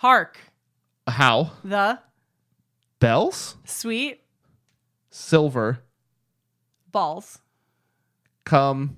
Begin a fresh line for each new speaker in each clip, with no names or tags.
Hark.
How?
The.
Bells?
Sweet.
Silver.
Balls.
Come.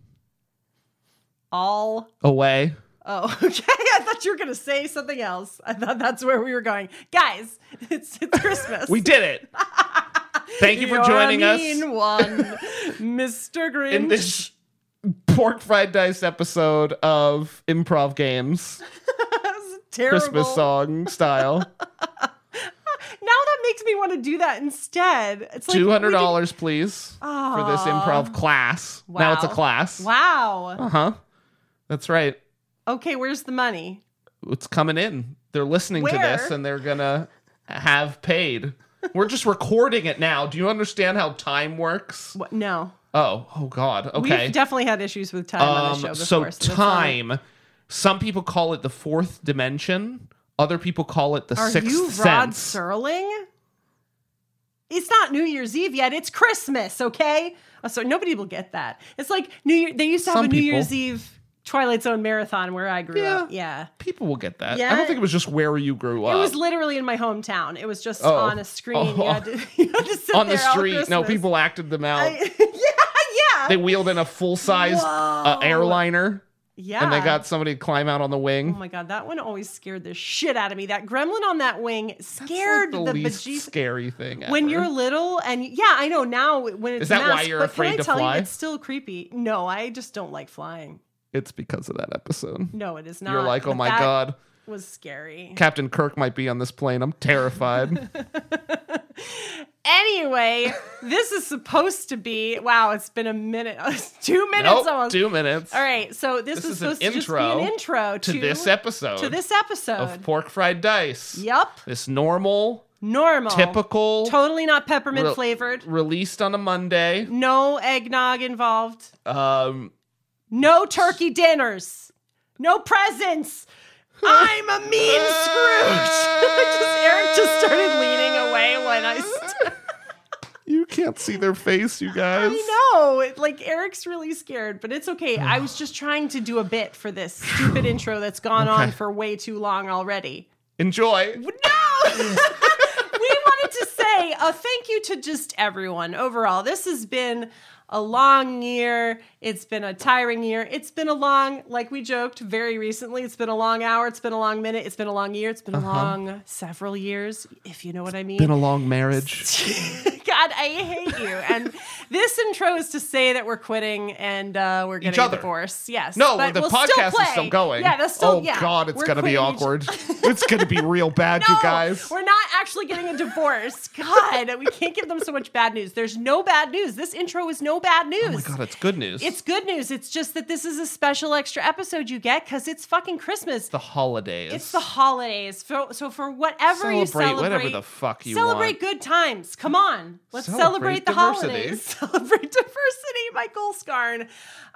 All.
Away.
Oh, okay. I thought you were going to say something else. I thought that's where we were going. Guys, it's Christmas.
We did it. Thank you for joining us.
You're a mean one, Mr. Grinch.
In this pork fried dice episode of Improv Games.
Terrible.
Christmas song style.
Now that makes me want to do that instead. It's like
$200, please, for this improv class.
Wow.
Now it's a class.
Wow.
Uh-huh. That's right.
Okay, where's the money?
It's coming in. They're listening to this, and they're going to have paid. We're just recording it now. Do you understand how time works?
What? No.
Oh, God. Okay.
We've definitely had issues with time on the show before.
So time, some people call it the fourth dimension. Other people call it the sixth sense.
Are you Rod Serling? It's not New Year's Eve yet. It's Christmas, okay? So nobody will get that. It's like New Year. They used to have New Year's Eve Twilight Zone marathon where I grew up. Yeah.
People will get that.
Yeah.
I don't think it was just where you grew up.
It was literally in my hometown. It was just on a screen.
Oh.
You had to sit
on
there
the
all
street. No,
Christmas.
people acted them out.
Yeah.
They wheeled in a full-size airliner.
Yeah.
And they got somebody to climb out on the wing.
Oh my God, that one always scared the shit out of me. That gremlin on that wing scared
That's like the least
bejesus.
scary thing ever.
When you're little, and yeah, I know now when it's
Is that
masked,
why you're
but
afraid
can I
to
tell
fly?
You, it's still creepy. No, I just don't like flying.
It's because of that episode.
No, it is not.
You're like, oh
But
my
that
God.
was scary.
Captain Kirk might be on this plane. I'm terrified.
Anyway, this is supposed to be, wow, it's been a minute. 2 minutes
Nope,
almost.
2 minutes.
All right, so this is supposed to just be an intro
to this episode.
To this episode.
Of Pork Fried Dice.
Yep.
This normal,
typical, totally not peppermint flavored.
Released on a Monday.
No eggnog involved.
No
turkey dinners. No presents. I'm a mean Scrooge. Eric just started leaning away when I started.
You can't see their face, you guys.
I know. Like, Eric's really scared, but it's okay. I was just trying to do a bit for this stupid intro that's gone on for way too long already.
Enjoy.
No! We wanted to say a thank you to just everyone overall. This has been a long year. It's been a tiring year. It's been a long, like we joked very recently, it's been a long hour. It's been a long minute. It's been a long year. It's been a long several years, if you know what I mean.
Been a long marriage.
God, I hate you. And this intro is to say that we're quitting and we're getting a divorce. Yes.
No,
but
the
we'll
podcast is still going.
Yeah, that's still,
Oh, God, it's going to be awkward. It's going to be real bad,
no,
you guys.
We're not actually getting a divorce. God, we can't give them so much bad news. There's no bad news. This intro is no bad news.
Oh, my God, it's good news.
It's good news. It's just that this is a special extra episode you get because it's fucking Christmas.
The holidays.
It's the holidays. So for whatever you celebrate,
whatever the fuck you
celebrate
want.
good times. Come on. Let's celebrate the
diversity.
holidays. Celebrate diversity, Michael Scarn.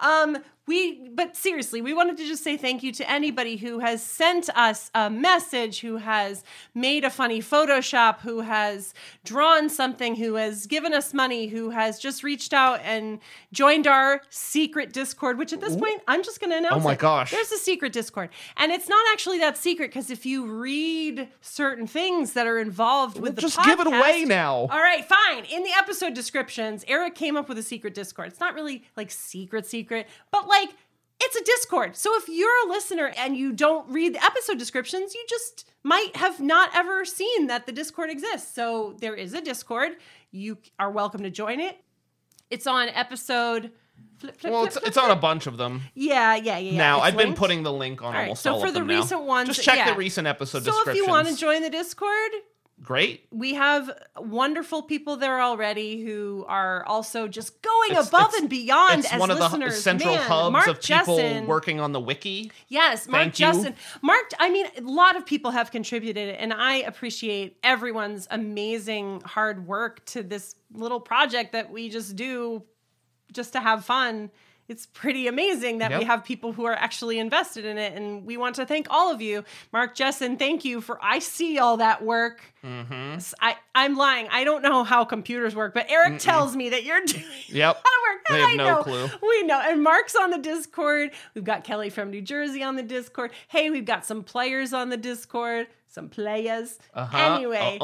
But seriously, we wanted to just say thank you to anybody who has sent us a message, who has made a funny Photoshop, who has drawn something, who has given us money, who has just reached out and joined our secret Discord, which at this point, I'm just going to announce
Oh my
it.
gosh.
There's a secret Discord. And it's not actually that secret because if you read certain things that are involved with the
just
podcast...
give it away now.
All right, fine. In the episode descriptions, Eric came up with a secret Discord. It's not really like secret, but like it's a Discord. So if you're a listener and you don't read the episode descriptions, you just might have not ever seen that the Discord exists. So there is a Discord. You are welcome to join it. It's on episode...
It's on a bunch of them.
Yeah.
Now,
It's
I've been
linked.
putting the link on almost all of them
So for the
now.
recent ones...
Just check the recent episode descriptions.
So if you want to join the Discord...
Great.
We have wonderful people there already who are also just going above and beyond
it's
as
one of
listeners.
the central hubs
Mark
of people
Jessen,
working on the wiki.
Yes, Mark
Thank you.
Jessen. A lot of people have contributed, and I appreciate everyone's amazing hard work to this little project that we just do just to have fun it's pretty amazing that we have people who are actually invested in it. And we want to thank all of you. Mark Jessen, thank you I see all that work.
Mm-hmm.
I'm lying. I don't know how computers work, but Eric tells me that you're doing a lot of work.
They have no clue.
We know. And Mark's on the Discord. We've got Kelly from New Jersey on the Discord. Hey, we've got some players on the Discord. Some players. Anyway.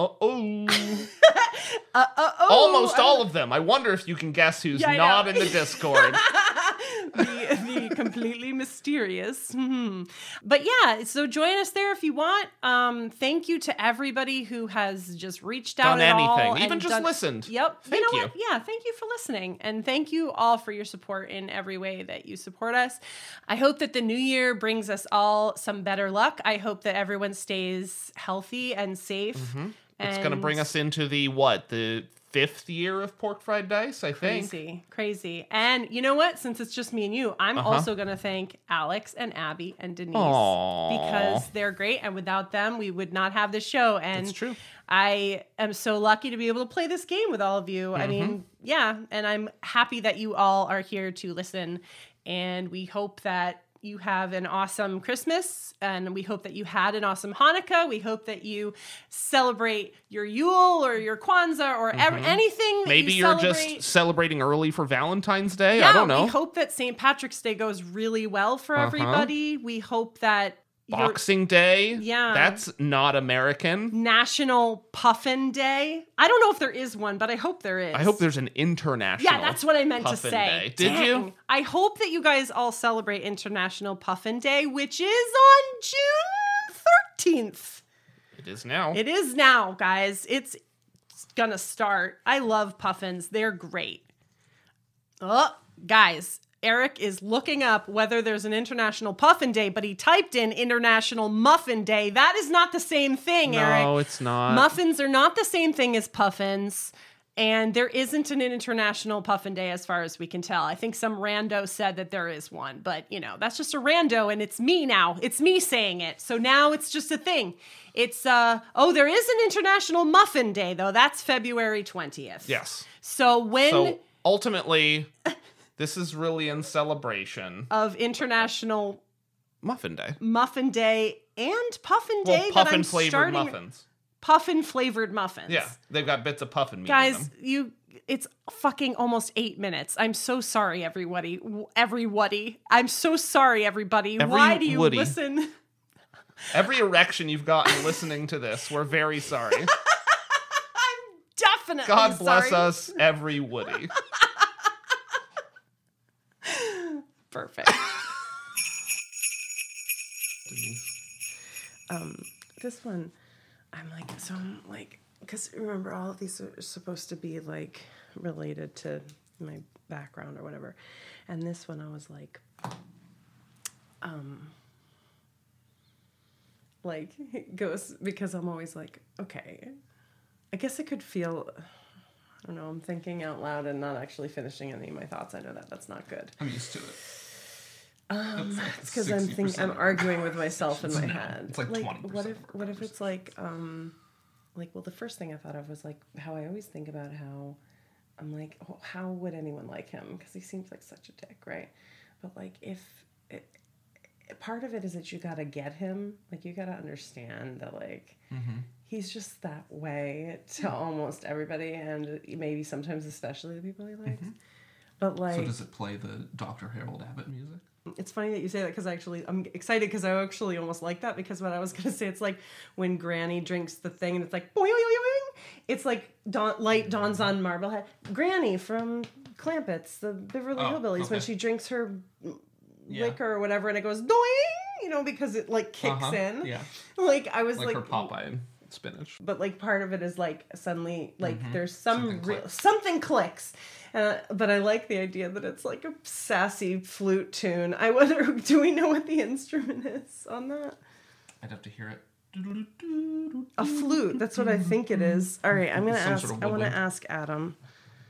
Almost all of them. I wonder if you can guess who's not in the Discord.
the completely mysterious. But yeah, so join us there if you want. Thank you to everybody who has just reached out
done anything, even just listened.
Yep.
Thank you.
What? Yeah, thank you for listening. And thank you all for your support in every way that you support us. I hope that the new year brings us all some better luck. I hope that everyone stays healthy and safe.
Mm-hmm. It's going to bring us into the 5th year of Pork Fried Dice, I think.
Crazy. And you know what? Since it's just me and you, I'm also going to thank Alex and Abby and Denise because they're great. And without them, we would not have this show. And
that's true.
I am so lucky to be able to play this game with all of you. Mm-hmm. I mean, yeah. And I'm happy that you all are here to listen. And we hope that you have an awesome Christmas, and we hope that you had an awesome Hanukkah. We hope that you celebrate your Yule or your Kwanzaa or anything.
Maybe you're just celebrating early for Valentine's Day.
Yeah,
I don't know.
We hope that St. Patrick's Day goes really well for everybody. We hope that
Boxing Day.
Yeah.
That's not American.
National Puffin Day. I don't know if there is one, but I hope there is.
I hope there's an international.
Yeah, that's what I meant to say.
Day. Did you?
I hope that you guys all celebrate International Puffin Day, which is on June 13th.
It is now.
It is now, guys. It's gonna start. I love puffins. They're great. Oh, guys. Eric is looking up whether there's an International Puffin Day, but he typed in International Muffin Day. That is not the same thing, Eric.
No, it's not.
Muffins are not the same thing as puffins, and there isn't an International Puffin Day as far as we can tell. I think some rando said that there is one, but, that's just a rando, and it's me now. It's me saying it. So now it's just a thing. It's, there is an International Muffin Day, though. That's February 20th.
Yes.
So
ultimately... This is really in celebration
of International
Muffin Day.
Muffin Day and Puffin Day.
Puffin flavored muffins.
Puffin flavored muffins.
Yeah, they've got bits of puffin meat
Guys,
in them.
it's fucking almost 8 minutes. I'm so sorry, everybody. I'm so sorry, everybody. Why do you listen?
Every erection you've gotten listening to this, we're very sorry.
I'm definitely
God bless
sorry.
us, every Woody.
Perfect. This one, I'm like, because remember, all of these are supposed to be like related to my background or whatever. And this one, I was like it goes, because I'm always like, okay, I guess I could feel, I don't know, I'm thinking out loud and not actually finishing any of my thoughts. I know that that's not good.
I'm used to it.
It's because I'm arguing with myself in my head.
It's like 20%.
What if it's well, the first thing I thought of was like how I always think about how I'm like, oh, how would anyone like him? Because he seems like such a dick, right? But like, part of it is that you gotta get him, like you gotta understand that like he's just that way to almost everybody, and maybe sometimes especially the people he likes. But like,
so does it play the Dr. Harold Abbott music?
It's funny that you say that, because I'm excited because I actually almost like that, because what I was going to say, it's like when Granny drinks the thing and it's like, boing, boing, boing. It's like light dawns on Marblehead. Granny from Clampets, the Beverly Hillbillies, when she drinks her liquor or whatever, and it goes, doing, because it like kicks in.
Yeah.
Like I was like
her Popeye spinach.
But like part of it is like suddenly like there's something clicks. But I like the idea that it's like a sassy flute tune. I wonder, do we know what the instrument is on that?
I'd have to hear it.
A flute. That's what I think it is. All right, I'm gonna ask. I want to ask Adam.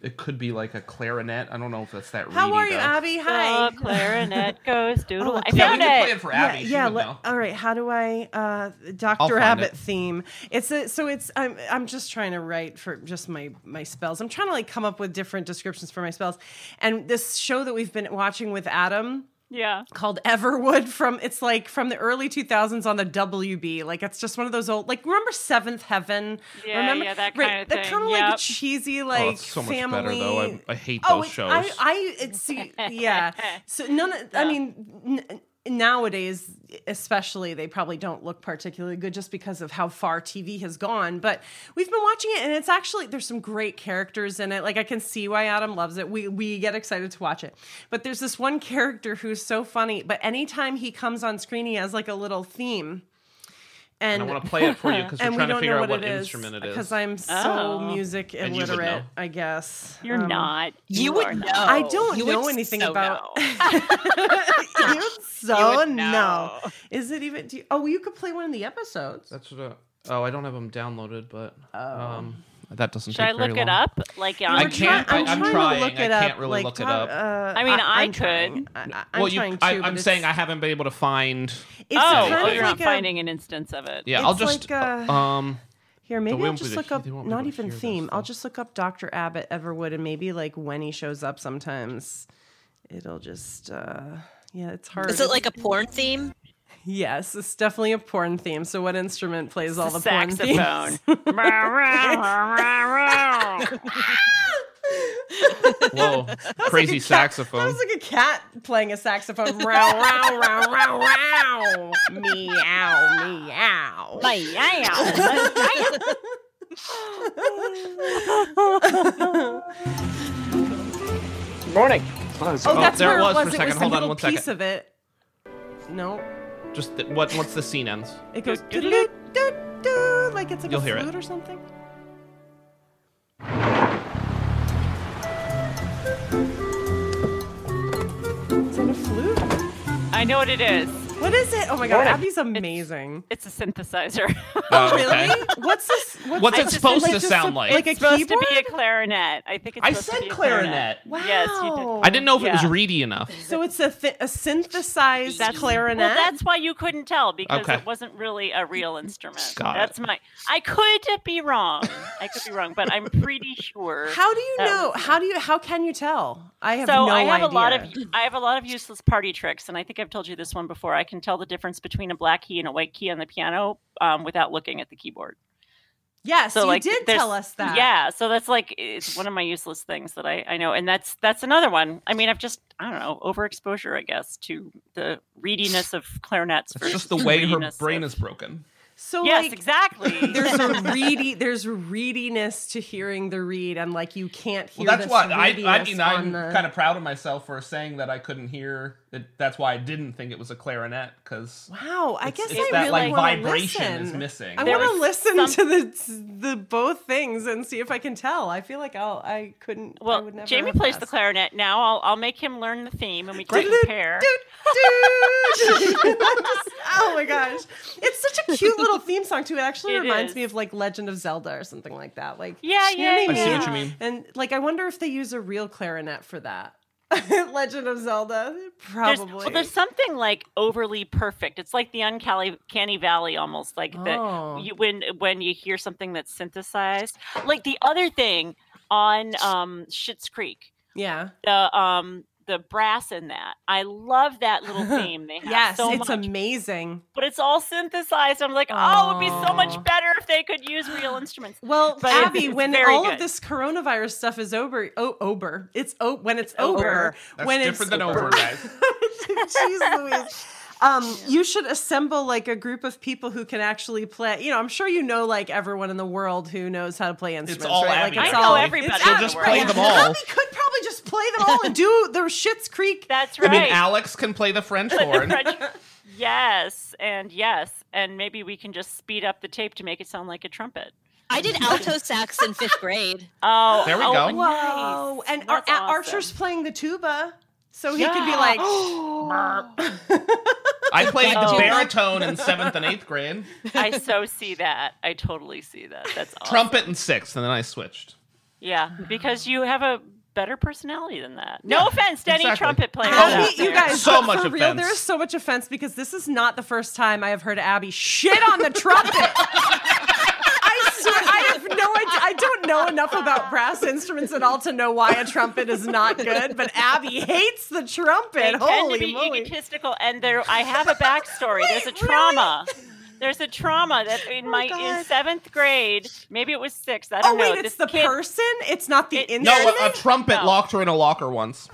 it could be like a clarinet. I don't know if that's that reedy.
How are you,
though.
Abby? Hi.
The clarinet goes doodle. I
Yeah, we
found
can play
it.
it for Abby. She would know.
All right. How do I
I'll
Dr.
find
Abbott
it.
theme? I'm just trying to write for just my spells. I'm trying to like come up with different descriptions for my spells. And this show that we've been watching with Adam
Yeah.
called Everwood from the early 2000s on the WB. Like it's just one of those old, like, remember Seventh Heaven?
Yeah,
remember
yeah, that kind of
that
thing.
kind of like
Yep.
cheesy like
Oh, it's so much
family.
better though. I hate those shows.
Yeah. So I mean, nowadays, especially, they probably don't look particularly good just because of how far TV has gone. But we've been watching it, and it's actually, there's some great characters in it. Like, I can see why Adam loves it. We get excited to watch it. But there's this one character who's so funny. But anytime he comes on screen, he has like a little theme.
And I want to play it for you because we're
And we
trying to
don't
figure
know
out
what
what
it is
instrument it is.
because I'm so
Oh.
music
And you would know.
illiterate, I guess.
You're not.
You
are
would know.
not.
I don't
You
know
would
anything
so
about.
know.
You so
would
no.
know.
Is it even? Oh, you could play one of the episodes.
That's what. I don't have them downloaded, but that doesn't.
Should
take
I look
very
it
long.
up? Like,
I
on
can't.
I'm
I'm
trying
trying.
to look
I
it up.
can't really look it up.
I mean, I
I'm
could.
trying. I'm
Well,
trying
I'm saying I haven't been able to find.
It's
Oh,
kind of
you're
like
not finding an instance of it.
Yeah,
It's
I'll just.
like, Here, maybe
we
I'll
won't be
just
able
look
to-
up.
they won't be
Not
able to
even
hear this,
theme. I'll
though.
just look up Dr. Abbott Everwood, and maybe like when he shows up, sometimes it'll just. Yeah, it's hard.
Is it like a porn theme?
Yes, it's definitely a porn theme. So, what instrument plays all the porn
Saxophone.
themes?
Whoa, crazy
That
saxophone.
was like a cat playing a saxophone. Row, row, row, row, row. Meow, meow.
Morning.
Oh, that's
there
where
it was for a
It
second.
was
Hold
a
on
little
one
piece
second.
of it. No,
Just once the scene ends.
it goes do like it's like
You'll
a
hear it.
flute or something. Is it a flute?
I know what it is.
What is it? Oh my god,
Morning.
Abby's amazing.
It's a synthesizer.
Oh,
Really?
okay.
What's this?
What's it
just-
supposed
like
to
just
sound
a-
like?
like a
It's supposed
keyboard?
to be a clarinet. I think it's
I
supposed to
said
be a
clarinet.
Wow.
Yes, you did.
I didn't know if it was
Yeah.
reedy enough.
So it's a synthesized clarinet.
Well, that's why you couldn't tell because
Okay.
it wasn't really a real instrument.
Got
That's
it.
I could be wrong. But I'm pretty sure.
How do you
that
know?
was-
How can you tell? I have
So
no
I have
idea.
I have a lot of useless party tricks, and I think I've told you this one before. I can tell the difference between a black key and a white key on the piano without looking at the keyboard.
Yes,
So
you
like,
did
there's-
tell us that.
Yeah, so that's like it's one of my useless things that I know, and that's another one. I mean, I don't know, overexposure, I guess, to the reediness of clarinets.
It's
versus
just the way her
reediness
brain
of-
is broken.
So
Yes,
like,
exactly.
there's reediness to hearing the reed, and like you can't hear.
Well, that's
this
why I'm
reediness
kind of proud of myself for saying that I couldn't hear it. That's why I didn't think it was a clarinet because
Wow, I guess
it's
I
that
really
like
want to
vibration
listen.
is missing.
I
There
want to
was
listen to the both things and see if I can tell. I feel like I couldn't. I
Well,
would never
Jamie
have
plays the
guessed.
clarinet now. I'll make him learn the theme, and we can
Doot,
compare.
Oh my gosh, it's such a cute little theme song too. It actually
It
reminds
is.
me of like Legend of Zelda or something like that. Like
Yeah,
you know
yeah,
what
I see what you mean.
And like I wonder if they use a real clarinet for that. Legend of Zelda, probably.
There's something like overly perfect. It's like the uncanny valley, almost like
Oh.
that. When you hear something that's synthesized, like the other thing on Schitt's Creek,
Yeah.
the brass in that. I love that little theme they have
Yes,
so
it's
much,
amazing.
but it's all synthesized. I'm like, oh, it would be so
Aw.
much better if they could use real instruments.
Well,
But
Abby,
it's
when
very
all
good.
of this coronavirus stuff is over, when it's
over.
over,
That's
when
different
it's
than over, guys.
Jeez Louise. You should assemble like a group of people who can actually play. You know, I'm sure you know like everyone in the world who knows how to play instruments.
all
right?
Abby.
Like, it's
I know
all,
everybody
it's
in the
Abby,
just
world.
play
right?
them all.
Abby could probably just play them all and do the Schitt's Creek.
That's
I
right.
mean, Alex can play the French horn.
Yes, and maybe we can just speed up the tape to make it sound like a trumpet.
I did alto sax in 5th grade.
Oh,
There we go.
Nice.
Whoa! And
That's awesome.
Archer's playing the tuba, so he could be like.
I played the
Oh.
baritone in 7th and 8th grade,
I so see that. I totally see that. That's awesome.
trumpet in 6th, and then I switched.
Yeah, because you have a better personality than that. No offense to any
exactly.
trumpet players
Oh,
out
You
there.
guys,
So
but
much
for real,
offense.
there's so much offense because this is not the first time I have heard Abby shit on the trumpet. I swear, I have no idea. I don't know enough about brass instruments at all to know why a trumpet is not good, but Abby hates the trumpet.
They tend
Holy
to be
moly.
egotistical, and I have a backstory. There's a
Wait,
trauma. There's a trauma that in
God.
in 7th grade, maybe it was 6th. I don't
Oh,
know.
wait, it's
this
the
kid,
person? It's not the
It-
instrument?
No, a trumpet
No.
locked her in a locker once.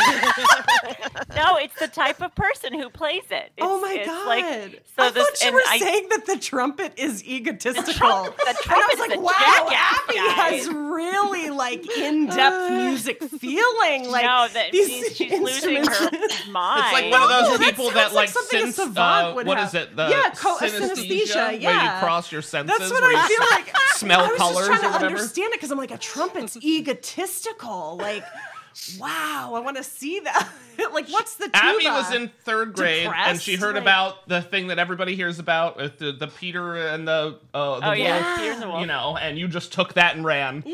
No, it's the type of person who plays it.
Oh my
it's
God.
Like,
I thought you were saying that the trumpet is egotistical.
the
and I
trumpet's
was like,
a
wow,
jackass,
Abby
guys.
has really like in-depth music feeling. Like
no, that
these
she's losing her
instruments-
mind.
It's like one of
No,
those
that
people
sounds
that
like
like
something a
synth,
savant would
what
have.
is it? The
Yeah,
synesthesia,
synesthesia,
where
yeah.
you cross your senses.
That's what
where
I
you
feel like.
smell
I was
colors
just trying
or
to
whatever.
understand it because I'm like, a trumpet's egotistical. Like, wow, I want to see that. Like, what's the tuba?
Abby was in 3rd grade, and she
Depressed,
heard
like-
about the thing that everybody hears about, with the Peter and the wolf,
yeah, Peter and the wolf.
you know, and you just took that and ran.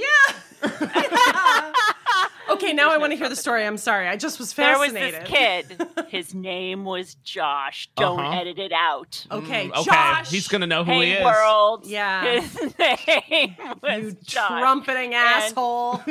Yeah. Okay, now I want to hear the story. I'm sorry. I just was
There was
fascinated.
this kid. His name was Josh. Don't
Uh-huh.
edit it out.
Okay,
Okay,
Josh.
he's gonna know who he
Hey
is.
world.
Yeah.
His name was
You
Josh.
trumpeting asshole.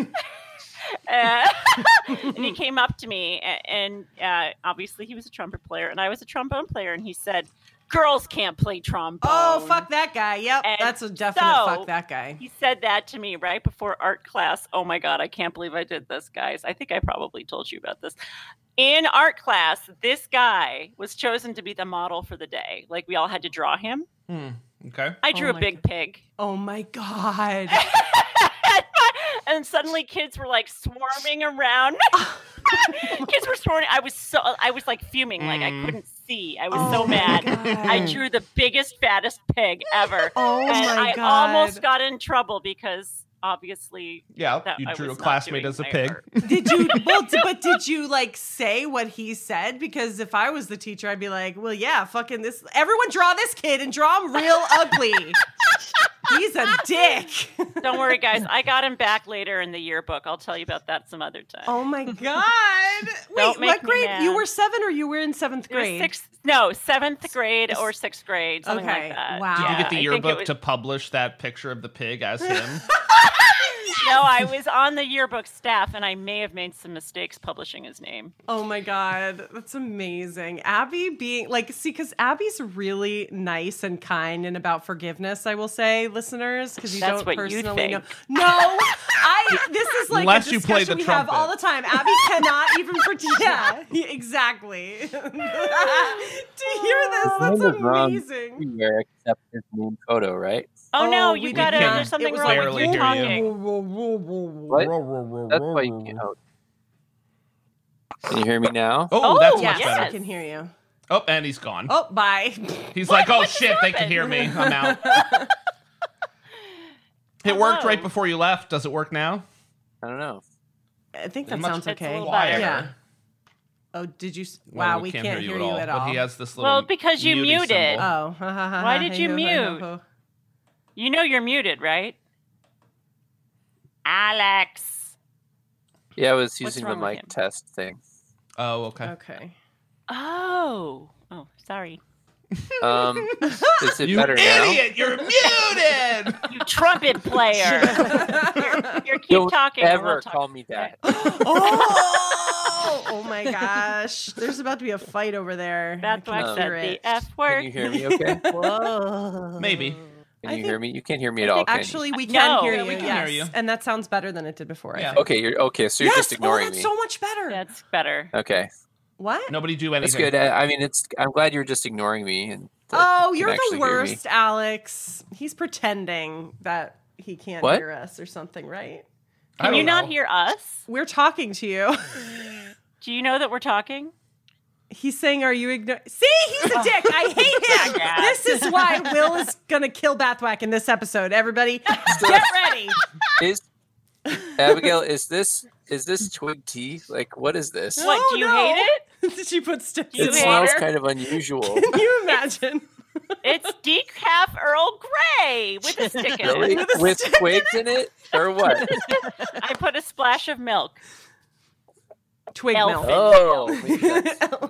And he came up to me, and obviously he was a trumpet player, and I was a trombone player, and he said, "Girls can't play trombone."
Oh, fuck that guy. Yep,
And
that's a definite
so-
fuck that guy.
He said that to me right before art class. Oh my God, I can't believe I did this, guys. I think I probably told you about this. In art class, this guy was chosen to be the model for the day. Like, we all had to draw him.
Okay.
I drew
Oh
a
my
big pig.
Oh my God.
And suddenly kids were like swarming around. Kids were swarming. I was like fuming, like I couldn't see. I was
Oh
so
my
mad.
God.
I drew the biggest, fattest pig ever.
Oh
and
my
I
God.
almost got in trouble because obviously
Yeah,
that
you
I
drew a
was not
classmate
doing
as a
my
pig.
art.
Did you, but did you like say what he said? Because if I was the teacher, I'd be like, well, yeah, fucking this, everyone draw this kid and draw him real ugly. He's a dick.
Don't worry, guys. I got him back later in the yearbook. I'll tell you about that some other time.
Oh my God. Wait,
Don't make
what
me
grade?
mad.
You were 7 or you were in 7th
It was
grade?
7th grade or 6th grade, something
Okay,
like that.
wow. Did
Did you get the
I think it
yearbook
was-
to publish that picture of the pig as him?
No, I was on the yearbook staff, and I may have made some mistakes publishing his name.
Oh my God, that's amazing. Abby being like, see, because Abby's really nice and kind and about forgiveness, I will say, listeners, because you
That's
don't
what you
personally know.
think.
No, this is like
Unless
a
you play
discussion
the
we have
trumpet.
all the time. Abby cannot even pretend. Yeah, exactly. To hear this, that's
Mine was wrong
amazing.
everywhere except his main photo, right?
Oh, no,
we
you
did
gotta.
not.
There's something
It was
wrong
like,
with
barely
you
hear
talking.
What? That's why you can't. Can you hear me now?
Oh, that's
Yes,
much better.
I can hear you.
Oh, and he's gone.
Oh, bye.
He's like, oh
What just
shit, they can
happened?
hear me. I'm out. It worked
Hello?
right before you left. Does it work now?
I don't know.
I think that
Much-
sounds
It's a
okay.
little better.
Yeah. Oh, did you?
Well,
Wow, we can't hear you at all.
But he has this little.
Well, because you
muting
muted.
symbol.
Oh,
Why did you mute? You know you're muted, right? Alex.
Yeah, I was
What's
using the
wrong with
mic
him?
test thing.
Oh, okay.
Okay.
Oh, sorry.
Is it
You
better now?
idiot! You're muted.
You trumpet player. You're keep
Don't
talking. and
ever
we'll talk.
call me that.
Oh my gosh. There's about to be a fight over there.
That's why I
No.
said
hear
the
it.
F
Can
word.
you hear me okay?
Whoa.
Maybe.
Can
I
you
think-
hear me? You can't hear me at all, can you?
Actually, we can
No.
hear
Yeah,
you.
we can
yes.
hear you.
And that sounds better than it did before. I
Yeah.
think.
Okay, okay, so you're
Yes.
just ignoring
that's
me.
so much better.
That's better.
Okay,
What?
Nobody do
that's
anything.
good. I mean, I'm glad you're just ignoring me. And that
Oh,
you
you're
can
the
actually hear me.
worst, Alex. He's pretending that he can't
What?
hear us or something, right?
I
Can
don't
you not
know.
hear us?
We're talking to you.
Do you know that we're talking?
He's saying, "Are you ignoring?" See, he's a dick. I hate him.
Yeah.
This is why Will is gonna kill Bathwack in this episode. Everybody, get ready.
Is Abigail? Is this twig tea? Like, what is this?
What, do you hate it?
Did she put sticks?
You
It
in
hate
smells
her?
kind of unusual.
Can you imagine?
It's decaf Earl Grey with with a stick in
Really?
it.
With twigs in it? Or what?
I put a splash of milk.
Twig
Elf.
milk.
Oh, maybe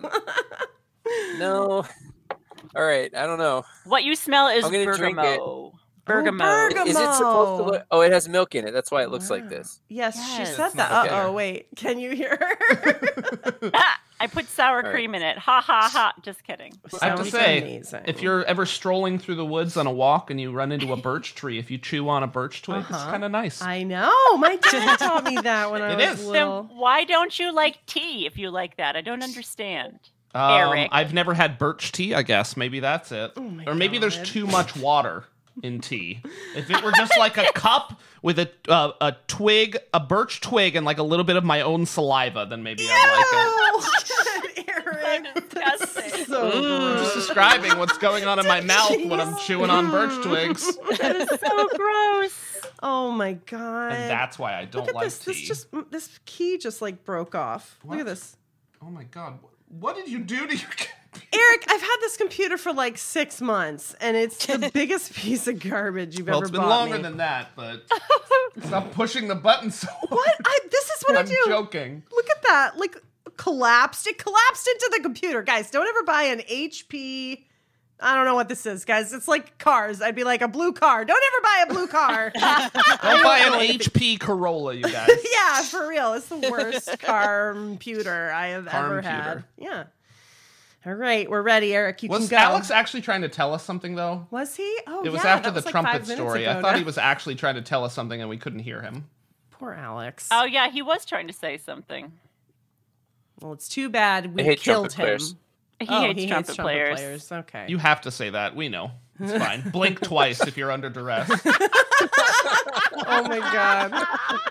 no. All right, I don't know.
What you smell is
I'm gonna drink it.
bergamot. Bergamot.
bergamot.
Is it supposed to look? Oh, it has milk in it. That's why it looks like
Wow.
this.
Yes, she
Yes.
said that.
Okay.
Uh-oh, wait. Can you hear her?
I put sour
right.
cream in it. Ha ha ha. Just kidding.
I have to
Sounds
say,
amazing.
if you're ever strolling through the woods on a walk and you run into a birch tree, if you chew on a birch twig, it's kind of nice.
I know. My dad taught me that when I
It
was
is.
little.
Then why don't you like tea if you like that? I don't understand. Eric.
I've never had birch tea, I guess. Maybe that's it.
Oh my
or maybe there's
God.
too much water in tea. If it were just like a cup with a twig, a birch twig, and like a little bit of my own saliva, then maybe I'd like it.
Eric,
Disgusting.
so
I'm
gross.
just describing what's going on in my mouth when I'm chewing on birch twigs.
That is so gross.
Oh my god.
And that's why I don't
Look at
like
this.
tea.
This key just like broke off. Look
What?
at this.
Oh my god. What did you do to your computer?
Eric, I've had this computer for like 6 months, and it's the biggest piece of garbage you've
Well,
ever
it's been
bought
longer
me.
than that, but stop pushing the button so hard.
What? This is what I
I'm
do.
joking.
Look at that. Like collapsed. It collapsed into the computer. Guys, don't ever buy an HP. I don't know what this is, guys. It's like cars. I'd be like a blue car. Don't ever buy a blue car.
Don't buy an HP Corolla, you guys.
Yeah, for real. It's the worst computer I have ever had.
Computer.
Yeah. All right, we're ready, Eric. You
Was
can go.
Alex actually trying to tell us something, though?
Was he? Oh,
It was
yeah,
after
that
the
was like
trumpet
5 minutes
story.
ago
I thought
now.
he was actually trying to tell us something and we couldn't hear him.
Poor Alex.
Oh yeah, he was trying to say something.
Well, it's too bad we
I hate
killed
trumpet
him.
players.
He hates trumpet players.
Okay.
You have to say that. We know. It's fine. Blink twice if you're under duress.
Oh my god.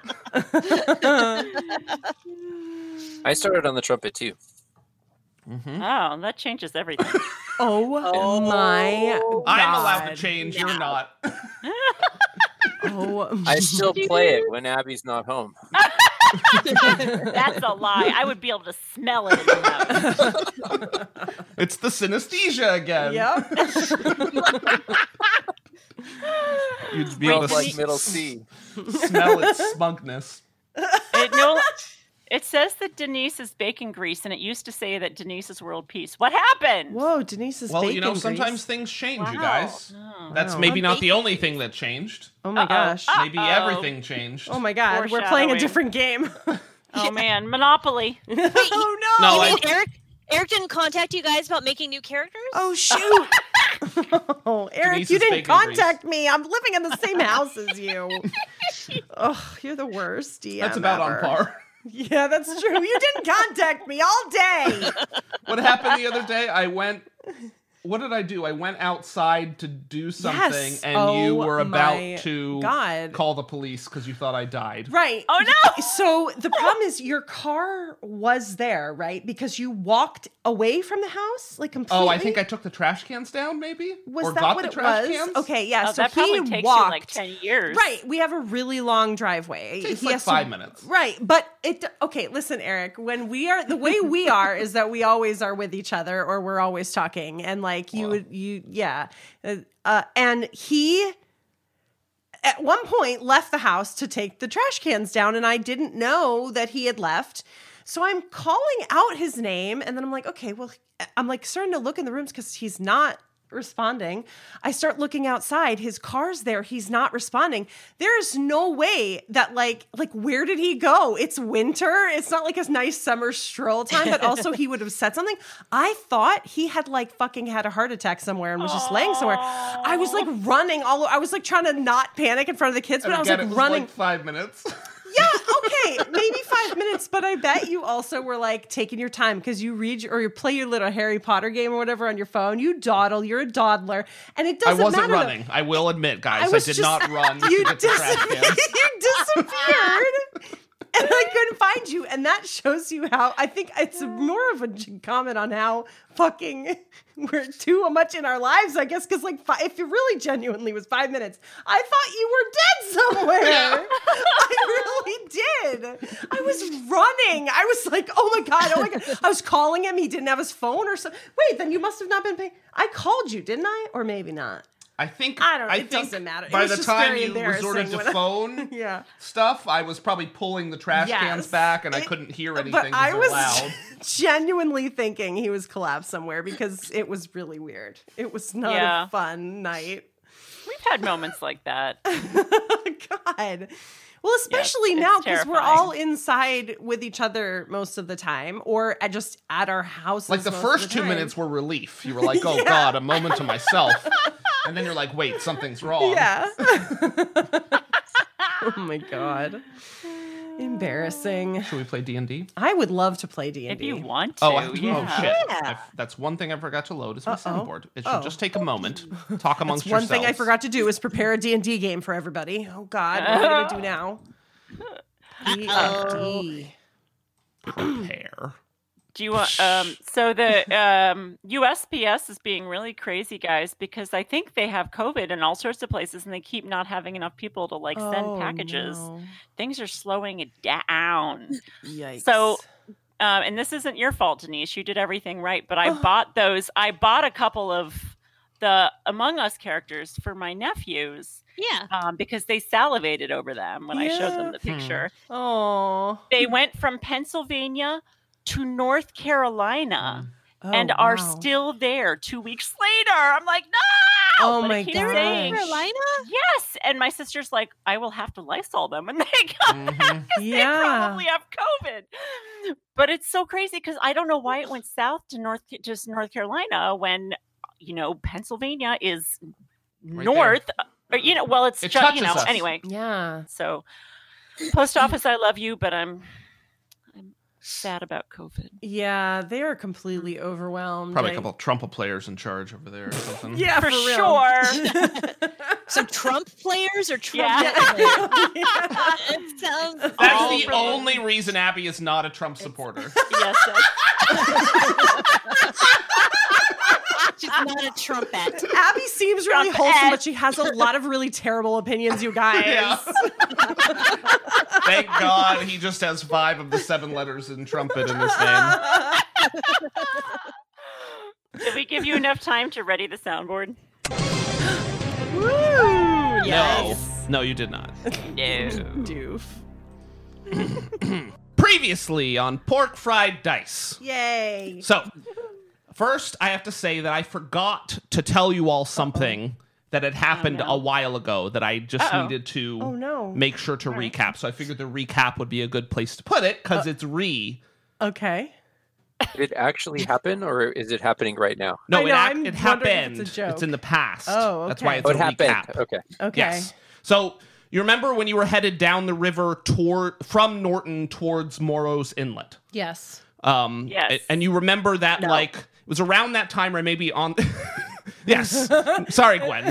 I started on the trumpet too.
Oh, that changes everything.
Oh my god.
I'm allowed to change. You're not.
Oh.
I still play it when Abby's not home.
That's a lie. I would be able to smell it in the house.
It's the synesthesia again.
Yep.
You'd be able
Smells
to
like middle C.
smell its smugness.
It says that Denise is bacon grease, and it used to say that Denise is world peace. What happened?
Whoa, Denise is
Well,
bacon
you know, sometimes
grease.
things change, you
Wow.
guys.
Oh.
That's
Wow.
maybe not the only thing that changed.
Oh my
Uh-oh.
gosh.
Maybe everything changed.
Oh my god, we're playing a
Foreshadowing.
different game.
Oh man, Monopoly.
Oh no.
No,
You mean Eric didn't contact you guys about making new characters?
Oh shoot. Oh, Eric,
Denise
you
is
didn't
bacon
contact me. I'm living in the same house as you. Oh, you're the worst DM
That's about
ever.
on par.
Yeah, that's true. You didn't contact me all day.
What happened the other day? What did I do? I went outside to do something,
Yes.
and
Oh
you were
my
about to
God.
call the police because you thought I died.
Right.
Oh no!
So the problem is your car was there, right? Because you walked away from the house, like completely.
Oh, I think I took the trash cans down, maybe?
was
or
that
got
what
the
it
trash
was?
cans?
Okay, yeah.
Oh,
so
that
he
probably takes
walked.
you like 10 years.
Right, we have a really long driveway.
It takes
He
like
has to-
5 minutes.
Right, but okay, listen, Eric, when we are the way we are is that we always are with each other or we're always talking and like and he at one point left the house to take the trash cans down and I didn't know that he had left. So I'm calling out his name and then I'm like, okay, well, I'm like starting to look in the rooms because he's not responding. I start looking outside. His car's there. He's not responding. There's no way that like where did he go? It's winter. It's not like a nice summer stroll time, but also he would have said something. I thought he had like fucking had a heart attack somewhere and was just laying somewhere. I was like running all over. I was like trying to not panic in front of the kids, but I was
Again,
like
it was
running.
like 5 minutes.
Yeah, okay, maybe 5 minutes, but I bet you also were like taking your time because you read or you play your little Harry Potter game or whatever on your phone. You dawdle, you're a dawdler, and it
I
doesn't
wasn't
matter.
running. I will admit, guys, I
was
did
just-
not run to
You,
get the trash cans.
you disappeared. And I couldn't find you, and that shows you how. I think it's more of a comment on how fucking we're too much in our lives, I guess. Because like, if it really genuinely was 5 minutes, I thought you were dead somewhere. I really did. I was running. I was like, oh my god. I was calling him. He didn't have his phone or something. Wait, then you must have not been paying. I called you, didn't I? Or maybe not.
I think
I don't know.
I
It
think
doesn't matter. It
By
was
the
just
time
very
you resorted
embarrassing
to
when I-
phone
Yeah.
stuff, I was probably pulling the trash
Yes.
cans back, and I couldn't hear anything
But
because
I
they're
was
loud.
genuinely thinking he was collapsed somewhere because it was really weird. It was not
Yeah.
a fun night.
We've had moments like that.
God. Well, especially
it's
now because we're
terrifying.
all inside with each other most of the time, or just at our houses.
Like the
most
first
of the
2
time.
minutes were relief. You were like, "Oh God, a moment to myself," and then you're like, "Wait, something's wrong."
Yeah. Oh my God. Embarrassing.
Should we play D&D?
I would love to play D&D.
If you want to,
Oh,
yeah.
oh shit!
Yeah.
That's one thing I forgot to load. Is my
Uh-oh.
soundboard. It should
Oh.
just take a moment. Talk amongst
That's one
yourselves.
thing I forgot to do is prepare a D&D game for everybody. Oh God, what am I going to do now? D&D.
Prepare.
Do you want? So the USPS is being really crazy, guys, because I think they have COVID in all sorts of places, and they keep not having enough people to like send
Oh,
packages.
no.
Things are slowing it down.
Yikes.
So, and this isn't your fault, Denise. You did everything right, but I bought those. I bought a couple of the Among Us characters for my nephews
Yeah.
because they salivated over them when I showed them the picture.
Oh.
They went from Pennsylvania to North Carolina
Oh,
and are
wow.
still there 2 weeks later. I'm like, no!
Oh
But
my
I keep
gosh.
saying,
Carolina?
yes. And my sister's like, I will have to Lysol them when they come back because they
Yeah.
probably have COVID. But it's so crazy because I don't know why it went south to North Carolina when, Pennsylvania is
Right
north. Or, well, it's
It
just,
touches us.
anyway.
Yeah.
So, post office, I love you, but I'm sad about COVID.
Yeah, they are completely overwhelmed.
Probably a
I-
couple of Trump players in charge over there or something.
Yeah,
For
real.
sure.
So Trump players or Trump
Yeah.
players? It sounds
That's
All
the
for
only reason Abby is not a Trump supporter.
Yes.
she's not a trumpet.
Abby seems really
Trump
wholesome,
Ed.
but she has a lot of really terrible opinions, you guys.
Yeah. Thank God he just has 5 of the 7 letters in trumpet in his name.
Did we give you enough time to ready the soundboard?
Woo! Yes.
No, you did not.
No.
Doof.
Previously on Pork Fried Dice.
Yay.
So, first, I have to say that I forgot to tell you all something that had happened a while ago that I just needed to
Oh, no.
make sure to recap. So I figured the recap would be a good place to put it because it's
Okay.
Did it actually happen, or is it happening right now?
No,
I know, I'm
it
wondering if
happened.
it's a joke.
It's in the past.
Oh,
That's
okay.
why it's
Oh,
a
it happened.
recap.
Okay.
Okay.
Yes. So you remember when you were headed down the river from Norton towards Morrow's Inlet?
Yes.
Yes.
And you remember that it was around that time, or maybe on. Yes. Sorry, Gwen.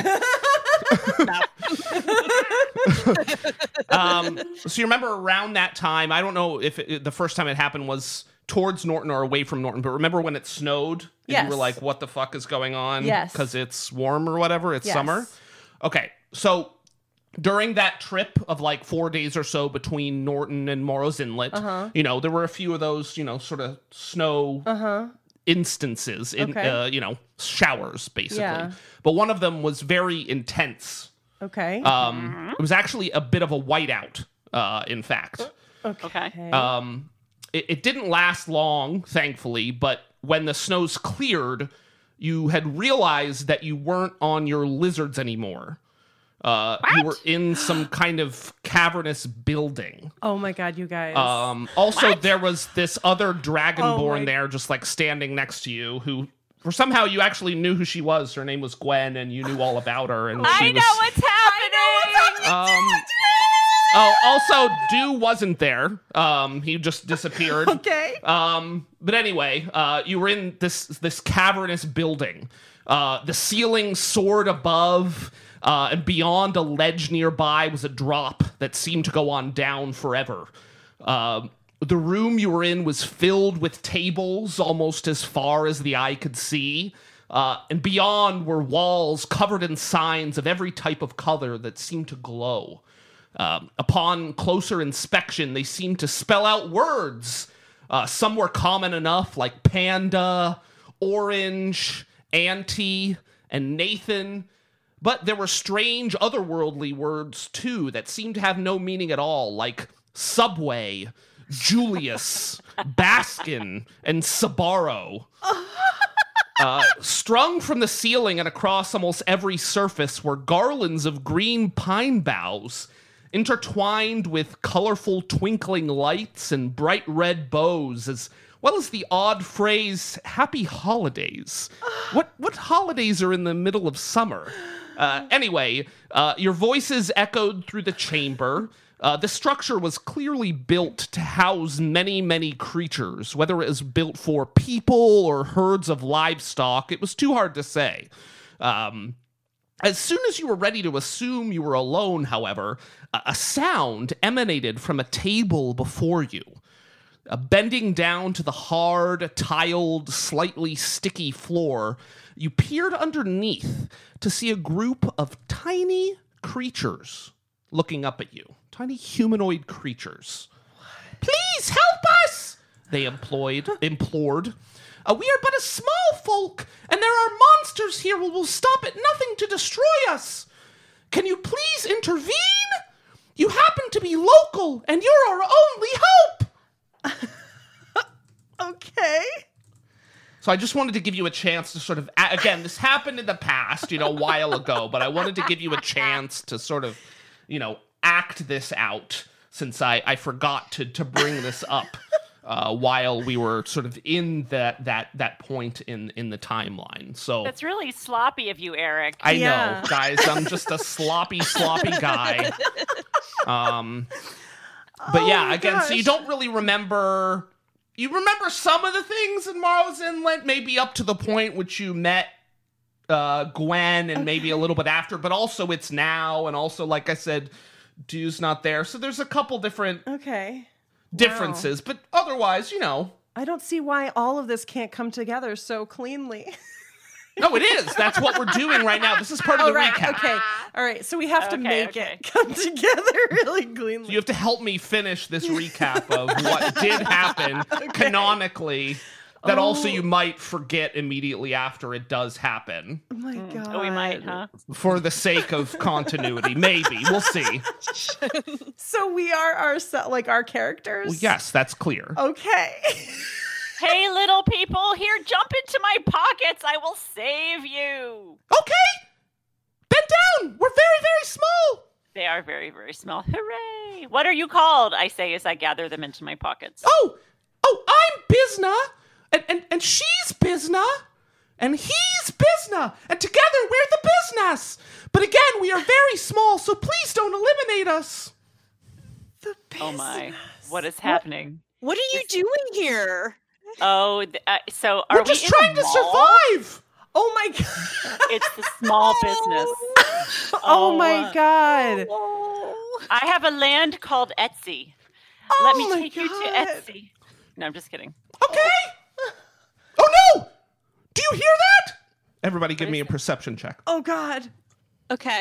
So you remember around that time, I don't know if the first time it happened was towards Norton or away from Norton, but remember when it snowed? And
Yes.
you were like, what the fuck is going on?
Yes.
Because it's warm or whatever. It's
Yes.
summer. Okay. So during that trip of like 4 days or so between Norton and Morrow's Inlet, there were a few of those, sort of snow instances in,
Okay.
showers, basically.
Yeah.
But one of them was very intense.
Okay.
It was actually a bit of a whiteout, in fact.
Okay.
It didn't last long, thankfully, but when the snows cleared, you had realized that you weren't on your lizards anymore. You were in some kind of cavernous building.
Oh my God, you guys.
Also, there was this other dragonborn
Oh my-
there just like standing next to you who... For somehow you actually knew who she was. Her name was Gwen, and you knew all about her. And
I
she
know
was,
what's happening.
Oh, also, Dew wasn't there. He just disappeared.
Okay.
But anyway, you were in this cavernous building. The ceiling soared above, and beyond a ledge nearby was a drop that seemed to go on down forever. The room you were in was filled with tables almost as far as the eye could see. And beyond were walls covered in signs of every type of color that seemed to glow. Upon closer inspection, they seemed to spell out words. Some were common enough, like panda, orange, auntie, and Nathan. But there were strange otherworldly words, too, that seemed to have no meaning at all, like Subway, Julius, Baskin, and Sbarro. Strung from the ceiling and across almost every surface were garlands of green pine boughs, intertwined with colorful twinkling lights and bright red bows, as well as the odd phrase, Happy Holidays. What holidays are in the middle of summer? Anyway, your voices echoed through the chamber. The structure was clearly built to house many, many creatures. Whether it was built for people or herds of livestock, it was too hard to say. As soon as you were ready to assume you were alone, however, a sound emanated from a table before you. Bending down to the hard, tiled, slightly sticky floor, you peered underneath to see a group of tiny creatures looking up at you. Tiny humanoid creatures. Please help us, they implored. We are but a small folk, and there are monsters here who will stop at nothing to destroy us. Can you please intervene? You happen to be local, and you're our only hope.
Okay.
So I just wanted to give you a chance to sort of, again, this happened in the past, a while ago, but I wanted to give you a chance to sort of, act this out, since I forgot to bring this up while we were sort of in that point in the timeline. So
That's really sloppy of you, Eric.
I
Yeah.
know, guys, I'm just a sloppy guy. But yeah,
my
again, so you
gosh.
don't really remember. You remember some of the things in Morrow's Inlet, maybe up to the point which you met Gwen, and maybe a little bit after, but also it's now, and also, like I said, Dew's not there. So there's a couple different
Okay.
differences, but otherwise,
I don't see why all of this can't come together so cleanly.
No, it is. That's what we're doing right now. This is part of the recap.
Okay. All right. So we have to
Okay,
make
okay.
it come together really cleanly.
So you have to help me finish this recap of what did happen canonically, that also you might forget immediately after it does happen,
Oh my god.
Oh, we might, huh?
for the sake of continuity. Maybe. We'll see.
So we are our characters.
Well, yes, that's clear.
Okay.
Hey, little people, here, jump into my pockets. I will save you.
Okay! Bend down! We're very, very small!
They are very, very small. Hooray! What are you called? I say as I gather them into my pockets.
Oh, I'm Bizna, and she's Bizna, and he's Bizna, and together we're the business. But again, we are very small, so please don't eliminate us.
The
Oh my!
business.
What is happening?
What are you doing here?
Oh, so are
We're just
we
trying
in a
to
mall?
survive.
Oh my god.
It's the small business.
Oh my god.
Oh.
I have a land called Etsy.
Oh
Let me
my
take you to
God.
Etsy. No, I'm just kidding.
Okay. Oh no! Do you hear that? Everybody, give me a perception check.
Oh god.
Okay.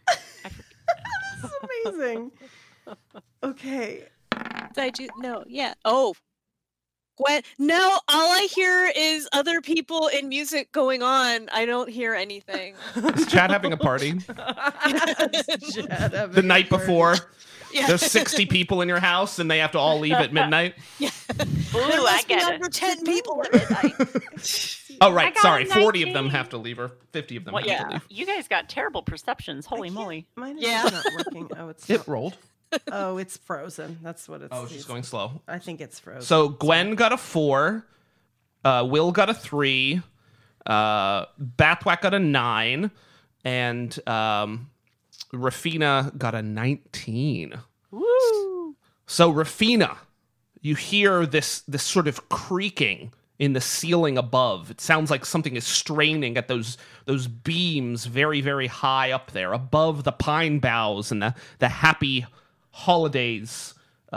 This is amazing. Okay.
Did I do? No. Yeah. Oh. Gwen. No. All I hear is other people in music going on. I don't hear anything.
Is Chad having a party?
Chad having
The night
a party.
before,
Yeah.
there's 60 people in your house, and they have to all leave at midnight.
Ooh,
There
I
must be
get
under
it.
10 people at midnight.
Oh, right.
got
Sorry.
a
40 of them
19.
have to leave, or 50 of them
Well,
have to
yeah,
leave.
you guys got terrible perceptions. Holy
I can't-
moly!
Mine is
Yeah.
not working. Oh, it's
It
not.
rolled.
Oh, it's frozen. That's what it's.
Oh, she's going slow.
I think it's frozen.
So Gwen got a 4. Will got a 3. Bathwack got a 9. And Rafina got a 19.
Woo!
So Rafina, you hear this sort of creaking in the ceiling above. It sounds like something is straining at those beams very, very high up there above the pine boughs and the Happy Holidays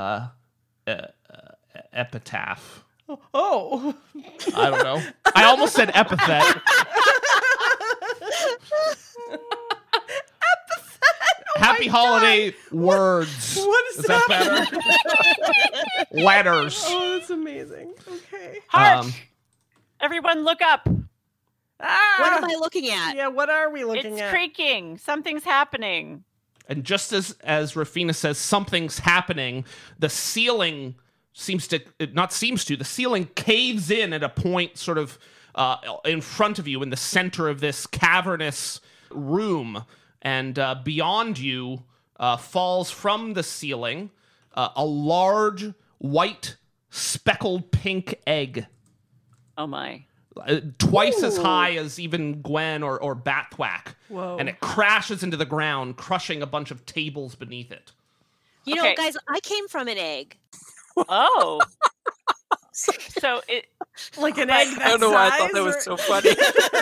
epitaph.
Oh.
I don't know. I almost said epithet. Happy holiday words.
What is
that
happening?
better? Letters.
Oh, that's amazing. Okay.
Heart!
Um,
Everyone, look up.
What am I looking at?
Yeah, what are we looking
It's
at?
creaking. Something's happening.
And just as Rafina says something's happening, the ceiling the ceiling caves in at a point sort of in front of you in the center of this cavernous room. And beyond you falls from the ceiling a large white speckled pink egg.
Oh my.
Twice as high as even Gwen or Batthwack.
Whoa.
And it crashes into the ground, crushing a bunch of tables beneath it.
You know,
Okay.
guys, I came from an egg.
Oh. So it
Like an egg that
I don't know why I thought
size,
that was
or-
so funny.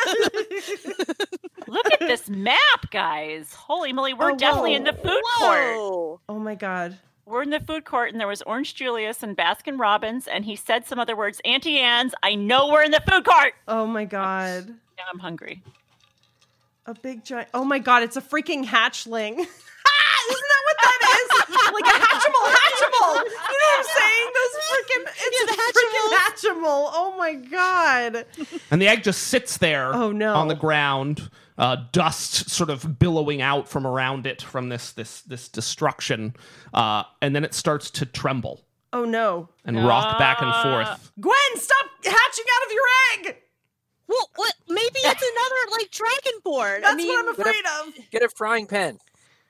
look at this map, guys. Holy moly, we're
Oh,
definitely
whoa.
in the food court.
Whoa.
Oh my god.
We're in the food court, and there was Orange Julius and Baskin Robbins, and he said some other words. Auntie Anne's. I know we're in the food court.
Oh my god.
Now I'm hungry.
A big giant. Oh my god, it's a freaking hatchling. Isn't that what that is? Like a hatchimal. You know what I'm saying? Those freaking. It's a freaking hatchimal. Oh my god.
And the egg just sits there
Oh, no.
on the ground, dust sort of billowing out from around it from this destruction. And then it starts to tremble
Oh no.
and rock back and forth.
Gwen, stop hatching out of your egg.
Well, what? Maybe it's another like dragonborn.
That's
I mean,
what I'm afraid of.
Get a frying pan.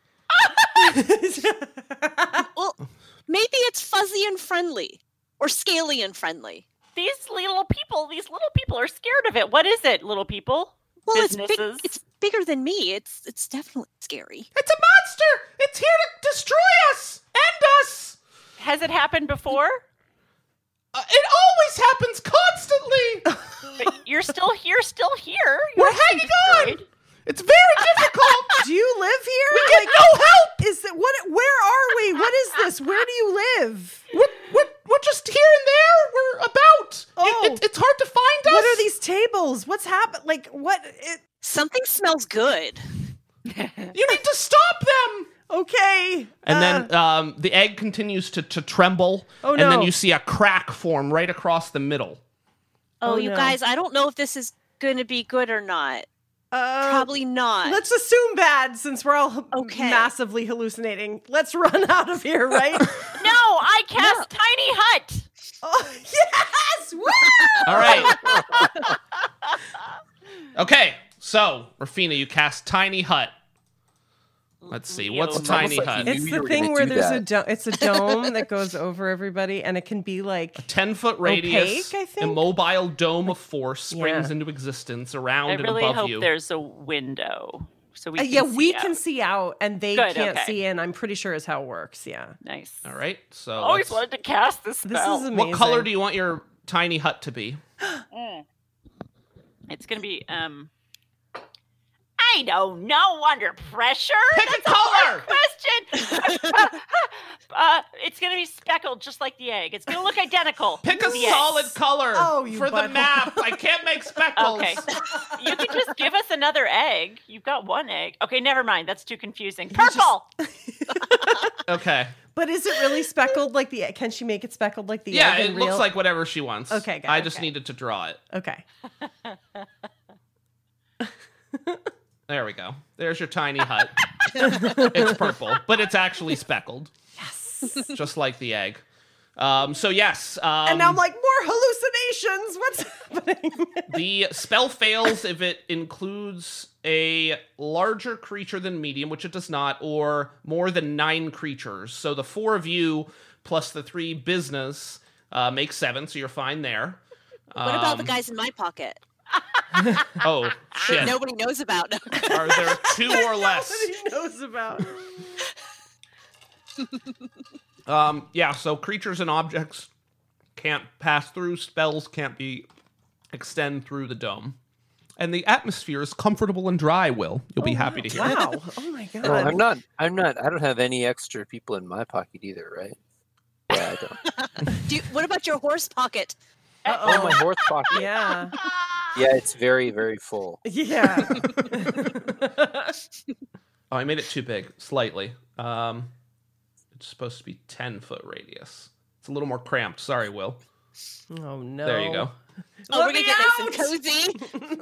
well, maybe it's fuzzy and friendly, or scaly and friendly.
These little people are scared of it. What is it, little people?
Well,
Businesses.
it's bigger than me. It's definitely scary.
It's a monster! It's here to destroy us! End us!
Has it happened before?
It always happens constantly!
But you're still here.
We're hanging on! It's very difficult!
Do you live here?
We get no help!
Is it what? Where are we? What is this? Where do you live?
We're just here and there. We're about.
Oh.
It's hard to find us.
What are these tables? What's happened? Like what?
Something smells good.
You need to stop them.
Okay.
And then the egg continues to tremble.
Oh,
And then
no.
you see a crack form right across the middle.
Oh,
Oh,
you
no.
guys, I don't know if this is going to be good or not. Probably not.
Let's assume bad since we're all
Okay.
massively hallucinating. Let's run out of here, right?
No, I cast Tiny Hut.
Oh, yes! Woo!
All right. Okay. So, Rafina, you cast Tiny Hut. Let's see. What's a
It's
tiny
almost like
hut?
you
It's
knew
the
you were
thing
gonna
where
do
there's
that.
it's a dome that goes over everybody, and it can be like
10-foot radius,
Opaque, I think?
immobile dome of force springs
Yeah.
into existence around
I
and
really
above
hope
you.
there's a window so we can
yeah,
see
we
out.
can see out, and they
Good,
can't
okay.
see in. I'm pretty sure is how it works. Yeah,
Nice.
All right. So,
I always
let's-
wanted to cast this
this
spell.
is amazing.
what color do you want your tiny hut to be?
It's gonna be I don't know. Under pressure.
Pick a
That's hard
color.
question. It's gonna be speckled, just like the egg. It's gonna look identical.
Pick a
to the egg.
solid color
Oh, you
for the
butthole.
map. I can't make speckles.
Okay. You can just give us another egg. You've got one egg. Okay, never mind. That's too confusing. Purple.
Okay.
But is it really speckled like the egg? Can she make it speckled like the
Yeah,
egg?
it
in
looks
real?
like whatever she wants.
Okay, got
I
it,
just
okay.
needed to draw it.
Okay.
There we go. There's your tiny hut. It's purple, but it's actually speckled.
Yes.
Just like the egg. So yes.
And now I'm like, more hallucinations. What's happening?
The spell fails if it includes a larger creature than medium, which it does not, or more than 9 creatures. So the 4 of you plus the 3 business make 7, so you're fine there.
What about the guys in my pocket
Oh, shit.
that nobody knows about?
Are there 2 or less?
Nobody knows about.
Yeah, so creatures and objects can't pass through, spells can't extend through the dome. And the atmosphere is comfortable and dry, Will. You'll be happy to hear.
Wow. Oh my god.
No, I'm not. I don't have any extra people in my pocket either, right? Yeah, I don't.
What about your horse pocket?
Oh, my horse pocket.
Yeah.
Yeah, it's very, very full.
Yeah.
Oh, I made it too big, slightly. It's supposed to be 10-foot radius. It's a little more cramped. Sorry, Will.
Oh no.
There you go.
Oh, we're gonna get nice and cozy.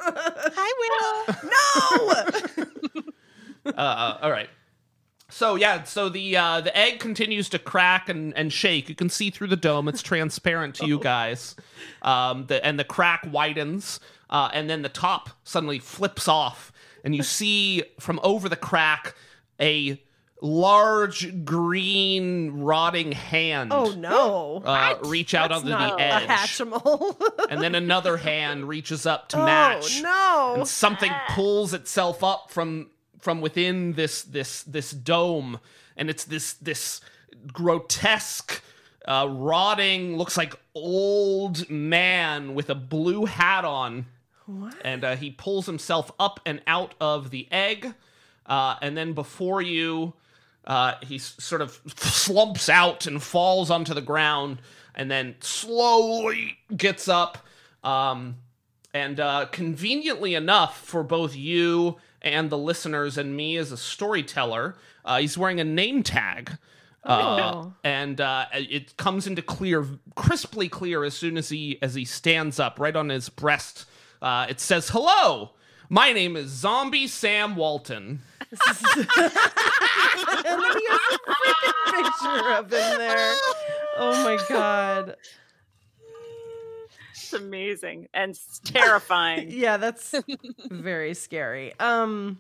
Hi, Will.
No.
All right. So the egg continues to crack and shake. You can see through the dome; it's transparent to you guys. And the crack widens, and then the top suddenly flips off, and you see from over the crack a large green rotting hand.
Oh no.
Reach out
That's
onto
not
the edge,
a Hatchimal.
and then another hand reaches up to match.
Oh no.
And something pulls itself up from within this dome, and it's this grotesque, rotting, looks like old man with a blue hat on.
What?
And he pulls himself up and out of the egg, and then before you, he sort of slumps out and falls onto the ground, and then slowly gets up. And conveniently enough for both you and the listeners and me as a storyteller, he's wearing a name tag. And it comes into crisply clear as soon as he stands up, right on his breast. It says, "Hello, my name is Zombie Sam Walton."
And then he has a freaking picture of him there. Oh my god.
It's amazing and terrifying.
Yeah, that's very scary.
And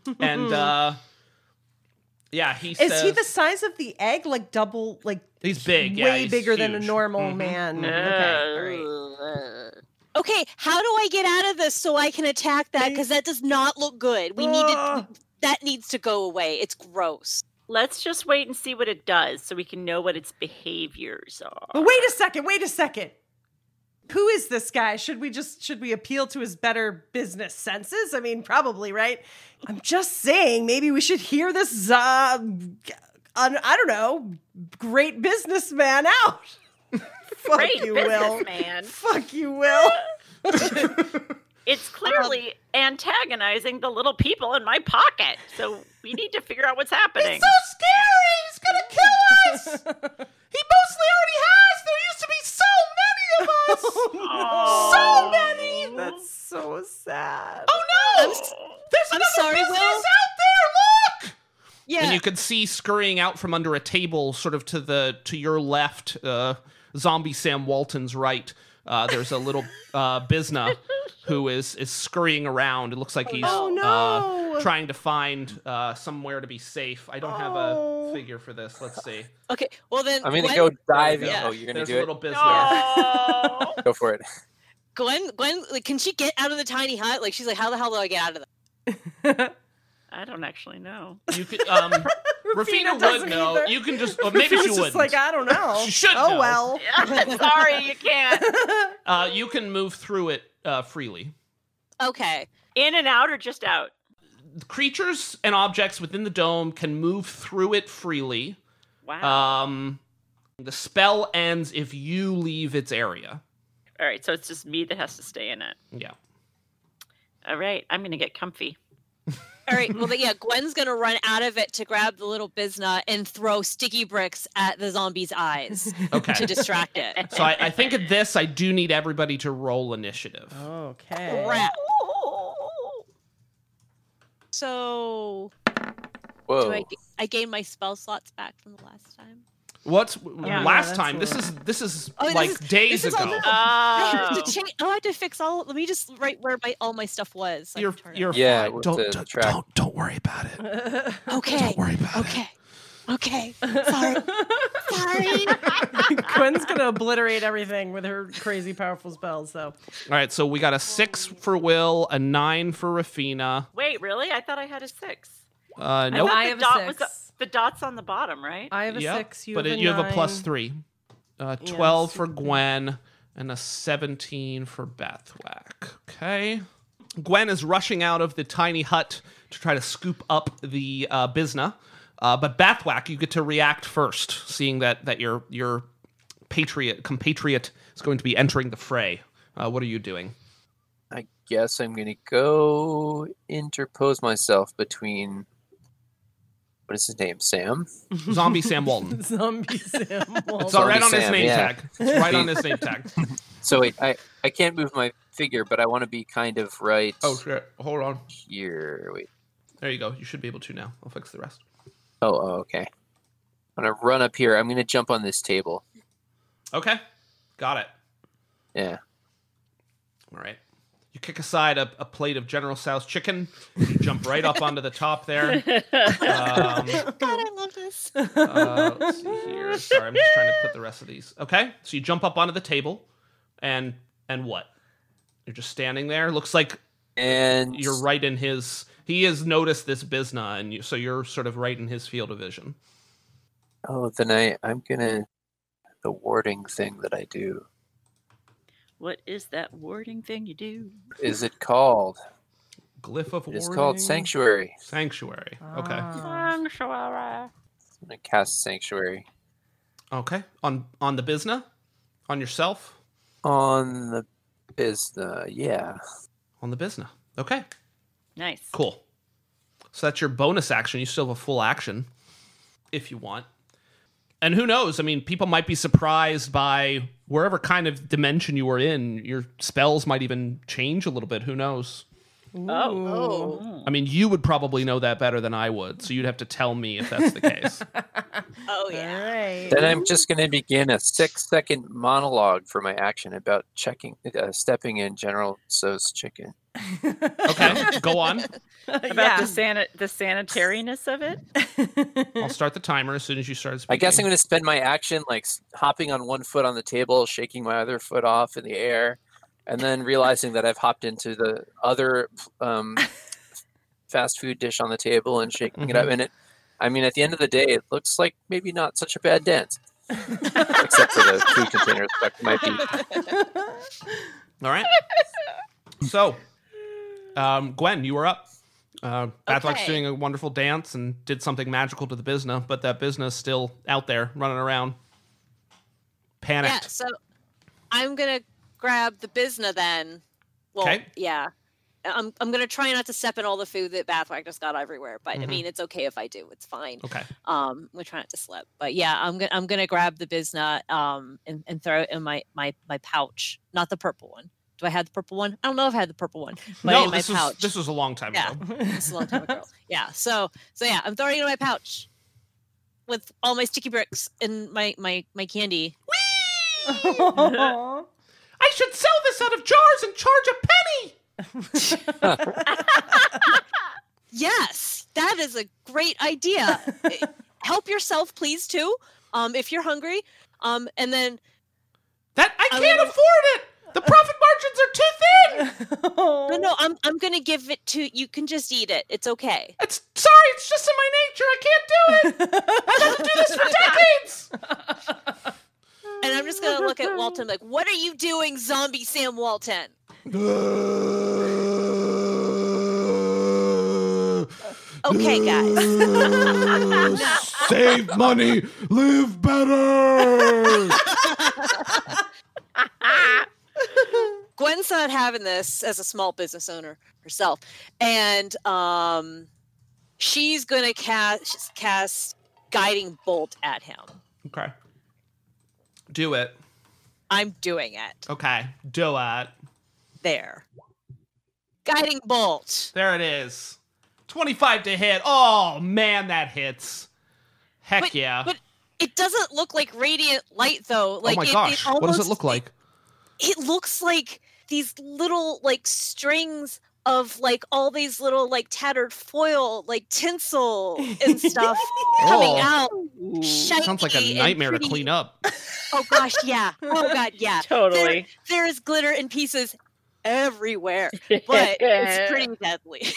he
Is
says,
he the size of the egg? Like double, like
he's big,
way
he's
bigger than a
huge.
normal
Mhm.
man. Okay, all right.
Okay, how do I get out of this so I can attack that? Because that does not look good. We need to. That needs to go away. It's gross.
Let's just wait and see what it does so we can know what its behaviors are.
But wait a second. Who is this guy? Should we appeal to his better business senses? I mean, probably, right? I'm just saying, maybe we should hear this, I don't know, great businessman out. Fuck
Great
you, Will.
businessman.
Fuck you, Will.
It's clearly antagonizing the little people in my pocket. So we need to figure out what's happening.
scary! He's gonna kill us! He mostly already has! There used to be so many of us!
Oh,
So many!
That's so sad.
Oh no! There's
I'm
another
sorry,
business
Will.
out there! Look!
Yeah.
And you can see scurrying out from under a table, sort of to your left, Zombie Sam Walton's right. There's a little Bizna who is scurrying around. It looks like he's trying to find somewhere to be safe. I don't have a figure for this. Let's see.
Okay. Well then,
I'm gonna
Gwen,
go dive in.
Yeah.
Oh, you're gonna
There's
do
a
it.
little Bizna.
No.
Go for it.
Gwen, like, can she get out of the tiny hut? Like, she's like, how the hell do I get out of that?
I don't actually know.
You could, Rafina would
doesn't
know.
either.
You can just, or maybe she
Rafina's
wouldn't.
just like, I don't know.
She should
Oh
know.
well.
Sorry, you can't.
You can move through it freely.
Okay.
In and out or just out?
Creatures and objects within the dome can move through it freely.
Wow.
The spell ends if you leave its area.
All right, so it's just me that has to stay in it.
Yeah.
All right, I'm going to get comfy.
All right. Well, yeah. Gwen's gonna run out of it to grab the little Bizna and throw sticky bricks at the zombie's eyes
Okay.
to distract it.
So I think at this, I do need everybody to roll initiative.
Okay.
Crap. So,
Whoa.
I gained my spell slots back from the last time.
What's
Yeah,
last
that's
time?
a
This
little-
is
Oh, this
like
is-
days
this is
ago.
all I have
Oh.
to change. Oh, I have to fix all. Let me just write where all my stuff was. so I
You're
can turn it.
you're
Yeah,
fine.
with
Don't
the track.
don't worry about it.
Okay.
Don't worry about it.
Okay. Okay. Sorry. Sorry.
Gwen's gonna obliterate everything with her crazy powerful spells. So
All right, so we got a 6 for Will, a 9 for Rafina.
Wait, really? I thought I had a 6.
Nope.
thought
I
the
have a
dot was
6.
the dot's on the bottom, right?
I have a
Yep,
6. You
but
have a
you have a
9.
+3. 12
Yes.
for Gwen and a 17 for Bathwack. Okay. Gwen is rushing out of the tiny hut to try to scoop up the Bizna. But Bathwack, you get to react first, seeing that your compatriot is going to be entering the fray. What are you doing?
I guess I'm gonna go interpose myself between. What is his name? Sam?
Zombie Sam Walton.
Zombie Sam.
It's all right on his
Sam,
name
yeah.
tag. It's right on his name tag.
So wait, I can't move my figure, but I want to be kind of right
Oh shit! Hold on.
here. Wait.
There you go. You should be able to now. I'll fix the rest.
Oh, okay. I'm gonna run up here. I'm gonna jump on this table.
Okay, got it.
Yeah.
All right. You kick aside a plate of General Tso's chicken. You jump right up onto the top there.
God, I love this.
Let's see here. Sorry, I'm just trying to put the rest of these. Okay, so you jump up onto the table, and what? You're just standing there. Looks like
And
you're right in his. He has noticed this Bizna, and so you're sort of right in his field of vision.
oh, then I'm gonna the warding thing that I do.
What is that warding thing you do?
Is it called?
Glyph of
It's
warding.
called Sanctuary.
Sanctuary. Okay.
Sanctuary.
I'm gonna cast Sanctuary
Okay. On the Bizna, on yourself,
on the Bizna. Yeah.
on the Bizna. Okay.
Nice.
Cool. So that's your bonus action. You still have a full action if you want. And who knows? I mean, people might be surprised by wherever kind of dimension you were in. Your spells might even change a little bit. Who knows?
Oh.
I mean, you would probably know that better than I would. So you'd have to tell me if that's the case.
Oh, yeah.
All right.
Then I'm just gonna begin a 6-second monologue for my action about stepping in General Tso's chicken.
Okay, go on.
About the sanitariness of it.
I'll start the timer as soon as you start speaking.
I guess I'm going to spend my action like hopping on one foot on the table, shaking my other foot off in the air, and then realizing that I've hopped into the other fast food dish on the table and shaking it up. And I mean, at the end of the day, it looks like maybe not such a bad dance, except for the food containers, but might be.
All right. So, Gwen, you were up. Bathrock's
Okay.
doing a wonderful dance and did something magical to the Bizna, but that Bizna's still out there running around.
Yeah,
Panicked.
so I'm going to grab the Bizna then. Well,
Okay.
yeah. I'm going to try not to step in all the food that Bathrock just got everywhere, but I mean, it's okay if I do. It's fine.
Okay.
I'm gonna try not to slip, but yeah, I'm gonna grab the Bizna and throw it in my pouch, not the purple one. Do I have the purple one? I don't know if I had the purple one, but
No,
in my pouch.
this was a long time
Yeah.
ago.
This is a long time ago. Yeah, so yeah, I'm throwing it in my pouch with all my sticky bricks and my candy.
I should sell this out of jars and charge a penny.
Yes, that is a great idea. Help yourself, please, too. If you're hungry. And then
That I
I
can't
will-
afford it. The profit margins are too thin.
no, I'm gonna give it to you. Can just eat it. It's okay.
It's sorry, it's just in my nature. I can't do it. I don't do this for decades.
And I'm just gonna look at Walton like, what are you doing, zombie Sam Walton? Okay, guys.
Save money, live better.
Gwen's not having this as a small business owner herself, and she's gonna cast guiding bolt at him.
Okay. Do it.
I'm doing it.
Okay. Do it.
There. Guiding bolt.
There it is. 25 to hit. Oh, man, that hits. Heck yeah.
But it doesn't look like radiant light, though. Like,
oh my
it
gosh. What does it
almost-
look like?
It looks like these little, like, strings of, like, all these little, like, tattered foil, like, tinsel and stuff coming
Oh.
out.
Ooh,
Shiny
Sounds like a
and
nightmare to
pretty.
clean up.
Oh, gosh, yeah. Oh, God, yeah.
totally.
There is glitter and pieces everywhere, but it's pretty deadly.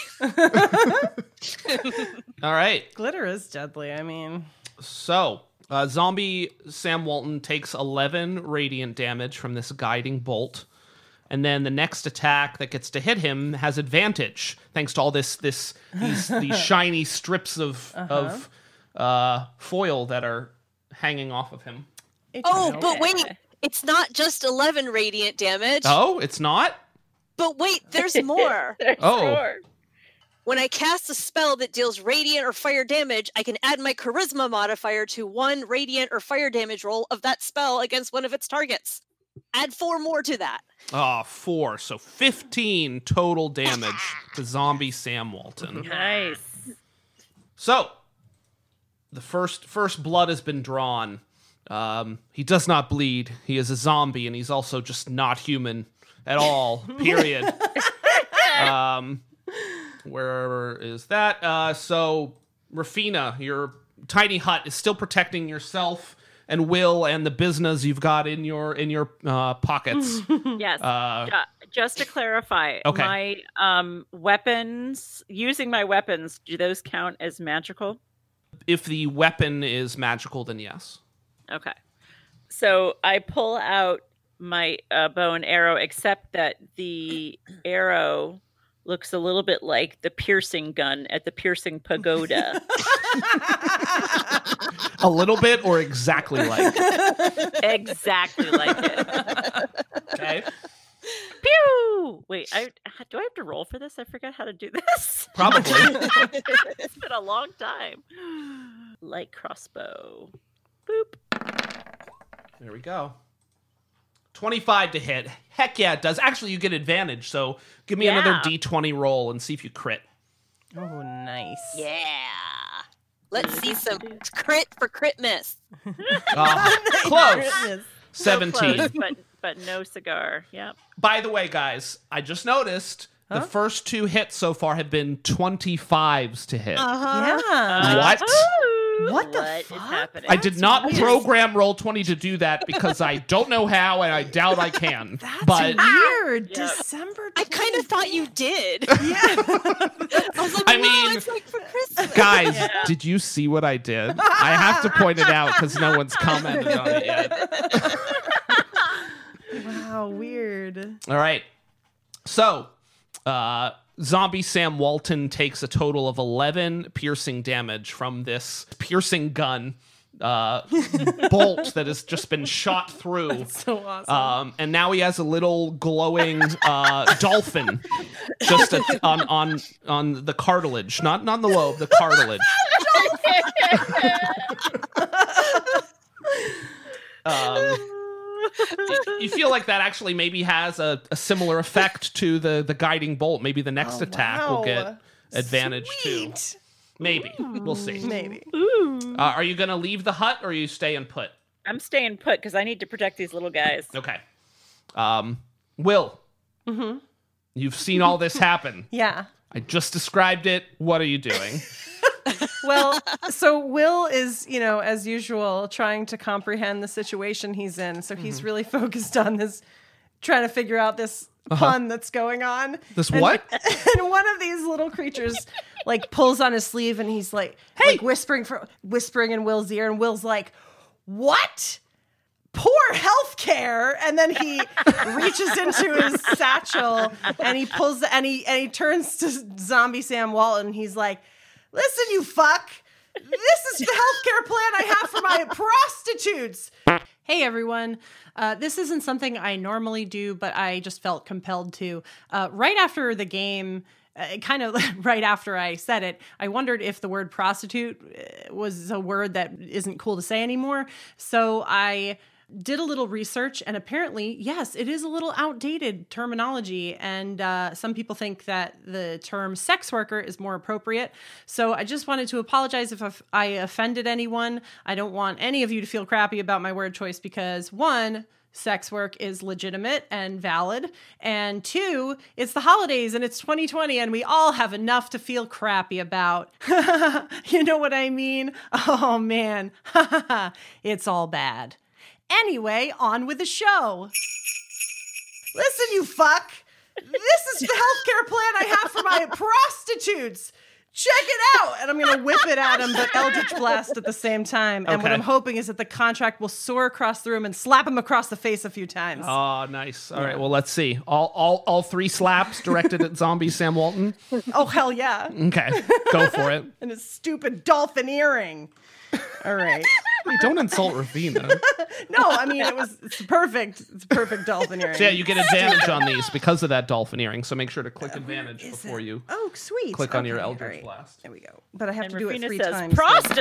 All right.
Glitter is deadly. I mean,
So, zombie Sam Walton takes 11 radiant damage from this guiding bolt. And then the next attack that gets to hit him has advantage, thanks to all these shiny strips of foil that are hanging off of him.
Oh, but wait, it's not just 11 radiant damage.
Oh, it's not?
But wait, there's more.
Oh.
When I cast a spell that deals radiant or fire damage, I can add my charisma modifier to one radiant or fire damage roll of that spell against one of its targets. Add 4 more to that.
4. So 15 total damage to zombie Sam Walton.
Nice.
So the first blood has been drawn. He does not bleed. He is a zombie, and he's also just not human at all. Period. Where is that? So Rafina, your tiny hut is still protecting yourself and Will and the business you've got in your pockets.
Yes. Just to clarify,
Okay.
my weapons, using my weapons, do those count as magical?
If the weapon is magical, then yes.
Okay. So I pull out my bow and arrow, except that the arrow looks a little bit like the piercing gun at the piercing pagoda.
A little bit or exactly like?
Exactly like it.
Okay.
Pew! Wait, do I have to roll for this? I forgot how to do this.
Probably.
It's been a long time. Light crossbow. Boop.
There we go. 25 to hit. Heck yeah, it does. Actually, you get advantage, so give me another
Yeah.
D20 roll and see if you crit.
Oh, nice.
Yeah. Let's see some crit for crit miss.
Close.
Goodness.
17.
So close, but no cigar. Yep.
By the way, guys, I just noticed the first 2 hits so far have been 25s to hit.
Yeah.
What?
What the
What is
fuck?
happening?
I did not program Roll20 to do that because I don't know how and I doubt I can.
That's
but
weird.
Yep.
December.
I kind of thought you did.
Yeah.
I was like,
I
wow,
mean,
it's like for Christmas.
guys,
Yeah.
did you see what I did? I have to point it out because no one's commented on it yet.
Wow. Weird.
All right. So, zombie Sam Walton takes a total of 11 piercing damage from this piercing gun bolt that has just been shot through.
So awesome.
And now he has a little glowing dolphin just on the cartilage, not on the lobe, the cartilage. You feel like that actually maybe has a similar effect to the guiding bolt. Maybe the next attack will get advantage too.
Sweet.
Maybe. We'll see.
Maybe.
Are you going to leave the hut or are you staying put?
I'm staying put because I need to protect these little guys.
Okay. Will, you've seen all this happen.
Yeah.
I just described it. What are you doing?
Well, so Will is, as usual, trying to comprehend the situation he's in. So he's really focused on this, trying to figure out this pun that's going on.
This
And-
what?
And one of these little creatures pulls on his sleeve and he's like whispering in Will's ear, and Will's like, "What? Poor healthcare." And then he reaches into his satchel and he pulls and he turns to zombie Sam Walton. He's like, "Listen, you fuck. This is the healthcare plan I have for my prostitutes." Hey, everyone. This isn't something I normally do, but I just felt compelled to. Right after the game, kind of right after I said it, I wondered if the word prostitute was a word that isn't cool to say anymore. So I did a little research, and apparently, yes, it is a little outdated terminology, and some people think that the term sex worker is more appropriate. So I just wanted to apologize if I offended anyone. I don't want any of you to feel crappy about my word choice because, 1, sex work is legitimate and valid, and 2, it's the holidays and it's 2020 and we all have enough to feel crappy about. You know what I mean? Oh man, it's all bad. Anyway, on with the show. Listen, you fuck. This is the healthcare plan I have for my prostitutes. Check it out. And I'm going to whip it at him, but Eldritch Blast at the same time. And what
Okay.
I'm hoping is that the contract will soar across the room and slap him across the face a few times.
Oh, nice. All right. Well, let's see. All 3 slaps directed at zombie Sam Walton.
Oh, hell yeah.
Okay. Go for it.
And his stupid dolphin earring. All right.
Hey, don't insult Ravina.
No, I mean, it's perfect. It's a perfect dolphin earring.
So yeah, you get advantage on these because of that dolphin earring. So make sure to click advantage
Is
before
it?
you
Oh, sweet.
click on your
Okay,
Eldritch
all right.
Blast.
There we go. But I have
And
to do it
Rafina
3
says,
times.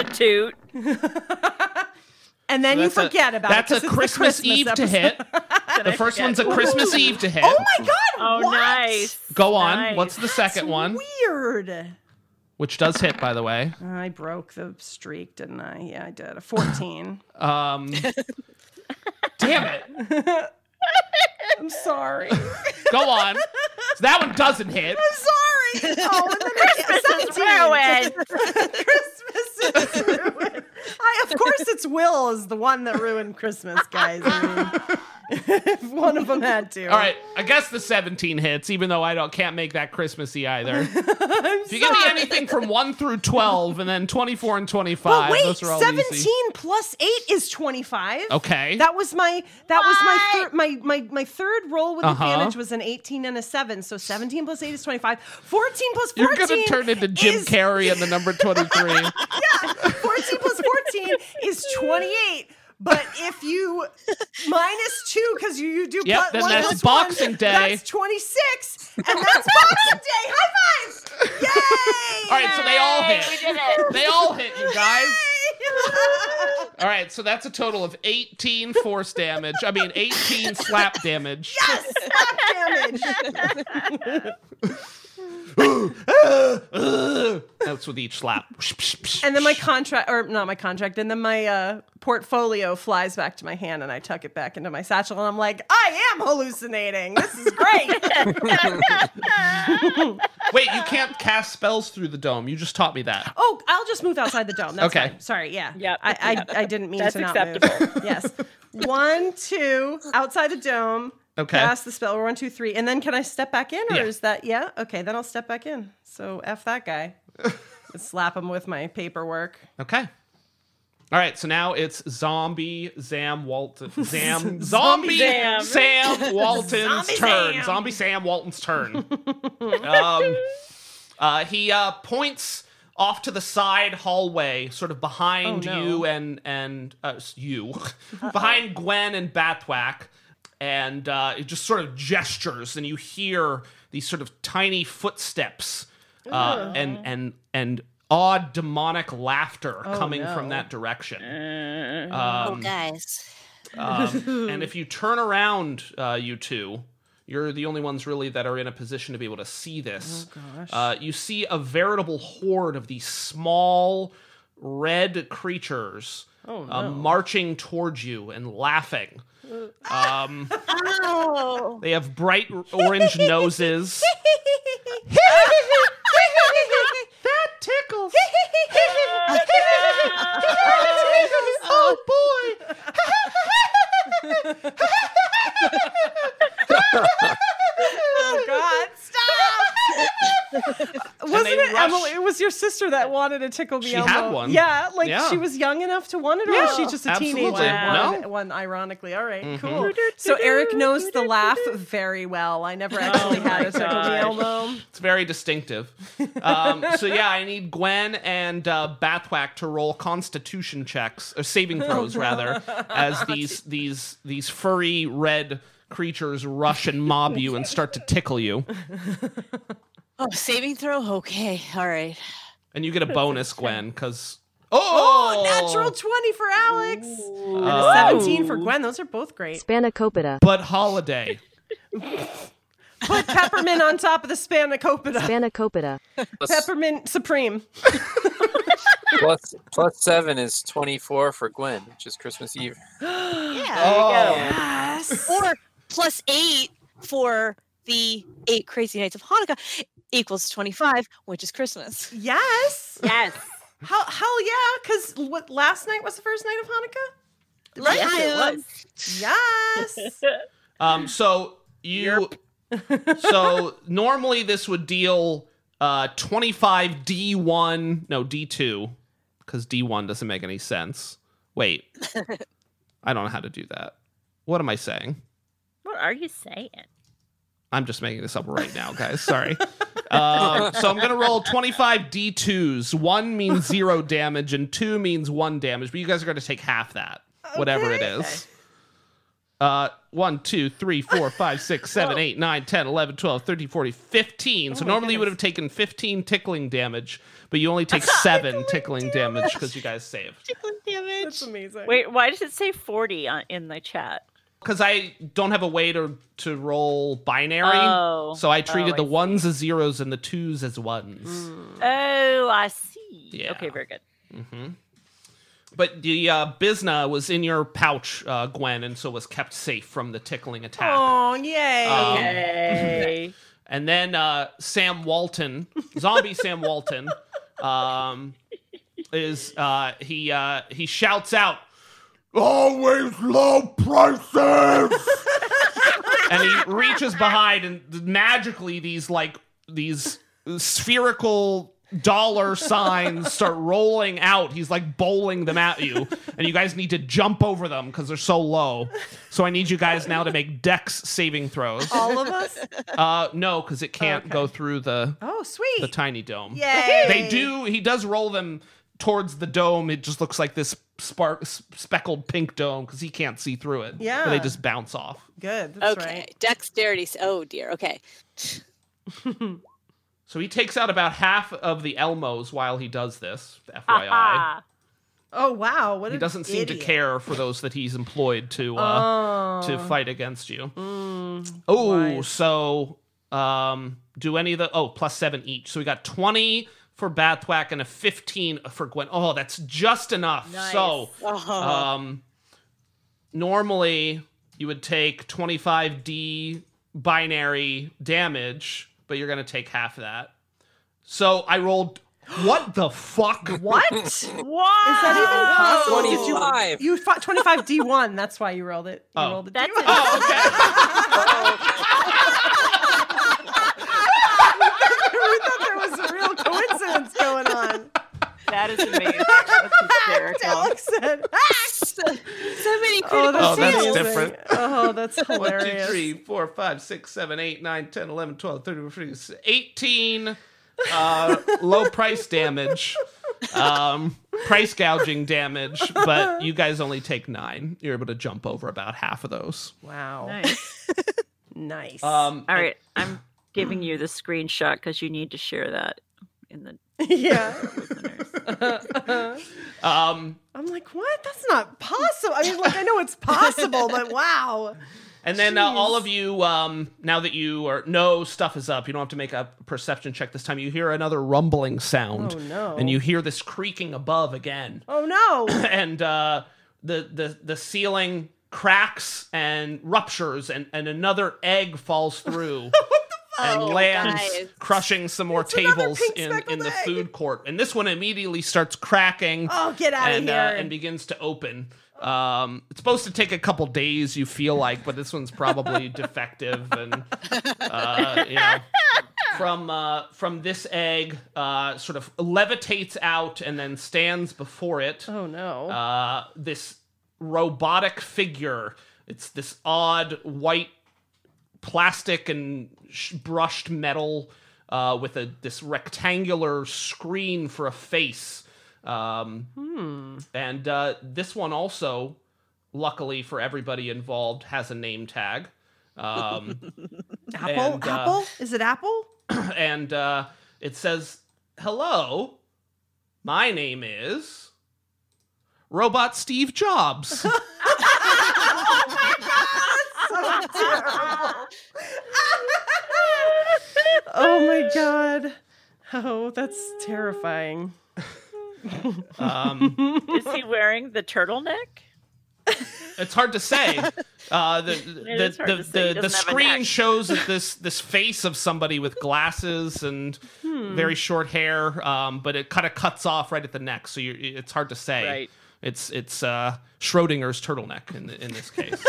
prostitute.
And then you
That's
forget about
that's
it. 'cause
a
it's the
Christmas Eve to
episode.
hit. The first one's a Christmas Eve to hit.
Oh my God!
Oh,
what?
nice.
Go on.
Nice.
What's the second one?
Weird.
Which does hit, by the way.
I broke the streak, didn't I? Yeah, I did. A 14.
Damn it.
I'm sorry.
Go on. So that one doesn't hit.
I'm sorry. Oh, and then
Christmas is ruined.
Christmas is ruined. Of course, it's Will is the one that ruined Christmas, guys. I mean, if one of them had to.
All right, I guess the 17 hits, even though I can't make that Christmassy either. If you give me anything from 1 through 12, and then 24 and 25,
But wait,
those are all
17
easy.
plus 8 is 25.
Okay.
That was my third roll with advantage was an 18 and a 7. So 17 plus 8 is 25. 14 plus 14
You're going to turn into Jim Carrey and the number 23.
Yeah, 14 plus 14 is 28. But if you minus 2 because you do
Yep,
plus
then
1
that's
plus
Boxing
1,
Day.
That's 26, and that's Boxing Day. High five! Yay!
All right, so they all
Yay,
hit.
we did it.
They all hit, you guys.
Yay!
All right, so that's a total of 18 force damage. 18 slap damage.
Yes, slap damage.
That's with each slap.
And then my contract, or not my contract, and then my portfolio flies back to my hand, and I tuck it back into my satchel, and I'm like, I am hallucinating. This is great.
Wait, you can't cast spells through the dome. You just taught me that.
Oh, I'll just move outside the dome. That's
Okay.
fine. Sorry, yeah.
Yep.
I didn't mean
That's
to not
acceptable.
move. Yes. 1, 2, outside the dome.
Okay.
Cast the spell. 1, 2, 3. And then can I step back in, or
Yeah.
is that, yeah? Okay, then I'll step back in. So F that guy. Let's slap him with my paperwork.
Okay. All right, so now it's Zombie Sam Walton. Zombie
Sam.
Sam Walton's
Zombie
turn.
Sam.
Zombie Sam Walton's turn. He points off to the side hallway, sort of behind
Oh, no.
you and you, behind Gwen and Bathwack, and it just sort of gestures, and you hear these sort of tiny footsteps and odd demonic laughter coming
no.
from that direction.
Guys.
And if you turn around, you two, you're the only ones really that are in a position to be able to see this.
Oh, gosh.
You see a veritable horde of these small red creatures marching towards you and laughing.
Oh.
They have bright orange noses. That tickles. Oh boy.
Oh, God, stop! Wasn't
they
it
rush-
Emily? It was your sister that wanted to tickle the
She
elbow.
had one.
Yeah, like
Yeah.
she was young enough to want it, or
Yeah,
was she just a
absolutely.
teenager?
Wow.
Wanted one, ironically. All right, cool. So Eric knows the laugh very well. I never actually had a tickle the
gosh.
elbow.
It's very distinctive. So yeah, I need Gwen and Bathwack to roll Constitution checks or saving throws rather, as these furry red creatures rush and mob you and start to tickle you.
Oh, saving throw? Okay. All right.
And you get a bonus, Gwen, because
Oh, natural 20 for Alex. And a 17 for Gwen. Those are both great.
Spanakopita.
But holiday.
Put peppermint on top of the spanakopita.
Spanakopita.
Peppermint supreme.
plus 7 is 24 for Gwen, which is Christmas Eve.
Yes.
Or plus 8 for the 8 crazy nights of Hanukkah equals 25, which is Christmas.
Yes.
Yes.
Hell yeah, because what last night was the first night of Hanukkah?
Yes, it was.
Yes.
So you. So normally this would deal 25 D1, no D2, because D1 doesn't make any sense. Wait, I don't know how to do that. What am I saying?
What are you saying?
I'm just making this up right now, guys. Sorry. So I'm going to roll 25 D2s. 1 means 0 damage, and 2 means 1 damage. But you guys are going to take half that, whatever it is. 1, 2, 3, 4, 5, 6, 7, 8, 9, 10, 11, 12, 13, 14, 15. So normally you would have taken 15 tickling damage, but you only take 7 tickling damage because you guys saved.
Tickling damage.
That's amazing.
Wait, why does it say 40 in the chat?
Because I don't have a way to roll binary,
Oh.
so I treated
Oh,
the
I see.
ones as zeros and the twos as ones.
Oh, I see.
Yeah.
Okay, very good.
But the Bisna was in your pouch, Gwen, and so was kept safe from the tickling attack.
Oh, yay.
Okay.
And then Sam Walton, zombie Sam Walton, is he shouts out, "Always low prices!" And he reaches behind, and magically these spherical dollar signs start rolling out. He's like bowling them at you, and you guys need to jump over them because they're so low. So I need you guys now to make dex saving throws.
All of us?
No, because it can't go through the
Oh, sweet.
tiny dome.
Yay.
They do. He does roll them towards the dome. It just looks like this speckled pink dome because he can't see through it.
Yeah.
But they just bounce off.
Good. That's
Okay.
right.
Dexterity. Oh dear. Okay.
So he takes out about half of the Elmos while he does this. FYI.
Ah.
Oh, wow. What
He doesn't seem to
idiot.
care for those that he's employed to fight against you.
wise.
So do any of the +7 each. So we got 20 for Bathwack and a 15 for Gwen. Oh, that's just enough.
Nice.
So
Oh.
normally you would take 25d binary damage, but you're going to take half of that. So I rolled. What the fuck?
What?
What?
Is that even possible? Did
25.
You fought 25 D1. That's why you rolled it. You
Oh.
rolled a
That's
D1.
Oh, okay.
We thought there was a real coincidence going on.
That is amazing. That's hysterical.
Alex said,
So many critical
"Oh, that's,
Oh, that's
amazing.
different.
Oh, that's
1, 2,
hilarious.
3, 4, 5, 6, 7, 8, 9, 10, 11, 12, 13, 14, 18 low price damage. Price gouging damage, but you guys only take 9. You're able to jump over about half of those.
Wow.
Nice.
Nice.
All right, I'm giving you the screenshot because you need to share that in the
Yeah.
listeners.
Um,
I'm like, what? That's not possible. I mean, like, I know it's possible, but wow.
and then
Jeez.
all of you, now that you know stuff is up, you don't have to make a perception check this time. You hear another rumbling sound.
Oh, no.
And you hear this creaking above again.
Oh, no.
And the ceiling cracks and ruptures, and another egg falls through and
Oh,
lands,
guys.
crushing some more
It's another
tables
pink
in
speckled
the
egg.
food court. And this one immediately starts cracking
Oh, get out of
and
here.
and begins to open. It's supposed to take a couple days, you feel like, but this one's probably defective. And from this egg, sort of levitates out and then stands before it.
Oh, no.
This robotic figure. It's this odd white plastic and brushed metal with this rectangular screen for a face. And this one also, luckily for everybody involved, has a name tag.
Apple?
and,
Apple? Is it Apple?
And it says, "Hello, my name is Robot Steve Jobs."
So terrible. Oh, my God. Oh, that's terrifying.
Is he wearing the turtleneck?
It's hard to say.
is hard to say. He
The
doesn't have an
screen
act.
shows that this face of somebody with glasses and very short hair, but it kind of cuts off right at the neck, so it's hard to say.
Right.
It's Schrodinger's turtleneck in this case.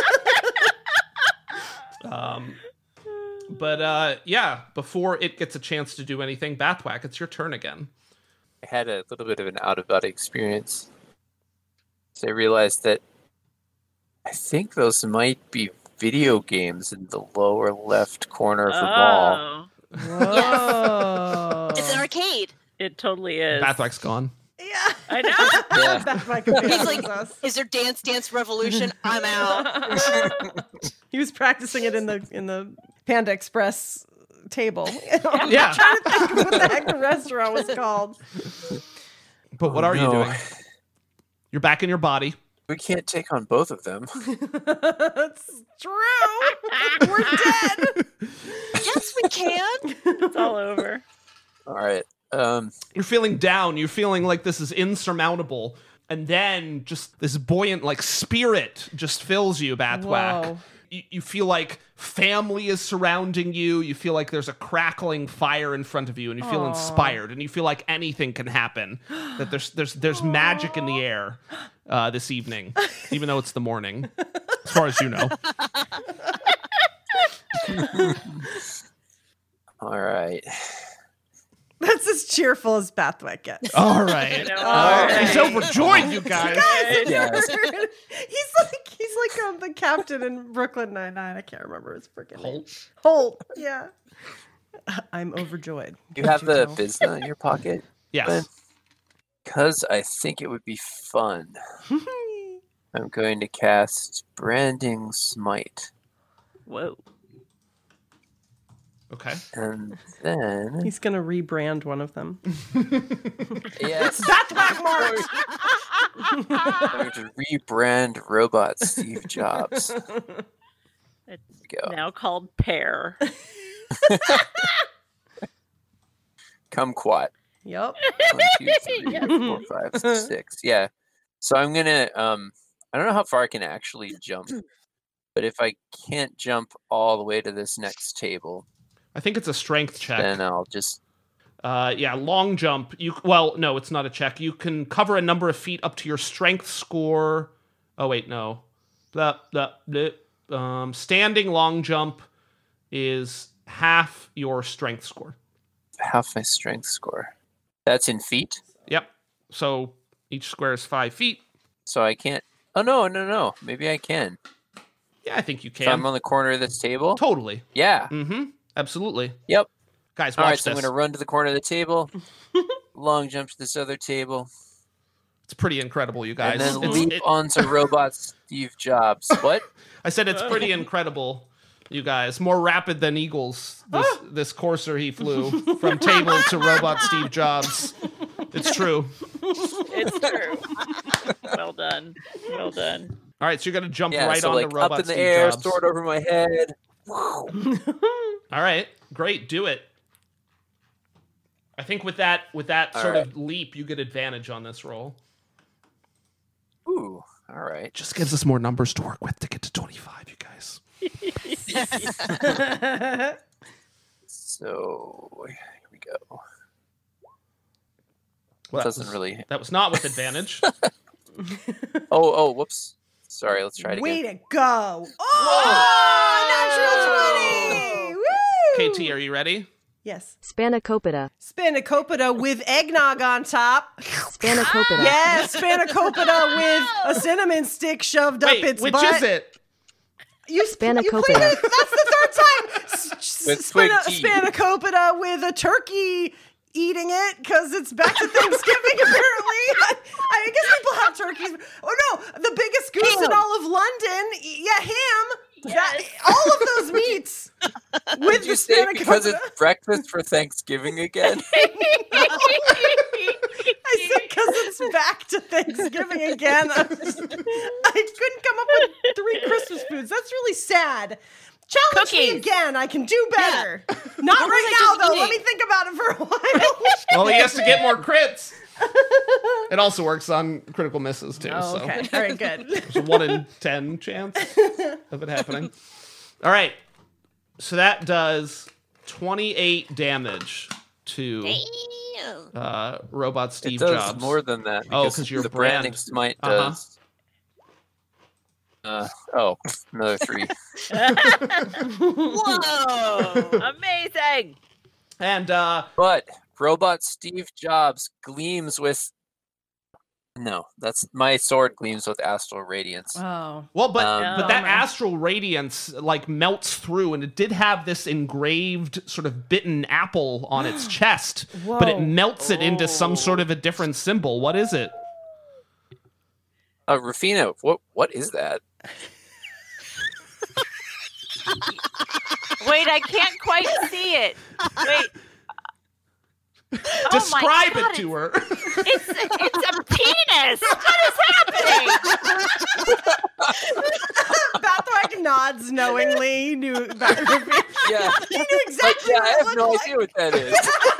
But before it gets a chance to do anything, Bathwack, it's your turn again.
I had a little bit of an out-of-body experience. So I realized that I think those might be video games in the lower left corner of the mall.
Oh,
Whoa.
It's an arcade.
it totally is.
Bathwack's gone.
Yeah.
I know.
Yeah.
That's my computer.
He's like, is there Dance Dance Revolution? I'm out.
He was practicing it in the Panda Express table.
Yeah.
What the heck the restaurant was called?
But what are you
no.
doing? You're back in your body.
We can't take on both of them.
That's true. We're dead.
Yes, we can.
It's all over.
All right.
You're feeling down. You're feeling like this is insurmountable. And then just this buoyant, like, spirit just fills you, Bathwack.
Whoa.
You feel like family is surrounding you. You feel like there's a crackling fire in front of you, and you feel inspired, and you feel like anything can happen. That there's magic in the air this evening, even though it's the morning, as far as you know.
All right.
That's as cheerful as Bathwack gets.
All right. He's overjoyed, you guys.
Yes.
He's like the captain in Brooklyn Nine-Nine. I can't remember his freaking name.
Holt.
Holt. Yeah. I'm overjoyed.
You have the
know?
Bizna in your pocket?
Yes.
Because I think it would be fun. I'm going to cast Branding Smite.
Whoa.
Okay.
And then...
He's gonna rebrand one of them.
Yes.
Bathwack Mark.
I'm going to rebrand Robot Steve Jobs.
It's
Go.
now called Pear.
Kumquat.
Yep.
1, 2, 3, 4, 5, 6. Yeah. So I'm gonna I don't know how far I can actually jump, but if I can't jump all the way to this next table,
I think it's a strength check.
then I'll just
Long jump. Well, no, it's not a check. You can cover a number of feet up to your strength score. Oh wait, no. Standing long jump is half your strength score.
half my strength score. That's in feet?
Yep. So each square is 5 feet.
So I can't. Oh no. Maybe I can.
Yeah, I think you
If I'm
can.
on the corner of this table.
Totally.
Yeah.
Mm-hmm. Absolutely.
Yep.
Guys,
All
watch
right, so I'm
this.
going to run to the corner of the table, long jump to this other table,
It's pretty incredible, you guys.
and then
It's-
leap onto Robot Steve Jobs. What?
I said it's pretty incredible, you guys. More rapid than eagles. This courser he flew from table to Robot Steve Jobs. It's true.
It's true. Well done. Well done.
All right, so you're gonna jump
Yeah,
right
so
onto
like
Robot
up in the
Steve
air,
Jobs.
sword over my head.
All right, great, do it. I think with that
All
sort
right.
of leap, you get advantage on this roll.
Ooh, all right.
Just gives us more numbers to work with to get to 25, you guys.
So here we go.
Well,
Doesn't really.
That was not with advantage.
Oh, whoops. Sorry, let's try it
Way
again.
to go. Oh, natural 20. Woo!
KT, are you ready?
Yes.
Spanakopita.
Spanakopita with eggnog on top.
Spanakopita.
Yes, spanakopita with a cinnamon stick shoved up
Wait,
its
which
butt.
is it?
You played
Spanakopita.
it. That's the third time.
With twig tea.
Spanakopita with a turkey eating it because it's back to Thanksgiving. Apparently, I guess people have turkeys. Oh no, the biggest goose in all of London. Yeah, ham. That, all of those meats with
Did
the
you say because
spanakopita.
it's breakfast for Thanksgiving again?
I said because it's back to Thanksgiving again. I couldn't come up with 3 Christmas foods. That's really sad. Challenge me
Cookies.
again. I can do better. Not
What
right
was I
now,
just
though. Let
eating?
me think about it for a while.
Well, he has to get more crits. It also works on critical misses, too.
Oh,
so.
okay. All right, good.
There's a 1 in 10 chance of it happening. All right. So that does 28 damage to
Damn.
Robot
It
Steve
does
Jobs.
more than that.
Oh,
because
'cause your
the branding
brand.
smite
Uh-huh.
does. Another 3.
Whoa! Amazing.
And
But Robot Steve Jobs gleams with. No, that's my sword gleams with astral radiance.
Oh.
well, but
Um,
that
Bummer.
astral radiance like melts through, and it did have this engraved sort of bitten apple on its chest, but it
Whoa.
melts it into some sort of a different symbol. What is it?
Rufina, what is that?
Wait, I can't quite see it. Wait. Oh my
Describe
God,
it to her.
It's a penis. What is happening?
knowingly. He knew about
Yeah.
He knew exactly
Yeah,
what
I
it
have
looked
no
like.
idea what that is.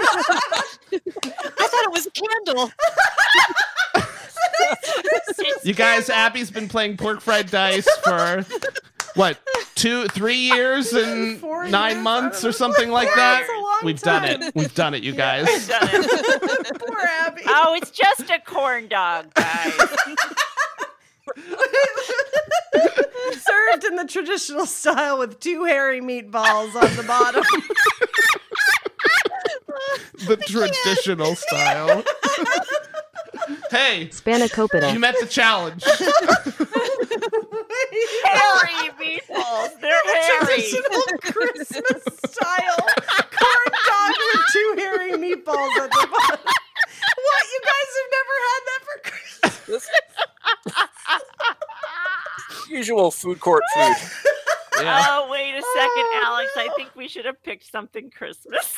I thought it was a candle.
You guys, Abby's been playing pork fried dice for what, 2-3 years and
4
9
years?
months
I
or
don't know.
something like
4
that?
years is a long
We've done
time.
it. We've done it, you guys.
Done it.
Poor Abby.
Oh, it's just a corn dog, guys.
Served in the traditional style with 2 hairy meatballs on the bottom.
The traditional style. Hey,
Spanakopita.
you met the challenge.
Hairy meatballs. They're hairy.
Traditional Christmas style corn dog with 2 hairy meatballs at the bottom. What? You guys have never had that for Christmas?
Usual food court food.
Yeah.
Oh, wait a second, Alex. I think we should have picked something Christmas.